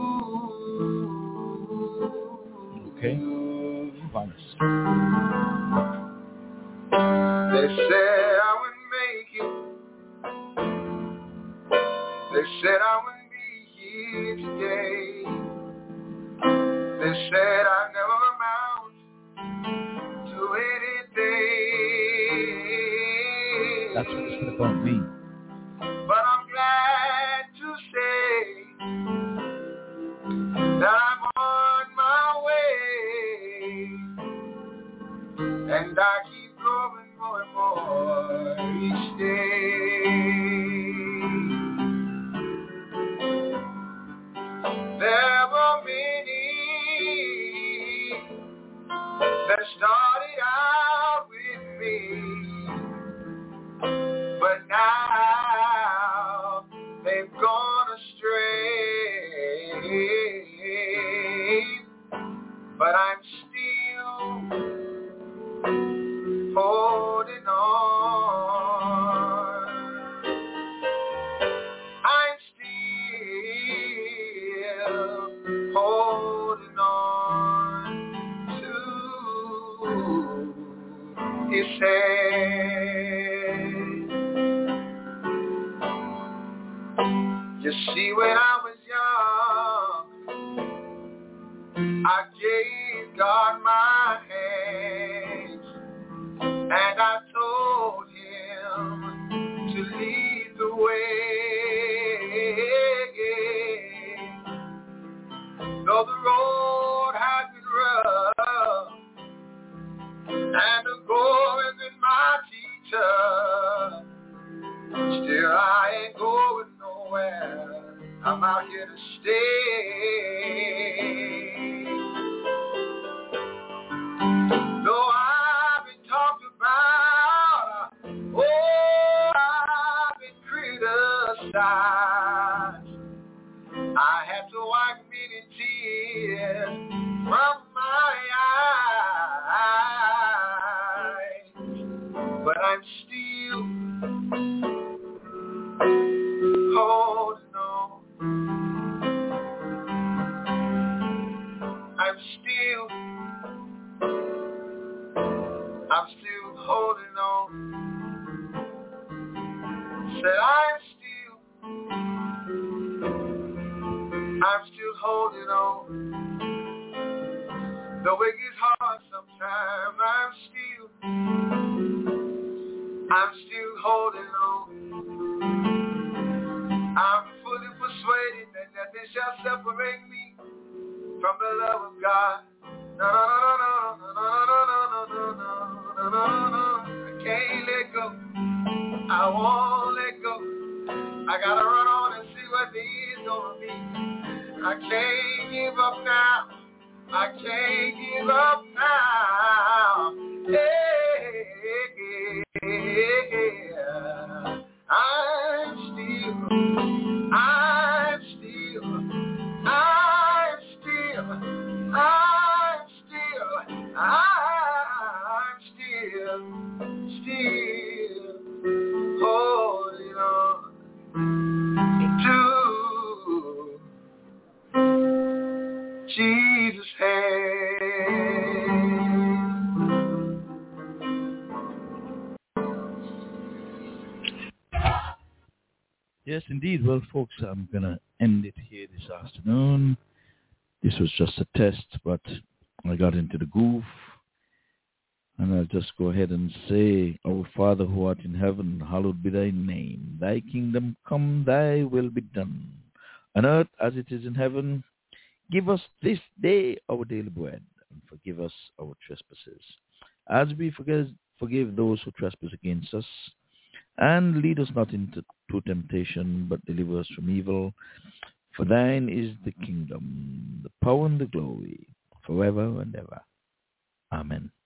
one. Okay? Promise. They said I wouldn't make it. They said I wouldn't be here today. They said I'd never amount to anything. That's what it's about me. But I'm glad to say that I'm on my way. and I keep growing more and more each day. There were many that started out with me, but now they've gone astray. But I'm still holding on. I'm still holding on to His hand. You see, when I was young, I gave God my hands, and I told Him to lead the way. Though the road had been rough, and the going in my teacher, still I ain't going nowhere. I'm out here to stay. Though I've been talked about, oh, I've been criticized, I have to wipe many tears from my eyes, but I'm still holding on. I'm still holding on. Said I'm still holding on. Though it gets hard sometimes, I'm still holding on. I'm fully persuaded that nothing shall separate me from the love of God. No. I can't let go. I won't let go. I gotta run on and see what the end's gonna be. I can't give up now. I can't give up now. I'm still holding on to Jesus' hand. Yes, indeed. Well, folks, I'm going to end it here this afternoon. This was just a test, but I got into the groove. And I'll just go ahead and say, Our Father who art in heaven, hallowed be thy name. Thy kingdom come, thy will be done. On earth as it is in heaven, give us this day our daily bread, and forgive us our trespasses, as we forgive those who trespass against us. And lead us not into temptation, but deliver us from evil. For thine is the kingdom, the power, and the glory, forever and ever. Amen.